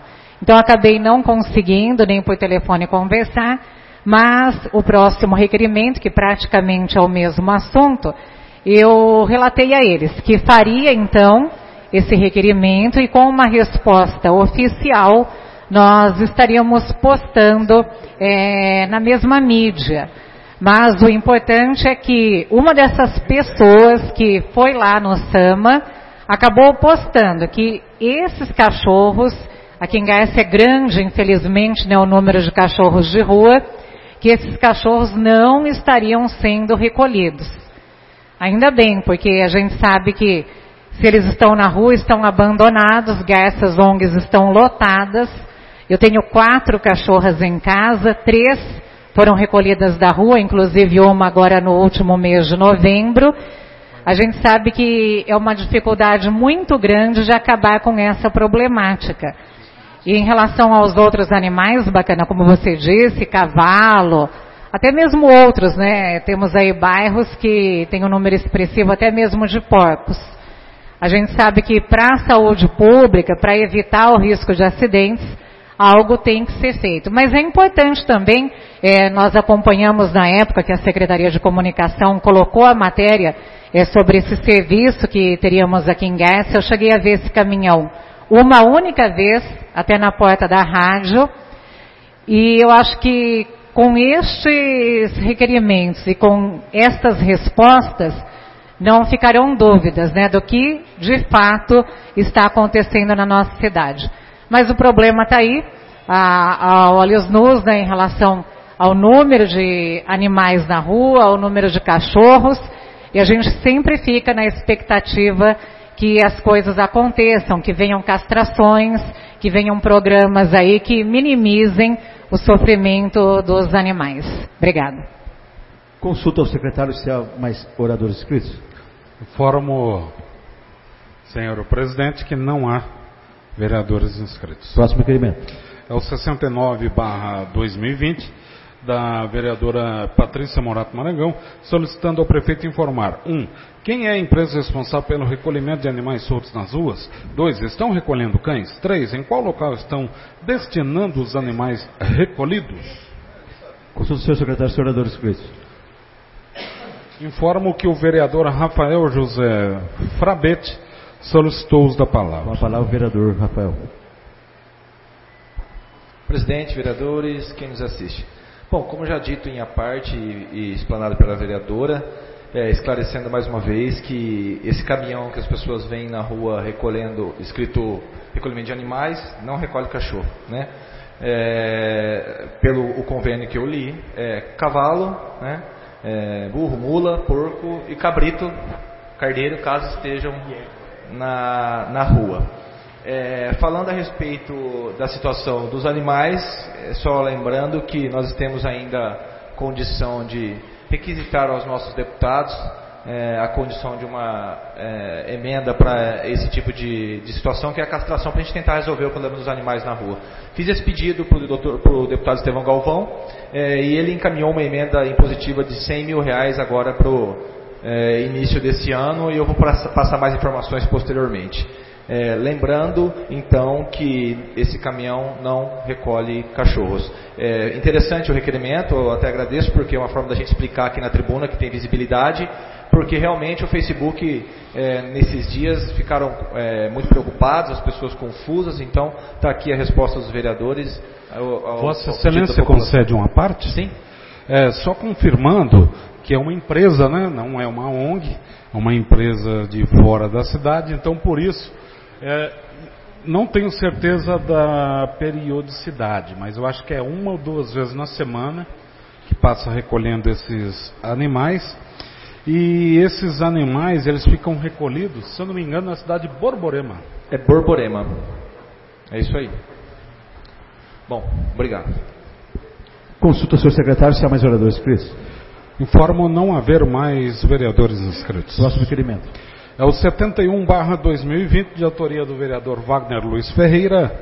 Então, acabei não conseguindo nem por telefone conversar, mas o próximo requerimento, que praticamente é o mesmo assunto, eu relatei a eles que faria, então, esse requerimento e com uma resposta oficial, nós estaríamos postando é, na mesma mídia. Mas o importante é que uma dessas pessoas que foi lá no SAMA acabou postando que esses cachorros, aqui em Garça é grande, infelizmente, né, o número de cachorros de rua, que esses cachorros não estariam sendo recolhidos. Ainda bem, porque a gente sabe que se eles estão na rua, estão abandonados, Garças O N Gs estão lotadas. Eu tenho quatro cachorras em casa, três foram recolhidas da rua, inclusive uma agora no último mês de novembro. A gente sabe que é uma dificuldade muito grande de acabar com essa problemática. E em relação aos outros animais, bacana, como você disse, cavalo, até mesmo outros, né? Temos aí bairros que tem um número expressivo até mesmo de porcos. A gente sabe que para a saúde pública, para evitar o risco de acidentes, algo tem que ser feito. Mas é importante também, é, nós acompanhamos na época que a Secretaria de Comunicação colocou a matéria é, sobre esse serviço que teríamos aqui em Garça. Eu cheguei a ver esse caminhão uma única vez, até na porta da rádio, e eu acho que com estes requerimentos e com estas respostas, não ficarão dúvidas, né, do que de fato está acontecendo na nossa cidade. Mas o problema está aí, a, a olhos nus, né, em relação ao número de animais na rua, ao número de cachorros, e a gente sempre fica na expectativa que as coisas aconteçam, que venham castrações, que venham programas aí que minimizem o sofrimento dos animais. Obrigada. Consulta ao secretário se há mais oradores inscritos. Informo, senhor presidente, que não há vereadores inscritos. Próximo requerimento. É o sessenta e nove barra dois mil e vinte, da vereadora Patrícia Morato Marangão, solicitando ao prefeito informar: um. Quem é a empresa responsável pelo recolhimento de animais soltos nas ruas? dois. Estão recolhendo cães? três. Em qual local estão destinando os animais recolhidos? Consulta o senhor secretário, senhor orador inscritos. Informo que o vereador Rafael José Frabete solicitou uso da palavra. Com a palavra o vereador Rafael. Presidente, vereadores, quem nos assiste. Bom, como já dito em a parte e, e explanado pela vereadora, é, esclarecendo mais uma vez que esse caminhão que as pessoas veem na rua recolhendo, escrito recolhimento de animais, não recolhe cachorro, né? É, pelo o convênio que eu li, é cavalo, né? É, burro, mula, porco e cabrito, carneiro, caso estejam na, na rua. É, falando a respeito da situação dos animais, é só lembrando que nós temos ainda condição de requisitar aos nossos deputados é, a condição de uma é, emenda para esse tipo de, de situação, que é a castração, para a gente tentar resolver o problema dos animais na rua. Fiz esse pedido para o deputado Estevão Galvão é, e ele encaminhou uma emenda impositiva de cem mil reais agora para o é, início desse ano, e eu vou passar mais informações posteriormente. É, lembrando, então, que esse caminhão não recolhe cachorros. É interessante o requerimento, eu até agradeço, porque é uma forma da gente explicar aqui na tribuna, que tem visibilidade, porque realmente o Facebook, é, nesses dias, ficaram é, muito preocupados, as pessoas confusas, então está aqui a resposta dos vereadores. Ao, ao, Vossa Excelência concede uma parte? Sim. É, só confirmando que é uma empresa, né? Não é uma O N G, é uma empresa de fora da cidade, então por isso É, não tenho certeza da periodicidade, mas eu acho que é uma ou duas vezes na semana que passa recolhendo esses animais. E esses animais, eles ficam recolhidos, se eu não me engano, na cidade de Borborema. É Borborema. É isso aí. Bom, obrigado. Consulta o senhor secretário se há mais oradores inscritos. Informo não haver mais vereadores inscritos. Próximo requerimento. É o setenta e um barra dois mil e vinte, de autoria do vereador Wagner Luiz Ferreira.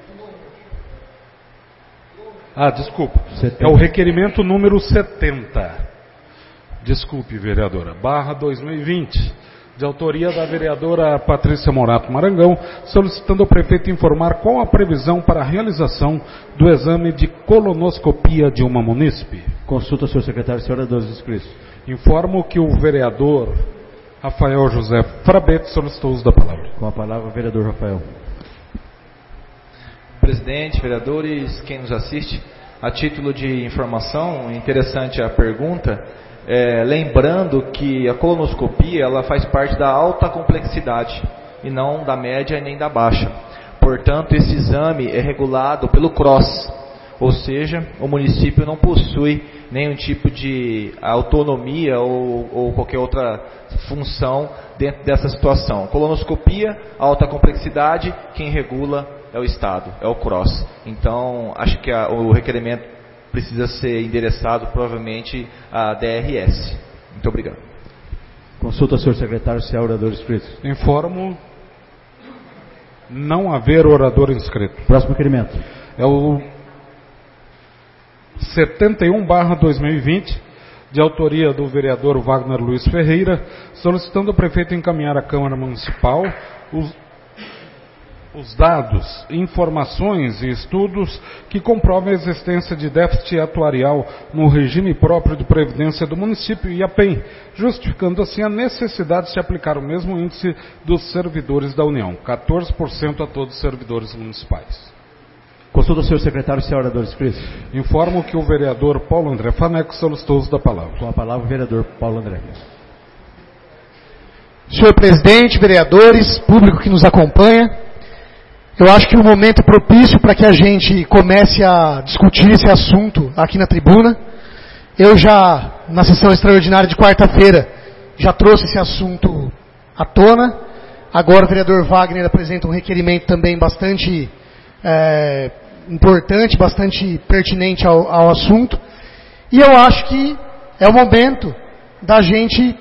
Ah, desculpa. setenta. É o requerimento número setenta. Desculpe, vereadora. Barra dois mil e vinte, de autoria da vereadora Patrícia Morato Marangão, solicitando ao prefeito informar qual a previsão para a realização do exame de colonoscopia de uma munícipe. Consulta, senhor secretário e senhores inscritos. Informo que o vereador Rafael José Frabeto solicitou o uso da palavra. Com a palavra, o vereador Rafael. Presidente, vereadores, quem nos assiste, a título de informação, interessante a pergunta, é, lembrando que a colonoscopia ela faz parte da alta complexidade e não da média e nem da baixa. Portanto, esse exame é regulado pelo C R O S, ou seja, o município não possui nenhum tipo de autonomia ou, ou qualquer outra função dentro dessa situação. Colonoscopia, alta complexidade, quem regula é o Estado, é o C R O S. Então, acho que a, o requerimento precisa ser endereçado provavelmente à D R S. Muito obrigado. Consulta, senhor secretário, se há orador inscrito. Informo não haver orador inscrito. Próximo requerimento. É o setenta e um barra dois mil e vinte, de autoria do vereador Wagner Luiz Ferreira, solicitando ao prefeito encaminhar à Câmara Municipal os os dados, informações e estudos que comprovem a existência de déficit atuarial no regime próprio de previdência do município e a P E M, justificando assim a necessidade de se aplicar o mesmo índice dos servidores da União, quatorze por cento a todos os servidores municipais. Consulta o senhor secretário se há orador inscrito. Informo que o vereador Paulo André Faneco solicitou o uso da palavra. Com a palavra, o vereador Paulo André. Senhor presidente, vereadores, público que nos acompanha, eu acho que o momento é propício para que a gente comece a discutir esse assunto aqui na tribuna. Eu já, na sessão extraordinária de quarta-feira, já trouxe esse assunto à tona. Agora o vereador Wagner apresenta um requerimento também bastante é, importante, bastante pertinente ao, ao assunto. E eu acho que é o momento da gente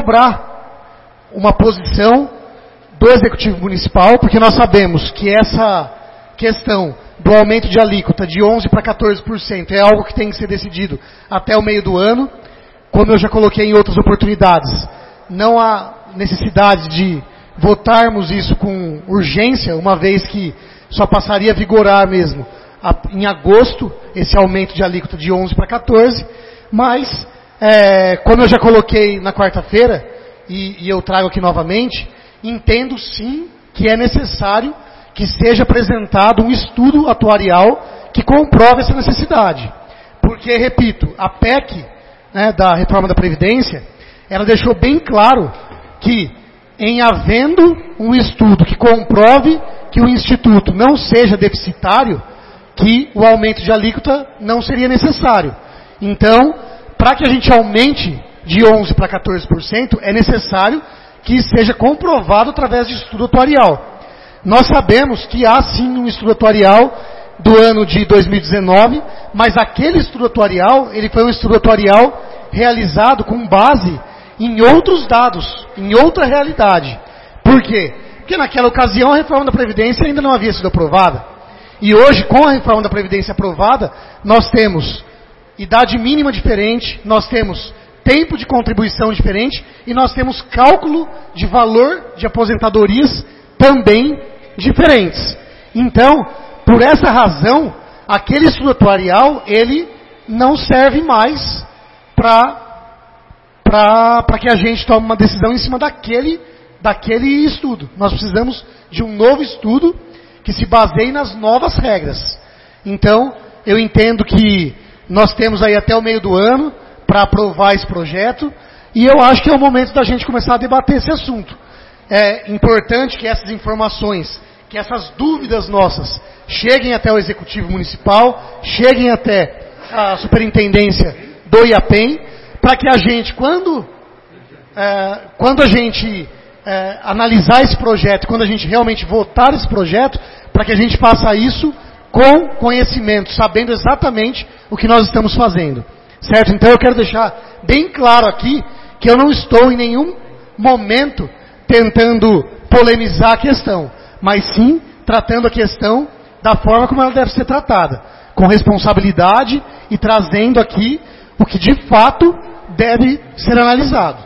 cobrar uma posição do Executivo Municipal, porque nós sabemos que essa questão do aumento de alíquota de onze para quatorze por cento é algo que tem que ser decidido até o meio do ano. Como eu já coloquei em outras oportunidades, não há necessidade de votarmos isso com urgência, uma vez que só passaria a vigorar mesmo em agosto, esse aumento de alíquota de onze para quatorze, mas, é, como eu já coloquei na quarta-feira, e, e eu trago aqui novamente, entendo sim que é necessário que seja apresentado um estudo atuarial que comprove essa necessidade. Porque, repito, a P E C, né, da reforma da Previdência, ela deixou bem claro que, em havendo um estudo que comprove que o Instituto não seja deficitário, que o aumento de alíquota não seria necessário. Então, para que a gente aumente de onze para quatorze por cento, é necessário que seja comprovado através de estudo atuarial. Nós sabemos que há sim um estudo atuarial do ano de dois mil e dezenove, mas aquele estudo atuarial, ele foi um estudo atuarial realizado com base em outros dados, em outra realidade. Por quê? Porque naquela ocasião a reforma da Previdência ainda não havia sido aprovada. E hoje, com a reforma da Previdência aprovada, nós temos idade mínima diferente, nós temos tempo de contribuição diferente e nós temos cálculo de valor de aposentadorias também diferentes. Então, por essa razão, aquele estudo atuarial, ele não serve mais para que a gente tome uma decisão em cima daquele, daquele estudo. Nós precisamos de um novo estudo que se baseie nas novas regras. Então, eu entendo que nós temos aí até o meio do ano para aprovar esse projeto, e eu acho que é o momento da gente começar a debater esse assunto. É importante que essas informações, que essas dúvidas nossas, cheguem até o Executivo Municipal, cheguem até a Superintendência do I A P E M, para que a gente, quando, é, quando a gente é, analisar esse projeto, quando a gente realmente votar esse projeto, para que a gente faça isso com conhecimento, sabendo exatamente o que nós estamos fazendo. Certo? Então eu quero deixar bem claro aqui que eu não estou em nenhum momento tentando polemizar a questão, mas sim tratando a questão da forma como ela deve ser tratada, com responsabilidade e trazendo aqui o que de fato deve ser analisado.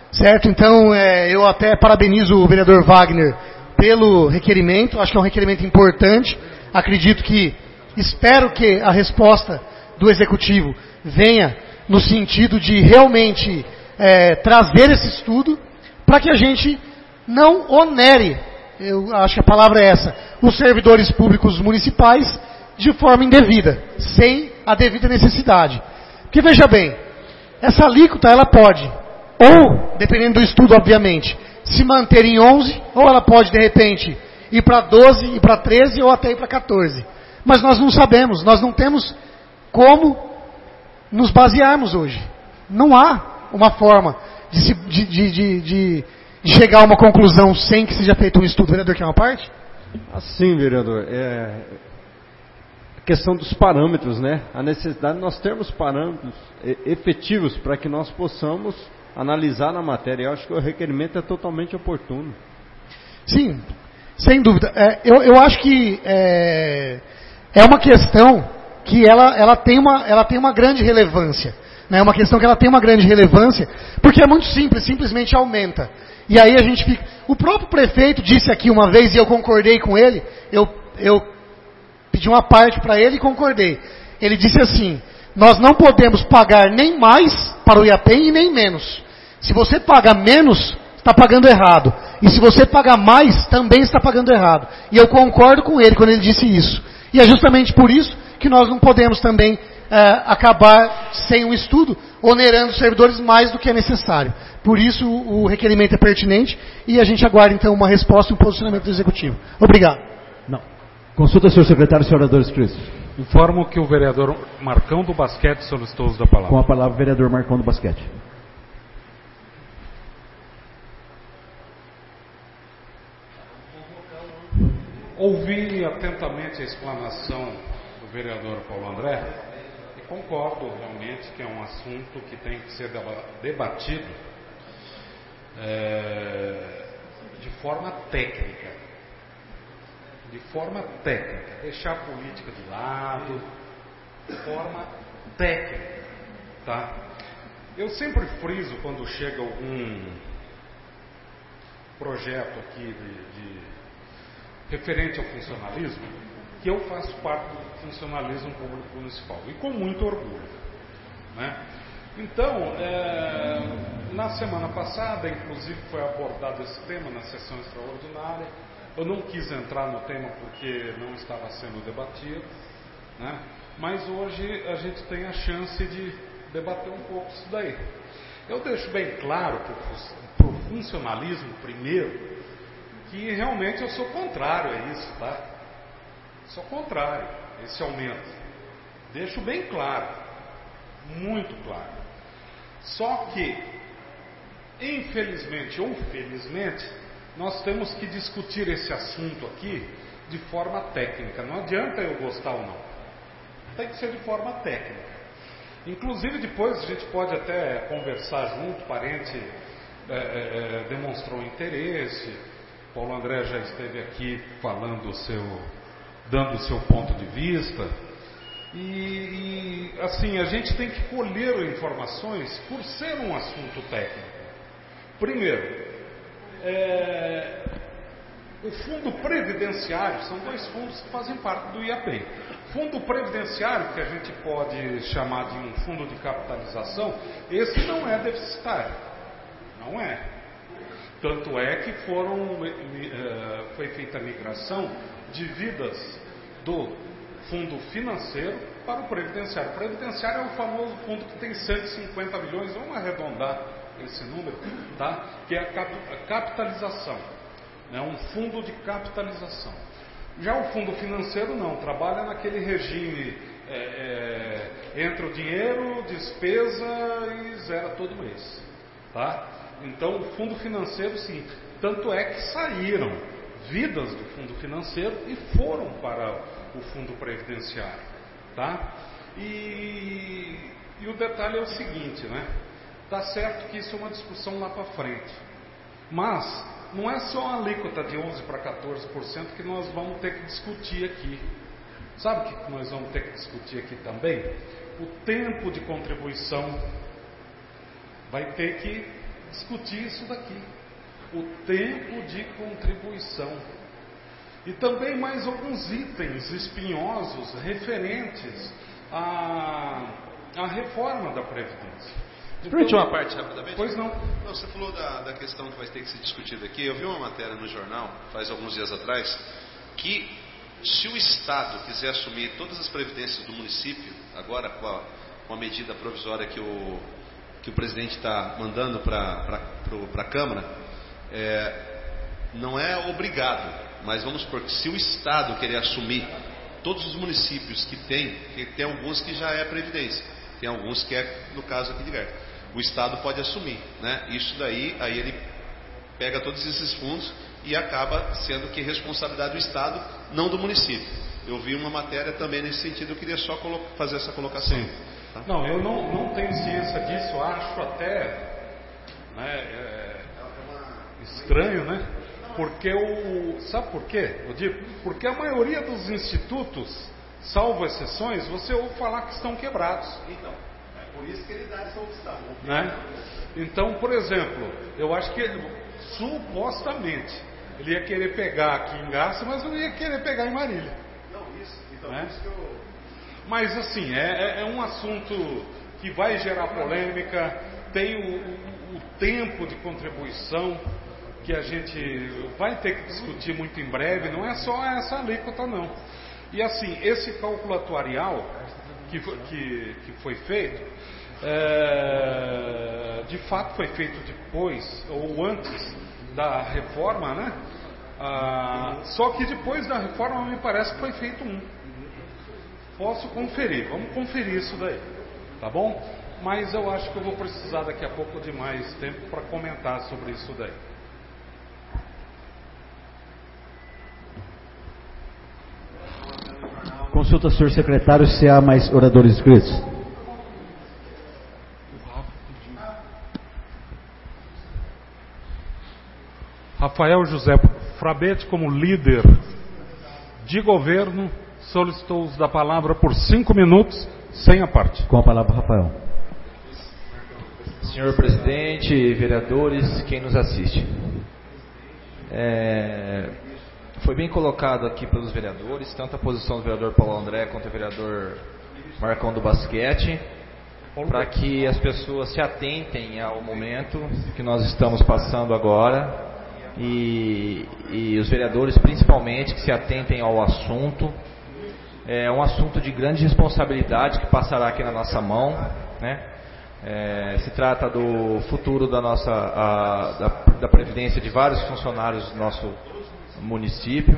Certo? Então, é, eu até parabenizo o vereador Wagner pelo requerimento, acho que é um requerimento importante, acredito que, espero que a resposta do Executivo venha no sentido de realmente é, trazer esse estudo, para que a gente não onere, eu acho que a palavra é essa, os servidores públicos municipais de forma indevida, sem a devida necessidade. Porque veja bem, essa alíquota ela pode, ou, dependendo do estudo obviamente, se manter em onze, ou ela pode de repente ir para doze, ir para treze ou até ir para quatorze. Mas nós não sabemos, nós não temos como nos basearmos hoje. Não há uma forma de, se, de, de, de, de, de chegar a uma conclusão sem que seja feito um estudo. O vereador quer uma parte? Assim, vereador, é a questão dos parâmetros, né? A necessidade de nós termos parâmetros efetivos para que nós possamos analisar na matéria. Eu acho que o requerimento é totalmente oportuno. Sim, sem dúvida. É, eu, eu acho que é, é uma questão que ela, ela, tem uma, ela tem uma grande relevância. É né? Uma questão que ela tem uma grande relevância, porque é muito simples, simplesmente aumenta. E aí a gente fica... O próprio prefeito disse aqui uma vez, e eu concordei com ele, eu, eu pedi uma parte para ele e concordei. Ele disse assim: nós não podemos pagar nem mais para o IAPEM e nem menos. Se você paga menos, está pagando errado. E se você paga mais, também está pagando errado. E eu concordo com ele quando ele disse isso. E é justamente por isso que nós não podemos também é, acabar sem um estudo, onerando os servidores mais do que é necessário. Por isso o, o requerimento é pertinente e a gente aguarda então uma resposta e um posicionamento do Executivo. Obrigado. Não. Consulta, senhor secretário, senhor Adonis Cristo. Informo que o vereador Marcão do Basquete solicitou o uso da palavra. Com a palavra, o vereador Marcão do Basquete. Ouvi atentamente a explanação do vereador Paulo André e concordo realmente que é um assunto que tem que ser debatido é, de forma técnica. De forma técnica. Deixar a política de lado, de forma técnica. Tá? Eu sempre friso quando chega algum projeto aqui de, de referente ao funcionalismo, que eu faço parte do funcionalismo público municipal, e com muito orgulho. Né? Então, é, na semana passada, inclusive, foi abordado esse tema na sessão extraordinária. Eu não quis entrar no tema porque não estava sendo debatido, né? Mas hoje a gente tem a chance de debater um pouco isso daí. Eu deixo bem claro para o funcionalismo, primeiro, que realmente eu sou contrário a isso, tá? Sou contrário a esse aumento. Deixo bem claro, muito claro. Só que, infelizmente ou felizmente, nós temos que discutir esse assunto aqui de forma técnica. Não adianta eu gostar ou não. Tem que ser de forma técnica. Inclusive depois a gente pode até conversar junto, parente é, é, demonstrou interesse. Paulo André já esteve aqui falando o seu, dando o seu ponto de vista. E, e assim, a gente tem que colher informações por ser um assunto técnico. Primeiro, é, o fundo previdenciário, são dois fundos que fazem parte do IAPEM. Fundo previdenciário, que a gente pode chamar de um fundo de capitalização, esse não é deficitário. Não é. Tanto é que foram, foi feita a migração de vidas do fundo financeiro para o previdenciário. O previdenciário é o famoso fundo que tem cento e cinquenta milhões, vamos arredondar esse número, tá? Que é a capitalização, né? Um fundo de capitalização. Já o fundo financeiro não, trabalha naquele regime, é, é, entra o dinheiro, despesa e zera todo mês, tá? Então o fundo financeiro sim, tanto é que saíram vidas do fundo financeiro e foram para o fundo previdenciário, tá? E, e o detalhe é o seguinte, né? Tá certo que isso é uma discussão lá para frente, mas não é só a alíquota de onze para quatorze por cento que nós vamos ter que discutir aqui. Sabe o que nós vamos ter que discutir aqui também? O tempo de contribuição vai ter que discutir isso daqui, o tempo de contribuição. E também mais alguns itens espinhosos referentes à, à reforma da Previdência. Então, permite uma parte rapidamente? Pois não. não você falou da, da questão que vai ter que ser discutida aqui. Eu vi uma matéria no jornal, faz alguns dias atrás, que se o Estado quiser assumir todas as previdências do município, agora com a, com a medida provisória que o, que o presidente está mandando para a Câmara, é, não é obrigado, mas vamos supor que se o Estado querer assumir todos os municípios que tem, que tem alguns que já é Previdência, tem alguns que é no caso aqui de Guerra, o Estado pode assumir, né? Isso daí, aí ele pega todos esses fundos e acaba sendo que responsabilidade do Estado, não do município. Eu vi uma matéria também nesse sentido, eu queria só fazer essa colocação. Sim. Tá? Não, eu não, não tenho ciência disso, acho até né, é, estranho, né? Porque o. Sabe por quê? Eu digo, porque a maioria dos institutos, salvo exceções, você ouve falar que estão quebrados. Então, é por isso que ele dá essa opção. Né? Então, por exemplo, eu acho que supostamente ele ia querer pegar aqui em Garça, mas não ia querer pegar em Marília. Não, isso. Então, né? isso que eu. Mas assim, é, é um assunto que vai gerar polêmica, tem o, o, o tempo de contribuição que a gente vai ter que discutir muito em breve, não é só essa alíquota não. E assim, esse cálculo atuarial que, que, que foi feito, é, de fato foi feito depois ou antes da reforma, né? Ah, só que depois da reforma me parece que foi feito um. Posso conferir, vamos conferir isso daí, tá bom? Mas eu acho que eu vou precisar daqui a pouco de mais tempo para comentar sobre isso daí. Consulta, senhor secretário, se há mais oradores inscritos. Rafael José Frabete, como líder de governo, solicitou o uso da palavra por cinco minutos, sem a parte. Com a palavra, Rafael. Senhor presidente, vereadores, quem nos assiste. É, foi bem colocado aqui pelos vereadores, tanto a posição do vereador Paulo André quanto do vereador Marcão do Basquete, para que as pessoas se atentem ao momento que nós estamos passando agora. E, e os vereadores principalmente que se atentem ao assunto. É um assunto de grande responsabilidade que passará aqui na nossa mão, né? É, se trata do futuro da nossa a, da, da previdência de vários funcionários do nosso município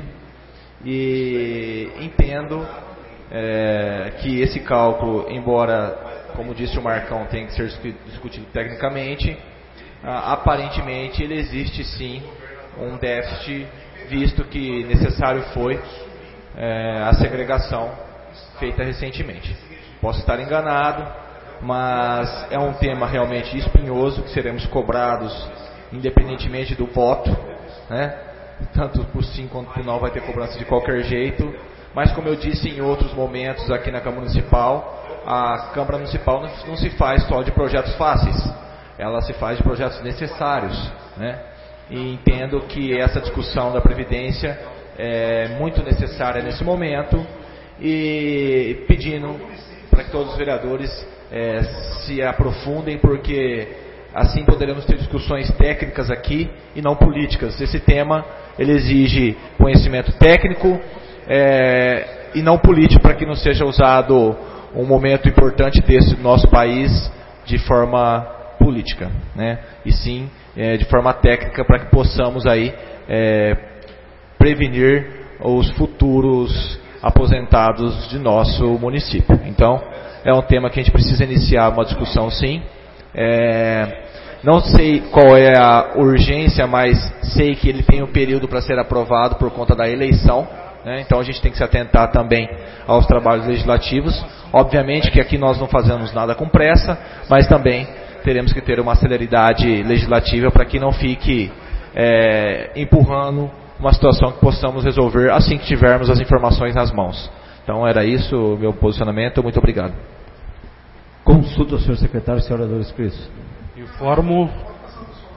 e entendo é, que esse cálculo, embora, como disse o Marcão, tenha que ser discutido tecnicamente, a, aparentemente ele existe sim um déficit, visto que necessário foi é, a segregação feita recentemente. Posso estar enganado, mas é um tema realmente espinhoso que seremos cobrados independentemente do voto, né? Tanto por sim quanto por não vai ter cobrança de qualquer jeito, mas como eu disse em outros momentos aqui na Câmara Municipal, a Câmara Municipal não, não se faz só de projetos fáceis, ela se faz de projetos necessários, né? E entendo que essa discussão da Previdência é muito necessária nesse momento e pedindo para que todos os vereadores é, se aprofundem, porque assim poderemos ter discussões técnicas aqui e não políticas. Esse tema ele exige conhecimento técnico é, e não político, para que não seja usado um momento importante desse do nosso país de forma política, né? E sim é, de forma técnica, para que possamos aí é, prevenir os futuros aposentados de nosso município. Então, é um tema que a gente precisa iniciar uma discussão sim. É, não sei qual é a urgência, mas sei que ele tem um período para ser aprovado por conta da eleição, né? Então a gente tem que se atentar também aos trabalhos legislativos. Obviamente que aqui nós não fazemos nada com pressa, mas também teremos que ter uma celeridade legislativa para que não fique é, empurrando uma situação que possamos resolver assim que tivermos as informações nas mãos. Então era isso o meu posicionamento. Muito obrigado. Consulta, senhor secretário, senhor orador inscrito. Informo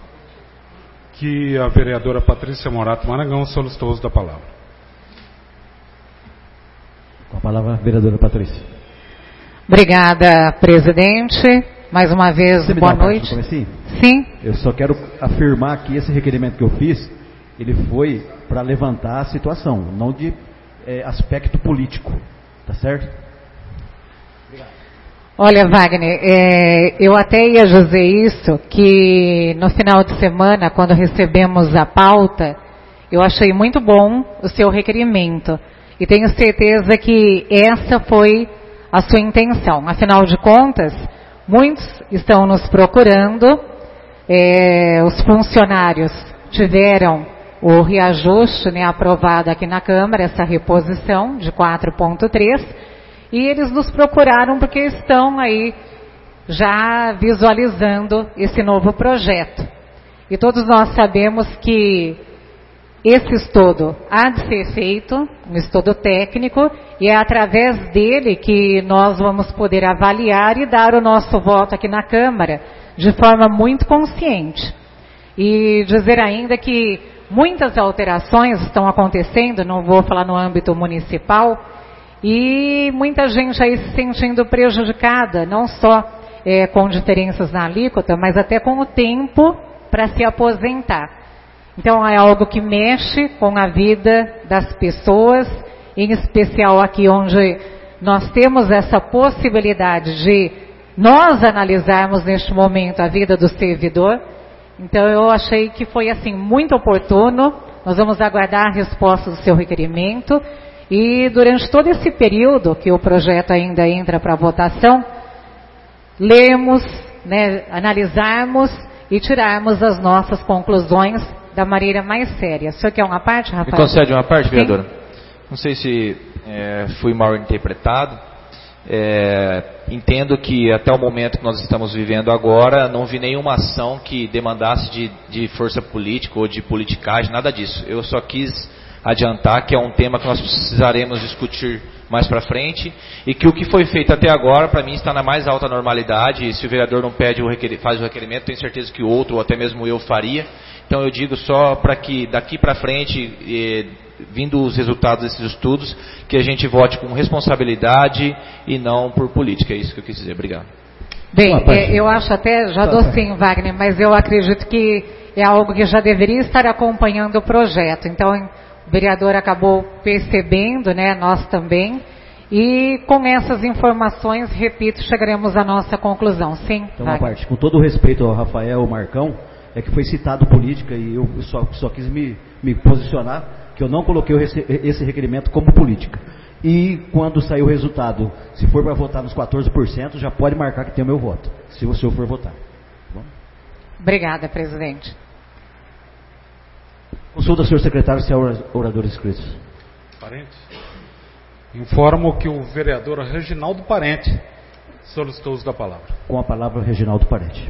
que a vereadora Patrícia Morato Maragão solicitou o uso da palavra. Com a palavra, a vereadora Patrícia. Obrigada, presidente. Mais uma vez, boa noite. Sim. Eu só quero afirmar que esse requerimento que eu fiz, ele foi para levantar a situação, não de é, aspecto político. Tá certo? Olha, Wagner, é, eu até ia dizer isso, que no final de semana, quando recebemos a pauta, eu achei muito bom o seu requerimento. E tenho certeza que essa foi a sua intenção. Afinal de contas, muitos estão nos procurando, é, os funcionários tiveram o reajuste, né, aprovado aqui na Câmara, essa reposição de quatro ponto três, e eles nos procuraram porque estão aí já visualizando esse novo projeto. E todos nós sabemos que esse estudo há de ser feito, um estudo técnico, e é através dele que nós vamos poder avaliar e dar o nosso voto aqui na Câmara de forma muito consciente. E dizer ainda que muitas alterações estão acontecendo, não vou falar no âmbito municipal, e muita gente aí se sentindo prejudicada, não só é, com diferenças na alíquota, mas até com o tempo para se aposentar. Então é algo que mexe com a vida das pessoas, em especial aqui onde nós temos essa possibilidade de nós analisarmos neste momento a vida do servidor. Então eu achei que foi assim muito oportuno. Nós vamos aguardar a resposta do seu requerimento e durante todo esse período que o projeto ainda entra para votação, lermos, né, analisarmos e tirarmos as nossas conclusões da maneira mais séria. O senhor quer uma parte, Rafael? Me concede uma parte, vereadora? Sim. Não sei se é, fui mal interpretado. É, entendo que até o momento que nós estamos vivendo agora, não vi nenhuma ação que demandasse de, de força política ou de politicagem, nada disso. Eu só quis adiantar que é um tema que nós precisaremos discutir mais para frente e que o que foi feito até agora, para mim, está na mais alta normalidade. E se o vereador não pede o requer... faz o requerimento, tenho certeza que o outro, ou até mesmo eu, faria. Então eu digo só para que daqui para frente, eh, vindo os resultados desses estudos, que a gente vote com responsabilidade e não por política. É isso que eu quis dizer. Obrigado. Bem, é, eu acho até, já dou sim, Wagner, mas eu acredito que é algo que já deveria estar acompanhando o projeto. Então, o vereador acabou percebendo, né, nós também, e com essas informações, repito, chegaremos à nossa conclusão. Sim, então, uma parte, com todo o respeito ao Rafael, ao Marcão, é que foi citado política e eu só, só quis me, me posicionar que eu não coloquei esse requerimento como política. E quando sair o resultado, se for para votar nos quatorze por cento, já pode marcar que tem o meu voto, se o senhor for votar. Bom? Obrigada, presidente. Consulta, senhor secretário, se há oradores inscritos. Parente. Informo que o vereador Reginaldo Parente solicitou o uso da palavra. Com a palavra, Reginaldo Parente.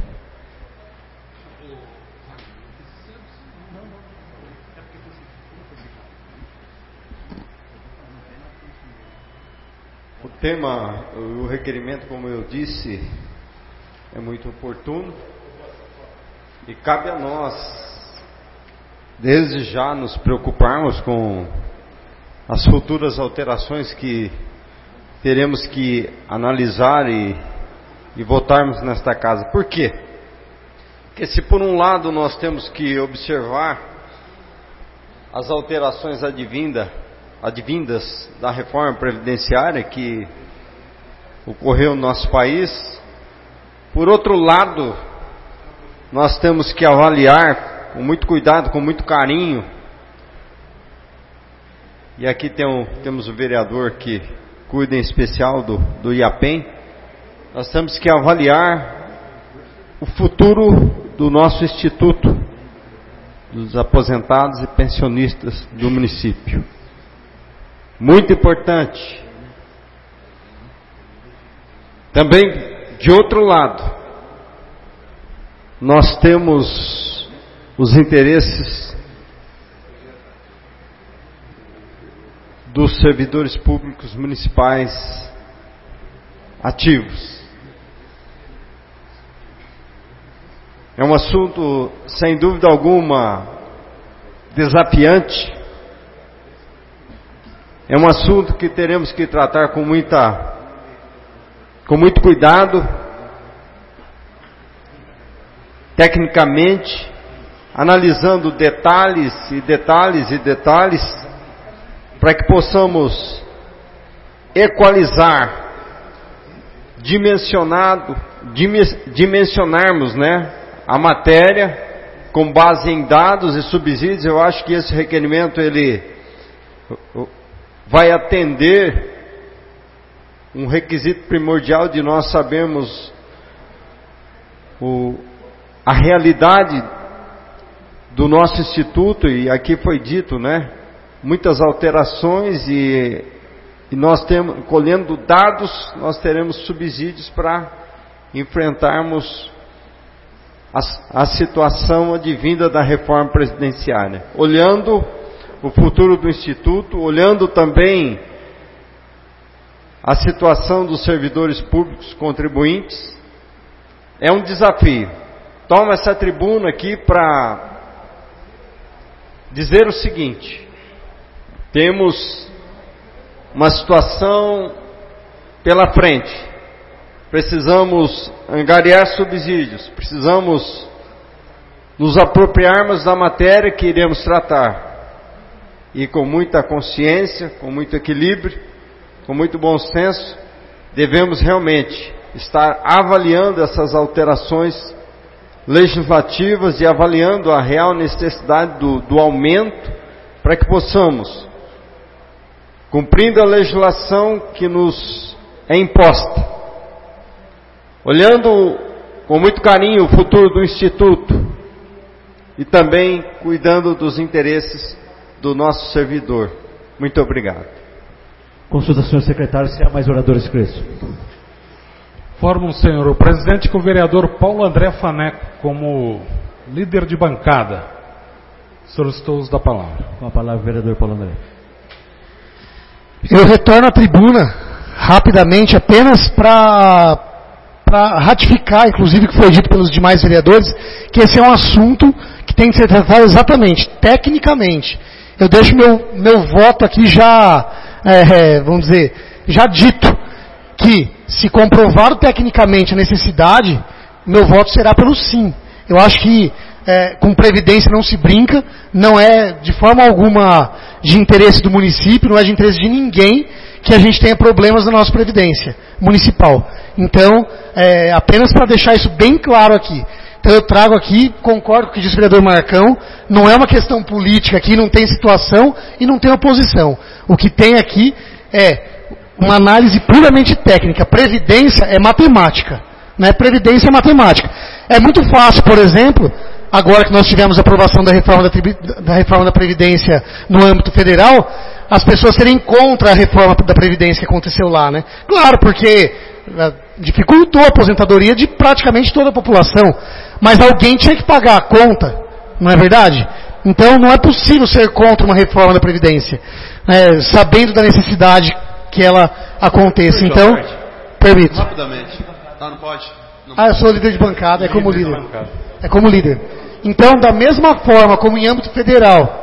O tema, o requerimento, como eu disse, é muito oportuno e cabe a nós, desde já, nos preocuparmos com as futuras alterações que teremos que analisar e, e votarmos nesta casa. Por quê? Porque se por um lado nós temos que observar as alterações advinda, advindas da reforma previdenciária que ocorreu no nosso país, por outro lado, nós temos que avaliar com muito cuidado, com muito carinho, e aqui tem um, temos o vereador que cuida em especial do, do IAPEM, nós temos que avaliar o futuro do nosso Instituto dos Aposentados e Pensionistas do município. Muito importante. Também, de outro lado, nós temos os interesses dos servidores públicos municipais ativos. É um assunto, sem dúvida alguma, desafiante. É um assunto que teremos que tratar com muita, com muito cuidado, tecnicamente, analisando detalhes e detalhes e detalhes, para que possamos equalizar, dimensionado, dimensionarmos, né, a matéria com base em dados e subsídios. Eu acho que esse requerimento ele vai atender um requisito primordial de nós sabermos o, a realidade do nosso instituto, e aqui foi dito, né, muitas alterações, e, e nós temos, colhendo dados, nós teremos subsídios para enfrentarmos a, a situação advinda da reforma presidenciária. Olhando o futuro do instituto, olhando também a situação dos servidores públicos contribuintes, é um desafio. Tomo essa tribuna aqui para dizer o seguinte: temos uma situação pela frente, precisamos angariar subsídios, precisamos nos apropriarmos da matéria que iremos tratar, e com muita consciência, com muito equilíbrio, com muito bom senso, devemos realmente estar avaliando essas alterações legislativas e avaliando a real necessidade do, do aumento, para que possamos, cumprindo a legislação que nos é imposta, olhando com muito carinho o futuro do Instituto e também cuidando dos interesses do nosso servidor. Muito obrigado. Consulta, senhor secretário, se há mais oradores inscritos. Informo, senhor o presidente, que o vereador Paulo André Faneco, como líder de bancada, solicitou o uso da palavra. Com a palavra, o vereador Paulo André. Eu retorno à tribuna rapidamente, apenas para para ratificar, inclusive, o que foi dito pelos demais vereadores, que esse é um assunto que tem que ser tratado exatamente, tecnicamente. Eu deixo meu, meu voto aqui já, é, vamos dizer, já dito, que se comprovado tecnicamente a necessidade, meu voto será pelo sim. Eu acho que é, com previdência não se brinca, não é de forma alguma de interesse do município, não é de interesse de ninguém que a gente tenha problemas na nossa previdência municipal. Então, é, apenas para deixar isso bem claro aqui. Então eu trago aqui, concordo com o que disse o vereador Marcão, não é uma questão política aqui, não tem situação e não tem oposição. O que tem aqui é uma análise puramente técnica. Previdência é matemática, né? Previdência é matemática. É muito fácil, por exemplo, agora que nós tivemos a aprovação da reforma da, da reforma da Previdência no âmbito federal, as pessoas serem contra a reforma da Previdência que aconteceu lá, né? Claro, porque dificultou a aposentadoria de praticamente toda a população, mas alguém tinha que pagar a conta, não é verdade? Então não é possível ser contra uma reforma da Previdência, né, sabendo da necessidade que ela aconteça. Então, permito. Rapidamente. Não, não pode. Não ah, eu sou líder de bancada, é como líder. É como líder. Então, da mesma forma como em âmbito federal,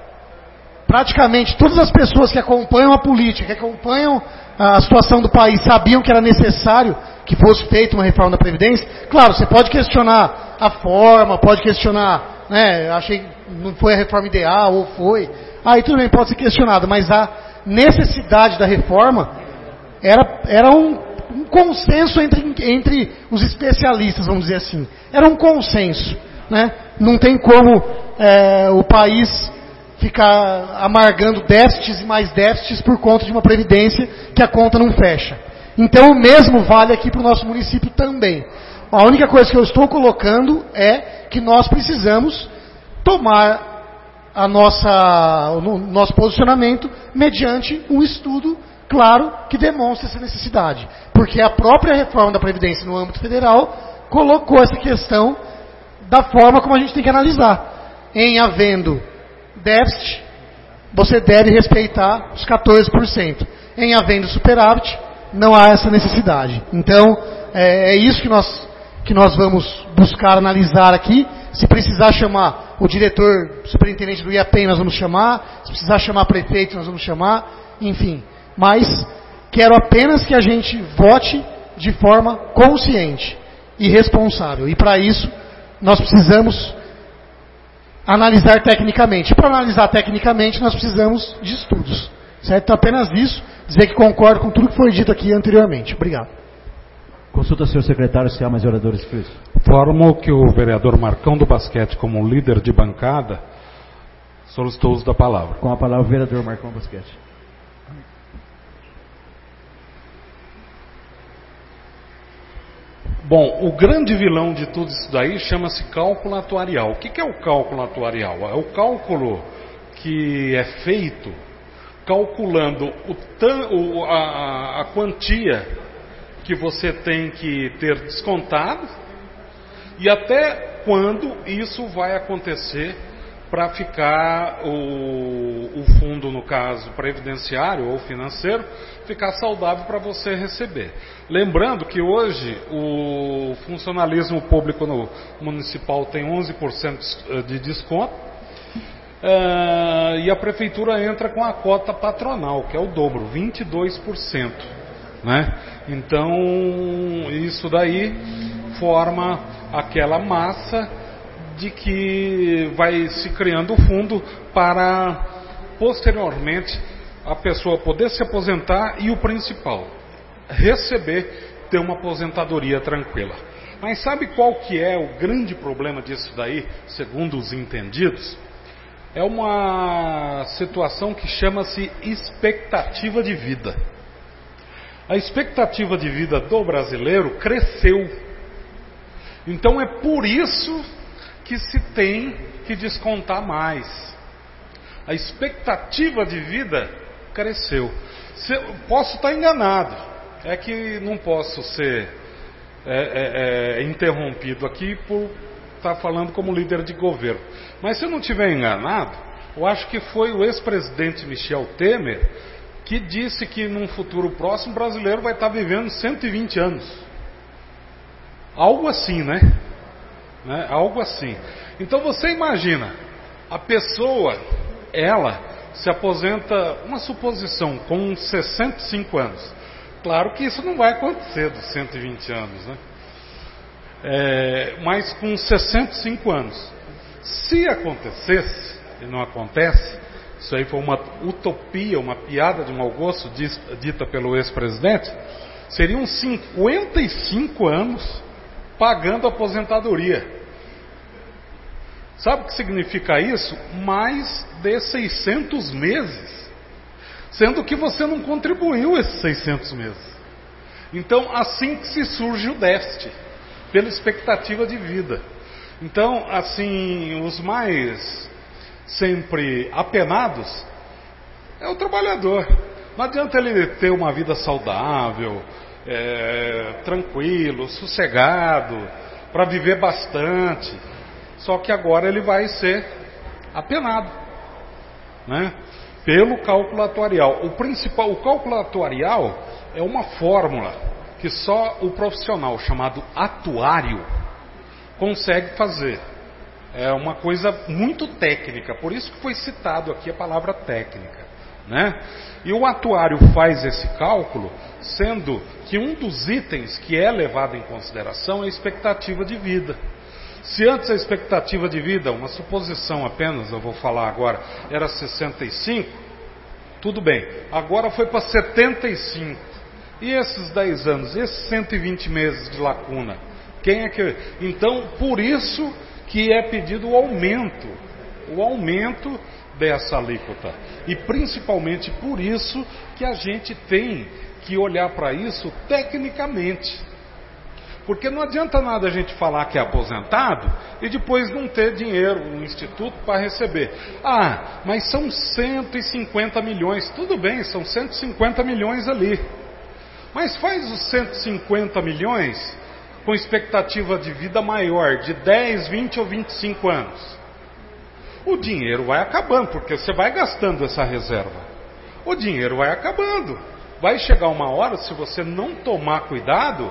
praticamente todas as pessoas que acompanham a política, que acompanham a situação do país, sabiam que era necessário que fosse feita uma reforma da Previdência. Claro, você pode questionar a forma, pode questionar, né, achei que não foi a reforma ideal, ou foi. Aí tudo bem, pode ser questionado, mas a necessidade da reforma era, era um, um consenso entre, entre os especialistas, vamos dizer assim. Era um consenso, né? Não tem como é, o país ficar amargando déficits e mais déficits por conta de uma previdência que a conta não fecha. Então o mesmo vale aqui para o nosso município também. A única coisa que eu estou colocando é que nós precisamos tomar a nossa, o nosso posicionamento mediante um estudo claro que demonstre essa necessidade. Porque a própria reforma da Previdência no âmbito federal colocou essa questão da forma como a gente tem que analisar. Em havendo déficit, você deve respeitar os quatorze por cento. Em havendo superávit, não há essa necessidade. Então, é, é isso que nós que nós vamos buscar analisar aqui. Se precisar chamar o diretor, superintendente do IAPEM, nós vamos chamar. Se precisar chamar prefeito, nós vamos chamar. Enfim, mas quero apenas que a gente vote de forma consciente e responsável. E para isso, nós precisamos analisar tecnicamente. Para analisar tecnicamente, nós precisamos de estudos. Certo? Então, apenas isso, dizer que concordo com tudo que foi dito aqui anteriormente. Obrigado. Consulta, senhor secretário, se há mais oradores inscritos. Informo que o vereador Marcão do Basquete, como líder de bancada, solicitou o uso da palavra. Com a palavra, o vereador Marcão do Basquete. Bom, o grande vilão de tudo isso daí chama-se cálculo atuarial. O que é o cálculo atuarial? É o cálculo que é feito calculando o tan, o, a, a quantia que você tem que ter descontado e até quando isso vai acontecer para ficar o, o fundo, no caso previdenciário ou financeiro, ficar saudável para você receber. Lembrando que hoje o funcionalismo público no municipal tem onze por cento de desconto uh, e a prefeitura entra com a cota patronal, que é o dobro, vinte e dois por cento. Né? Então, isso daí forma aquela massa de que vai se criando o fundo para posteriormente a pessoa poder se aposentar e o principal, receber, ter uma aposentadoria tranquila. Mas sabe qual que é o grande problema disso daí, segundo os entendidos? É uma situação que chama-se expectativa de vida. A expectativa de vida do brasileiro cresceu. Então é por isso que se tem que descontar mais. A expectativa de vida cresceu. Se, posso estar enganado, é que não posso ser é, é, é, interrompido aqui por estar falando como líder de governo. Mas se eu não estiver enganado, eu acho que foi o ex-presidente Michel Temer que disse que num futuro próximo o brasileiro vai estar vivendo cento e vinte anos. Algo assim, né? Né? Algo assim. Então você imagina, a pessoa, ela se aposenta, uma suposição, com sessenta e cinco anos. Claro que isso não vai acontecer dos cento e vinte anos, né? É, mas com sessenta e cinco anos. Se acontecesse, e não acontece, isso aí foi uma utopia, uma piada de mau gosto dita pelo ex-presidente, seriam cinquenta e cinco anos pagando a aposentadoria. Sabe o que significa isso? Mais de seiscentos meses. Sendo que você não contribuiu esses seiscentos meses. Então, assim que se surge o déficit, pela expectativa de vida. Então, assim, os mais sempre apenados é o trabalhador. Não adianta ele ter uma vida saudável, é, tranquilo, sossegado, para viver bastante. Só que agora ele vai ser apenado, né? Pelo cálculo atuarial. O principal, o cálculo atuarial é uma fórmula que só o profissional chamado atuário consegue fazer. É uma coisa muito técnica, por isso que foi citado aqui a palavra técnica, né? E o atuário faz esse cálculo, sendo que um dos itens que é levado em consideração é a expectativa de vida. Se antes a expectativa de vida, uma suposição apenas, eu vou falar agora, era sessenta e cinco, tudo bem. Agora foi para setenta e cinco. E esses dez anos, esses cento e vinte meses de lacuna, quem é que... Então, por isso que é pedido o aumento, o aumento dessa alíquota. E principalmente por isso que a gente tem que olhar para isso tecnicamente. Porque não adianta nada a gente falar que é aposentado e depois não ter dinheiro no instituto para receber. Ah, mas são cento e cinquenta milhões. Tudo bem, são cento e cinquenta milhões ali. Mas faz os cento e cinquenta milhões com expectativa de vida maior, de dez, vinte ou vinte e cinco anos. O dinheiro vai acabando, porque você vai gastando essa reserva. O dinheiro vai acabando. Vai chegar uma hora, se você não tomar cuidado,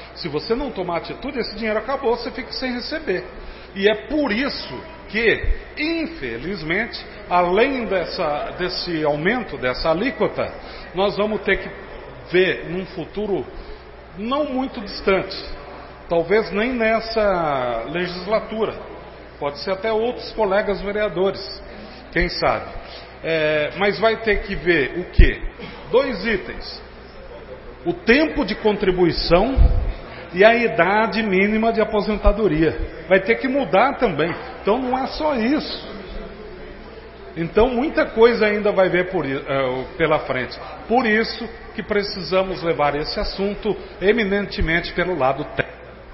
Se você não tomar atitude, esse dinheiro acabou, você fica sem receber. E é por isso que, infelizmente, além dessa, desse aumento, dessa alíquota, nós vamos ter que ver num futuro não muito distante, talvez nem nessa legislatura, pode ser até outros colegas vereadores, quem sabe. É, mas vai ter que ver o quê? Dois itens: o tempo de contribuição e a idade mínima de aposentadoria. Vai ter que mudar também. Então não é só isso. Então muita coisa ainda vai ver por, uh, pela frente. Por isso que precisamos levar esse assunto eminentemente pelo lado técnico.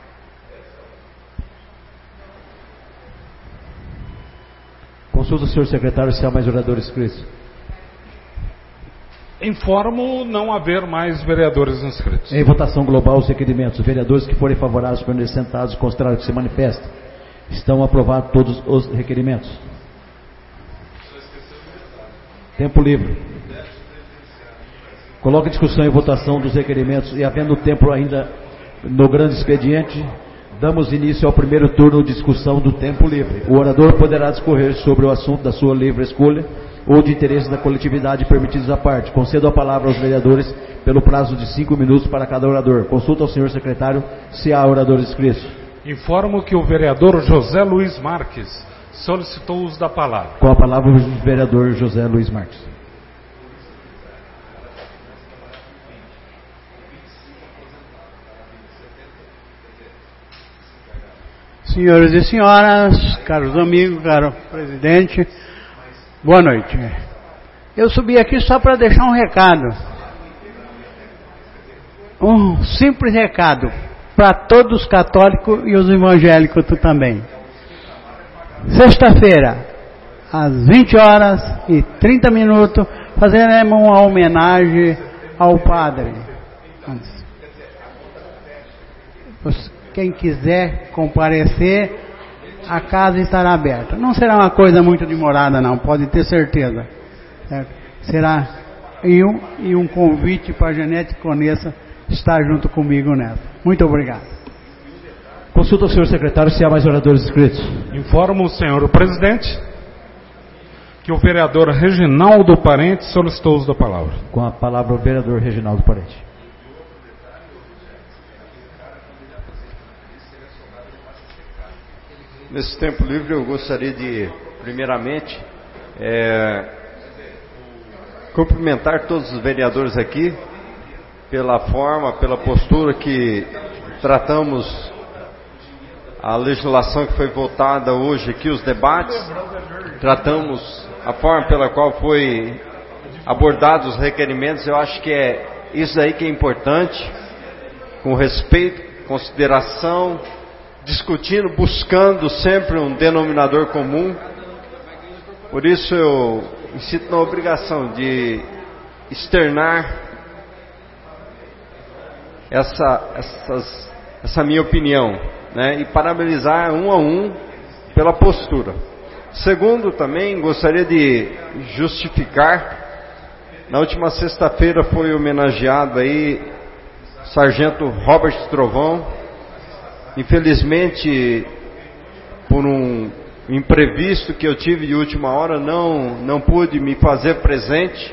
Consulta o senhor secretário se há mais oradores inscritos. Informo não haver mais vereadores inscritos. Em votação global, os requerimentos. Os vereadores que forem favoráveis permanecerem sentados, contrários que se manifestem. Estão aprovados todos os requerimentos. Tempo livre. Coloque em discussão e votação dos requerimentos e, havendo tempo ainda no grande expediente, damos início ao primeiro turno de discussão do tempo livre. O orador poderá discorrer sobre o assunto da sua livre escolha ou de interesse da coletividade permitidos à parte. Concedo a palavra aos vereadores pelo prazo de cinco minutos para cada orador. Consulta ao senhor secretário se há oradores inscritos. Informo que o vereador José Luiz Marques solicitou o uso da palavra. Com a palavra o vereador José Luiz Marques. Senhores e senhoras, caros amigos, caro presidente, boa noite. Eu subi aqui só para deixar um recado. Um simples recado para todos os católicos e os evangélicos também. Sexta-feira, às vinte horas e trinta minutos, fazeremos uma homenagem ao padre. Quem quiser comparecer, a casa estará aberta. Não será uma coisa muito demorada, não, pode ter certeza. Certo? Será e um, e um convite para a Janete Conessa estar junto comigo nessa. Muito obrigado. Consulta o senhor secretário se há mais oradores inscritos. Informo o senhor presidente que o vereador Reginaldo Parente solicitou o uso da palavra. Com a palavra o vereador Reginaldo Parente. Nesse tempo livre eu gostaria de, primeiramente, é, cumprimentar todos os vereadores aqui pela forma, pela postura que tratamos a legislação que foi votada hoje aqui, os debates, tratamos a forma pela qual foi abordados os requerimentos. Eu acho que é isso aí que é importante, com respeito, consideração, discutindo, buscando sempre um denominador comum. Por isso eu me sinto na obrigação de externar essa, essas, essa minha opinião, né, e parabenizar um a um pela postura. Segundo, também gostaria de justificar, na última sexta-feira foi homenageado aí Sargento Robert Trovão. Infelizmente, por um imprevisto que eu tive de última hora, não, não pude me fazer presente.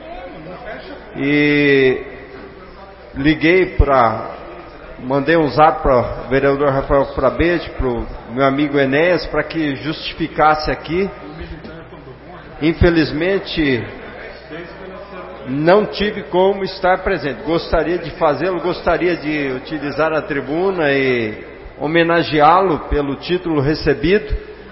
E liguei para, mandei um zap para o vereador Rafael Frabete, para o meu amigo Enéas, para que justificasse aqui. Infelizmente, não tive como estar presente. Gostaria de fazê-lo, gostaria de utilizar a tribuna e homenageá-lo pelo título recebido,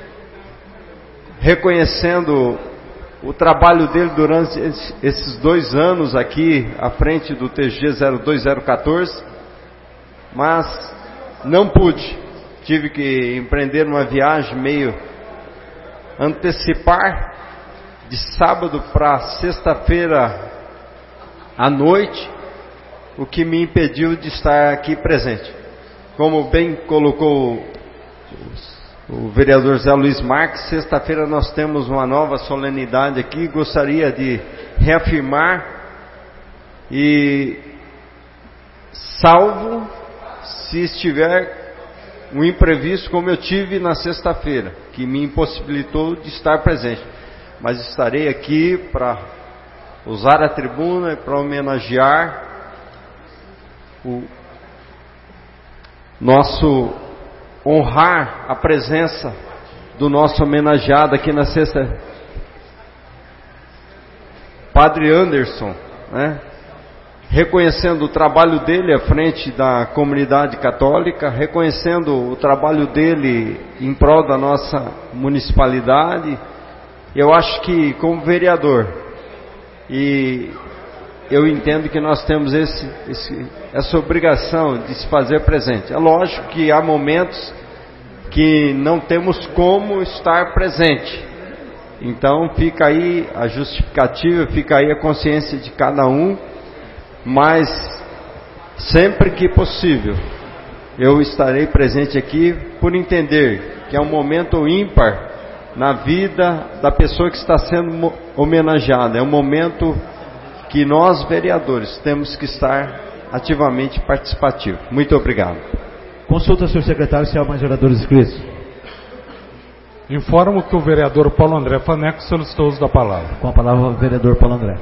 reconhecendo o trabalho dele durante esses dois anos aqui à frente do T G zero dois zero um quatro, mas não pude, tive que empreender uma viagem meio antecipar de sábado para sexta-feira à noite, o que me impediu de estar aqui presente. Como bem colocou o vereador Zé Luiz Marques, sexta-feira nós temos uma nova solenidade aqui. Gostaria de reafirmar e salvo, se estiver um imprevisto como eu tive na sexta-feira, que me impossibilitou de estar presente. Mas estarei aqui para usar a tribuna e para homenagear o nosso, honrar a presença do nosso homenageado aqui na sexta, Padre Anderson, né? Reconhecendo o trabalho dele à frente da comunidade católica, reconhecendo o trabalho dele em prol da nossa municipalidade. Eu acho que como vereador, e eu entendo que nós temos esse, esse, essa obrigação de se fazer presente. É lógico que há momentos que não temos como estar presente. Então fica aí a justificativa, fica aí a consciência de cada um, mas sempre que possível eu estarei presente aqui por entender que é um momento ímpar na vida da pessoa que está sendo homenageada. É um momento que nós vereadores temos que estar ativamente participativos. Muito obrigado. Consulta, senhor secretário, se há mais vereadores inscritos. Informo que o vereador Paulo André Faneco solicitou o uso da palavra. Com a palavra o vereador Paulo André.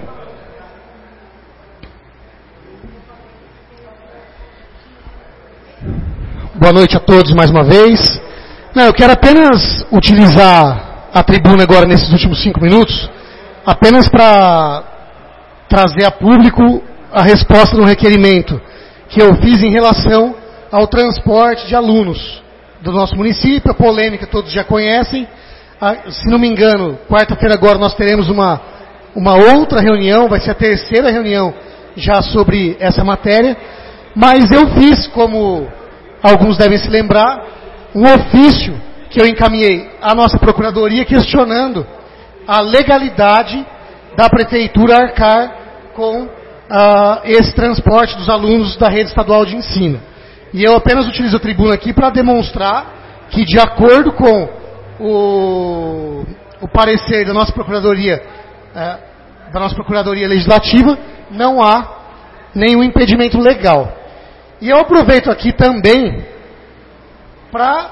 Boa noite a todos mais uma vez. Não, eu quero apenas utilizar a tribuna agora nesses últimos cinco minutos, apenas para trazer a público a resposta do requerimento que eu fiz em relação ao transporte de alunos do nosso município. A polêmica todos já conhecem. Se não me engano, quarta-feira agora nós teremos uma, uma outra reunião, vai ser a terceira reunião já sobre essa matéria. Mas eu fiz, como alguns devem se lembrar, um ofício que eu encaminhei à nossa procuradoria questionando a legalidade da prefeitura arcar com ah, esse transporte dos alunos da rede estadual de ensino. E eu apenas utilizo a tribuna aqui para demonstrar que, de acordo com o, o parecer da nossa procuradoria, eh, da nossa procuradoria legislativa, não há nenhum impedimento legal. E eu aproveito aqui também para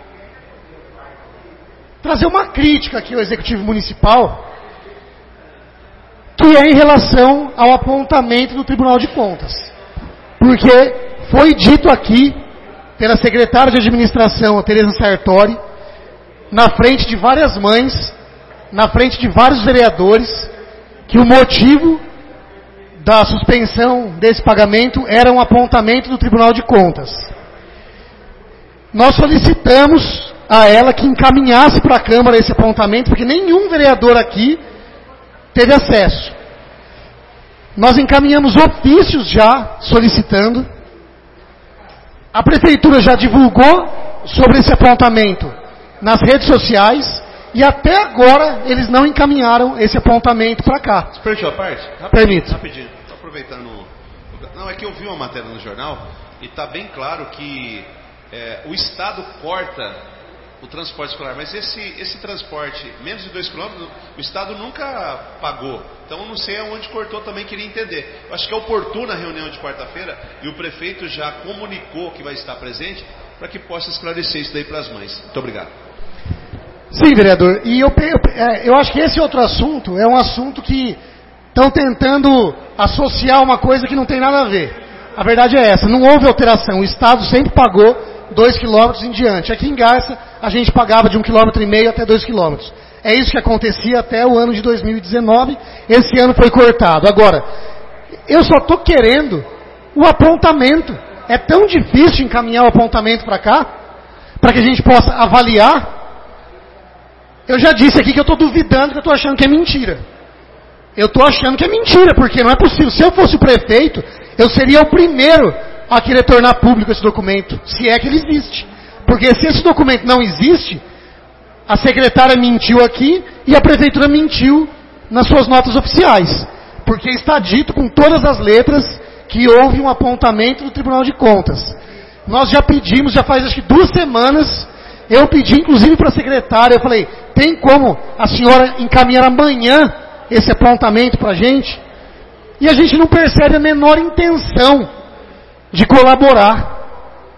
trazer uma crítica aqui ao Executivo Municipal, que é em relação ao apontamento do Tribunal de Contas. Porque foi dito aqui pela secretária de Administração, a Tereza Sartori, na frente de várias mães, na frente de vários vereadores, que o motivo da suspensão desse pagamento era um apontamento do Tribunal de Contas. Nós solicitamos a ela que encaminhasse para a Câmara esse apontamento, porque nenhum vereador aqui teve acesso. Nós encaminhamos ofícios já solicitando. A Prefeitura já divulgou sobre esse apontamento nas redes sociais e até agora eles não encaminharam esse apontamento para cá. Você permitiu a parte? Rapidinho, Permito. Rapidinho, estou aproveitando. Não, é que eu vi uma matéria no jornal e está bem claro que é, o Estado corta o transporte escolar, mas esse, esse transporte, menos de dois quilômetros, o Estado nunca pagou. Então eu não sei aonde cortou, também queria entender. Eu acho que é oportuna a reunião de quarta-feira e o prefeito já comunicou que vai estar presente para que possa esclarecer isso daí para as mães. Muito obrigado. Sim, vereador. E eu, eu, eu acho que esse outro assunto é um assunto que estão tentando associar uma coisa que não tem nada a ver. A verdade é essa, não houve alteração. O Estado sempre pagou dois quilômetros em diante. Aqui em Garça, a gente pagava de um quilômetro e meio até dois quilômetros. É isso que acontecia até o ano de dois mil e dezenove. Esse ano foi cortado. Agora, eu só estou querendo o apontamento. É tão difícil encaminhar o apontamento para cá, para que a gente possa avaliar. Eu já disse aqui que eu estou duvidando, que eu estou achando que é mentira. Eu estou achando que é mentira, porque não é possível. Se eu fosse o prefeito, eu seria o primeiro a querer tornar público esse documento, se é que ele existe. Porque se esse documento não existe, a secretária mentiu aqui e a prefeitura mentiu nas suas notas oficiais. Porque está dito com todas as letras que houve um apontamento do Tribunal de Contas. Nós já pedimos, já faz acho que duas semanas, eu pedi inclusive para a secretária, eu falei, tem como a senhora encaminhar amanhã esse apontamento para a gente? E a gente não percebe a menor intenção de colaborar.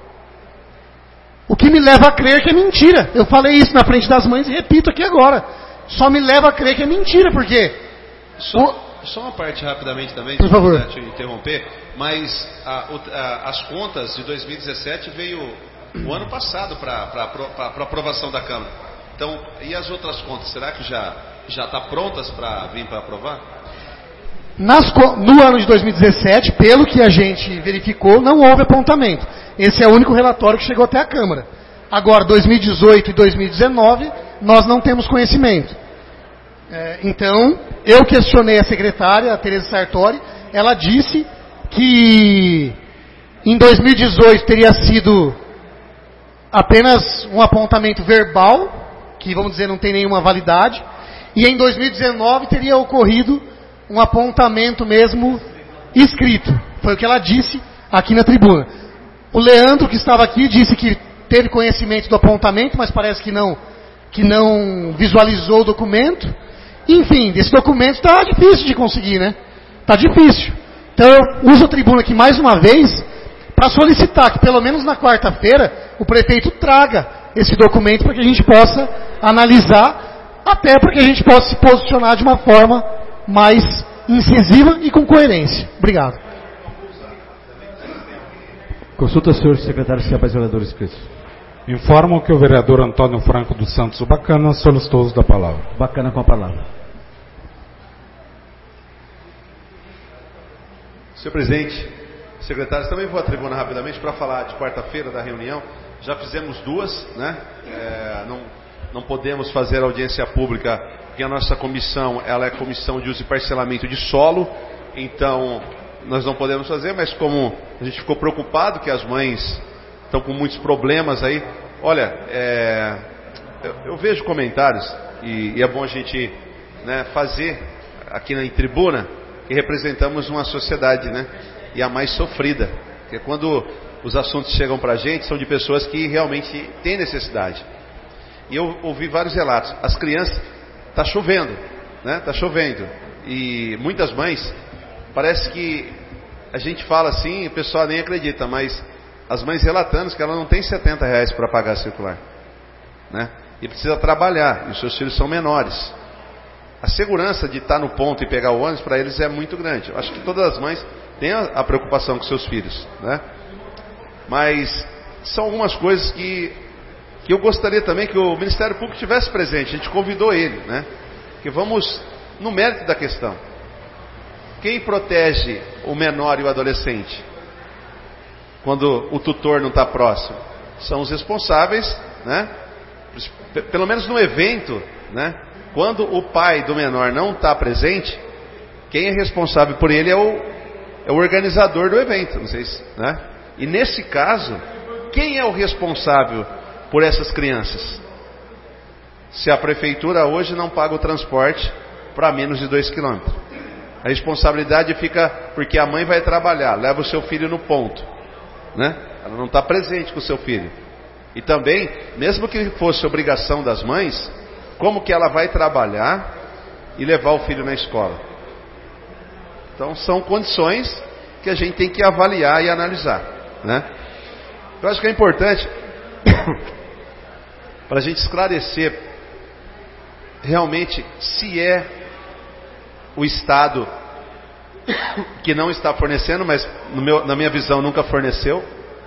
O que me leva a crer que é mentira. Eu falei isso na frente das mães e repito aqui agora. Só me leva a crer que é mentira, porque... Só, o... só uma parte rapidamente também, por favor, te interromper, mas a, a, as contas de dois mil e dezessete veio o ano passado para aprovação da Câmara. Então, e as outras contas, será que já já está prontas para vir para aprovar? Nas, no ano de dois mil e dezessete, pelo que a gente verificou, não houve apontamento. Esse é o único relatório que chegou até a Câmara. Agora, dois mil e dezoito e dois mil e dezenove, nós não temos conhecimento. É, então, eu questionei a secretária, a Tereza Sartori, ela disse que em dois mil e dezoito teria sido apenas um apontamento verbal, que vamos dizer não tem nenhuma validade, e em dois mil e dezenove teria ocorrido um apontamento mesmo escrito. Foi o que ela disse aqui na tribuna. O Leandro, que estava aqui, disse que teve conhecimento do apontamento, mas parece que não, que não visualizou o documento. Enfim, esse documento está difícil de conseguir, né? Está difícil. Então eu uso a tribuna aqui mais uma vez para solicitar que pelo menos na quarta-feira o prefeito traga esse documento para que a gente possa analisar, até para que a gente possa se posicionar de uma forma mais incisiva e com coerência. Obrigado. Consulta o senhor secretário de Estado, vereadores inscritos. Informam que o vereador Antônio Franco dos Santos Bacana solicitou o uso da palavra. Bacana com a palavra. Senhor presidente, secretários, também vou à tribuna rapidamente para falar de quarta-feira da reunião. Já fizemos duas, né? É, não, não podemos fazer audiência pública, porque a nossa comissão, ela é comissão de uso e parcelamento de solo, então nós não podemos fazer, mas como a gente ficou preocupado que as mães estão com muitos problemas aí, olha, é, eu, eu vejo comentários, e, e é bom a gente, né, fazer aqui na tribuna, que representamos uma sociedade, né, e a mais sofrida, porque quando os assuntos chegam para a gente, são de pessoas que realmente têm necessidade. E eu ouvi vários relatos. As crianças, está chovendo, né? Está chovendo. E muitas mães, parece que a gente fala assim, o pessoal nem acredita, mas as mães relatando que ela não tem setenta reais para pagar circular, né? E precisa trabalhar, e os seus filhos são menores. A segurança de estar no ponto e pegar o ônibus, para eles é muito grande. Eu acho que todas as mães têm a, a preocupação com seus filhos, né? Mas são algumas coisas que, que eu gostaria também que o Ministério Público tivesse presente. A gente convidou ele, né? Que vamos no mérito da questão. Quem protege o menor e o adolescente quando o tutor não está próximo? São os responsáveis, né? Pelo menos no evento, né? Quando o pai do menor não está presente, quem é responsável por ele é o, é o organizador do evento, não sei se, né? E nesse caso, quem é o responsável por essas crianças? Se a prefeitura hoje não paga o transporte para menos de dois quilômetros, a responsabilidade fica porque a mãe vai trabalhar, leva o seu filho no ponto, né? Ela não está presente com o seu filho. E também, mesmo que fosse obrigação das mães, como que ela vai trabalhar e levar o filho na escola? Então são condições que a gente tem que avaliar e analisar, né? Eu acho que é importante para a gente esclarecer realmente se é o Estado que não está fornecendo, mas no meu, na minha visão nunca forneceu.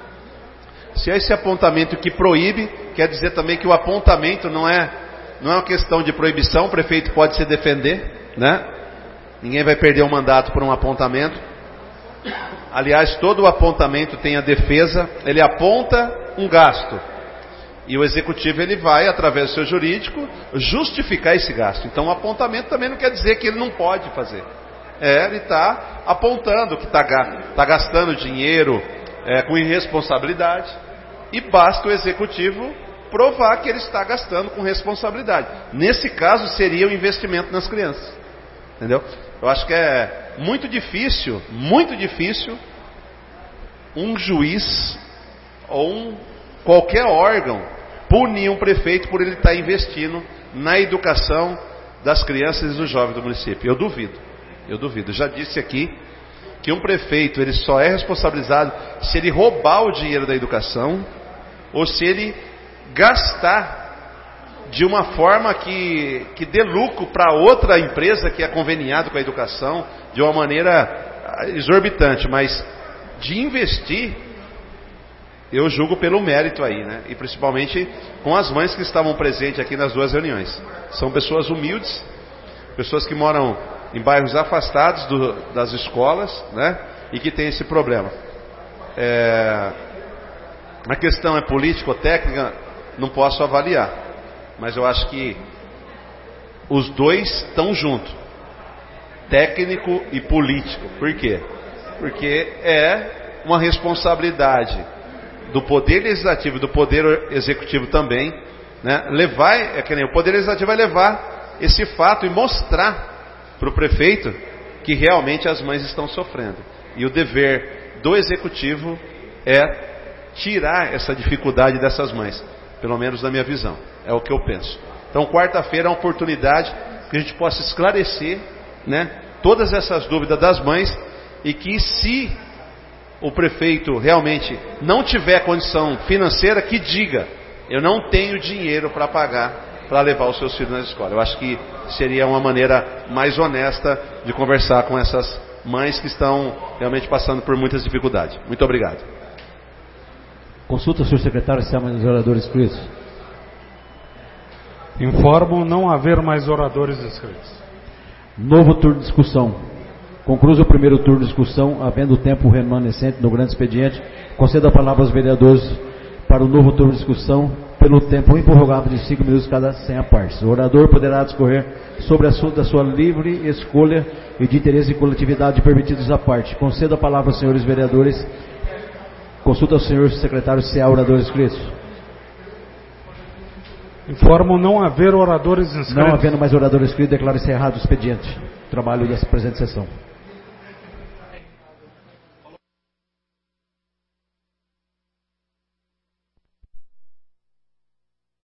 Se é esse apontamento que proíbe, quer dizer também que o apontamento não é, não é uma questão de proibição, o prefeito pode se defender, né? Ninguém vai perder o mandato por um apontamento. Aliás, todo o apontamento tem a defesa, ele aponta um gasto. E o executivo ele vai, através do seu jurídico, justificar esse gasto. Então o apontamento também não quer dizer que ele não pode fazer. É, ele está apontando que está tá gastando dinheiro é, com irresponsabilidade. E basta o executivo provar que ele está gastando com responsabilidade. Nesse caso seria o investimento nas crianças. Entendeu? Eu acho que é muito difícil, muito difícil, um juiz ou um, qualquer órgão punir um prefeito por ele estar investindo na educação das crianças e dos jovens do município. Eu duvido, eu duvido. Eu já disse aqui que um prefeito ele só é responsabilizado se ele roubar o dinheiro da educação ou se ele gastar de uma forma que, que dê lucro para outra empresa que é conveniado com a educação de uma maneira exorbitante, mas de investir, eu julgo pelo mérito aí, né? E principalmente com as mães que estavam presentes aqui nas duas reuniões. São pessoas humildes, pessoas que moram em bairros afastados do, das escolas, né? E que têm esse problema. É, a questão é político-técnica, não posso avaliar, mas eu acho que os dois estão juntos, técnico e político. Por quê? Porque é uma responsabilidade do Poder Legislativo e do Poder Executivo também, né? Levar, é que nem o Poder Legislativo vai levar esse fato e mostrar para o prefeito que realmente as mães estão sofrendo. E o dever do Executivo é tirar essa dificuldade dessas mães, pelo menos na minha visão, é o que eu penso. Então quarta-feira é uma oportunidade que a gente possa esclarecer, né, todas essas dúvidas das mães, e que se o prefeito realmente não tiver condição financeira, que diga: eu não tenho dinheiro para pagar para levar os seus filhos na escola. Eu acho que seria uma maneira mais honesta de conversar com essas mães que estão realmente passando por muitas dificuldades. Muito obrigado. Consulta o senhor secretário se há mais oradores inscritos. Informo não haver mais oradores inscritos. Novo turno de discussão. Concluído o primeiro turno de discussão, havendo tempo remanescente no grande expediente, conceda a palavra aos vereadores para o novo turno de discussão, pelo tempo improrrogável de cinco minutos cada sem a parte. O orador poderá discorrer sobre assunto da sua livre escolha e de interesse de coletividade permitidos à parte. Conceda a palavra aos senhores vereadores. Consulta ao senhor secretário se há oradores inscritos. Informo não haver oradores inscritos. Não havendo mais oradores inscritos, declaro encerrado o expediente. Trabalho dessa presente sessão.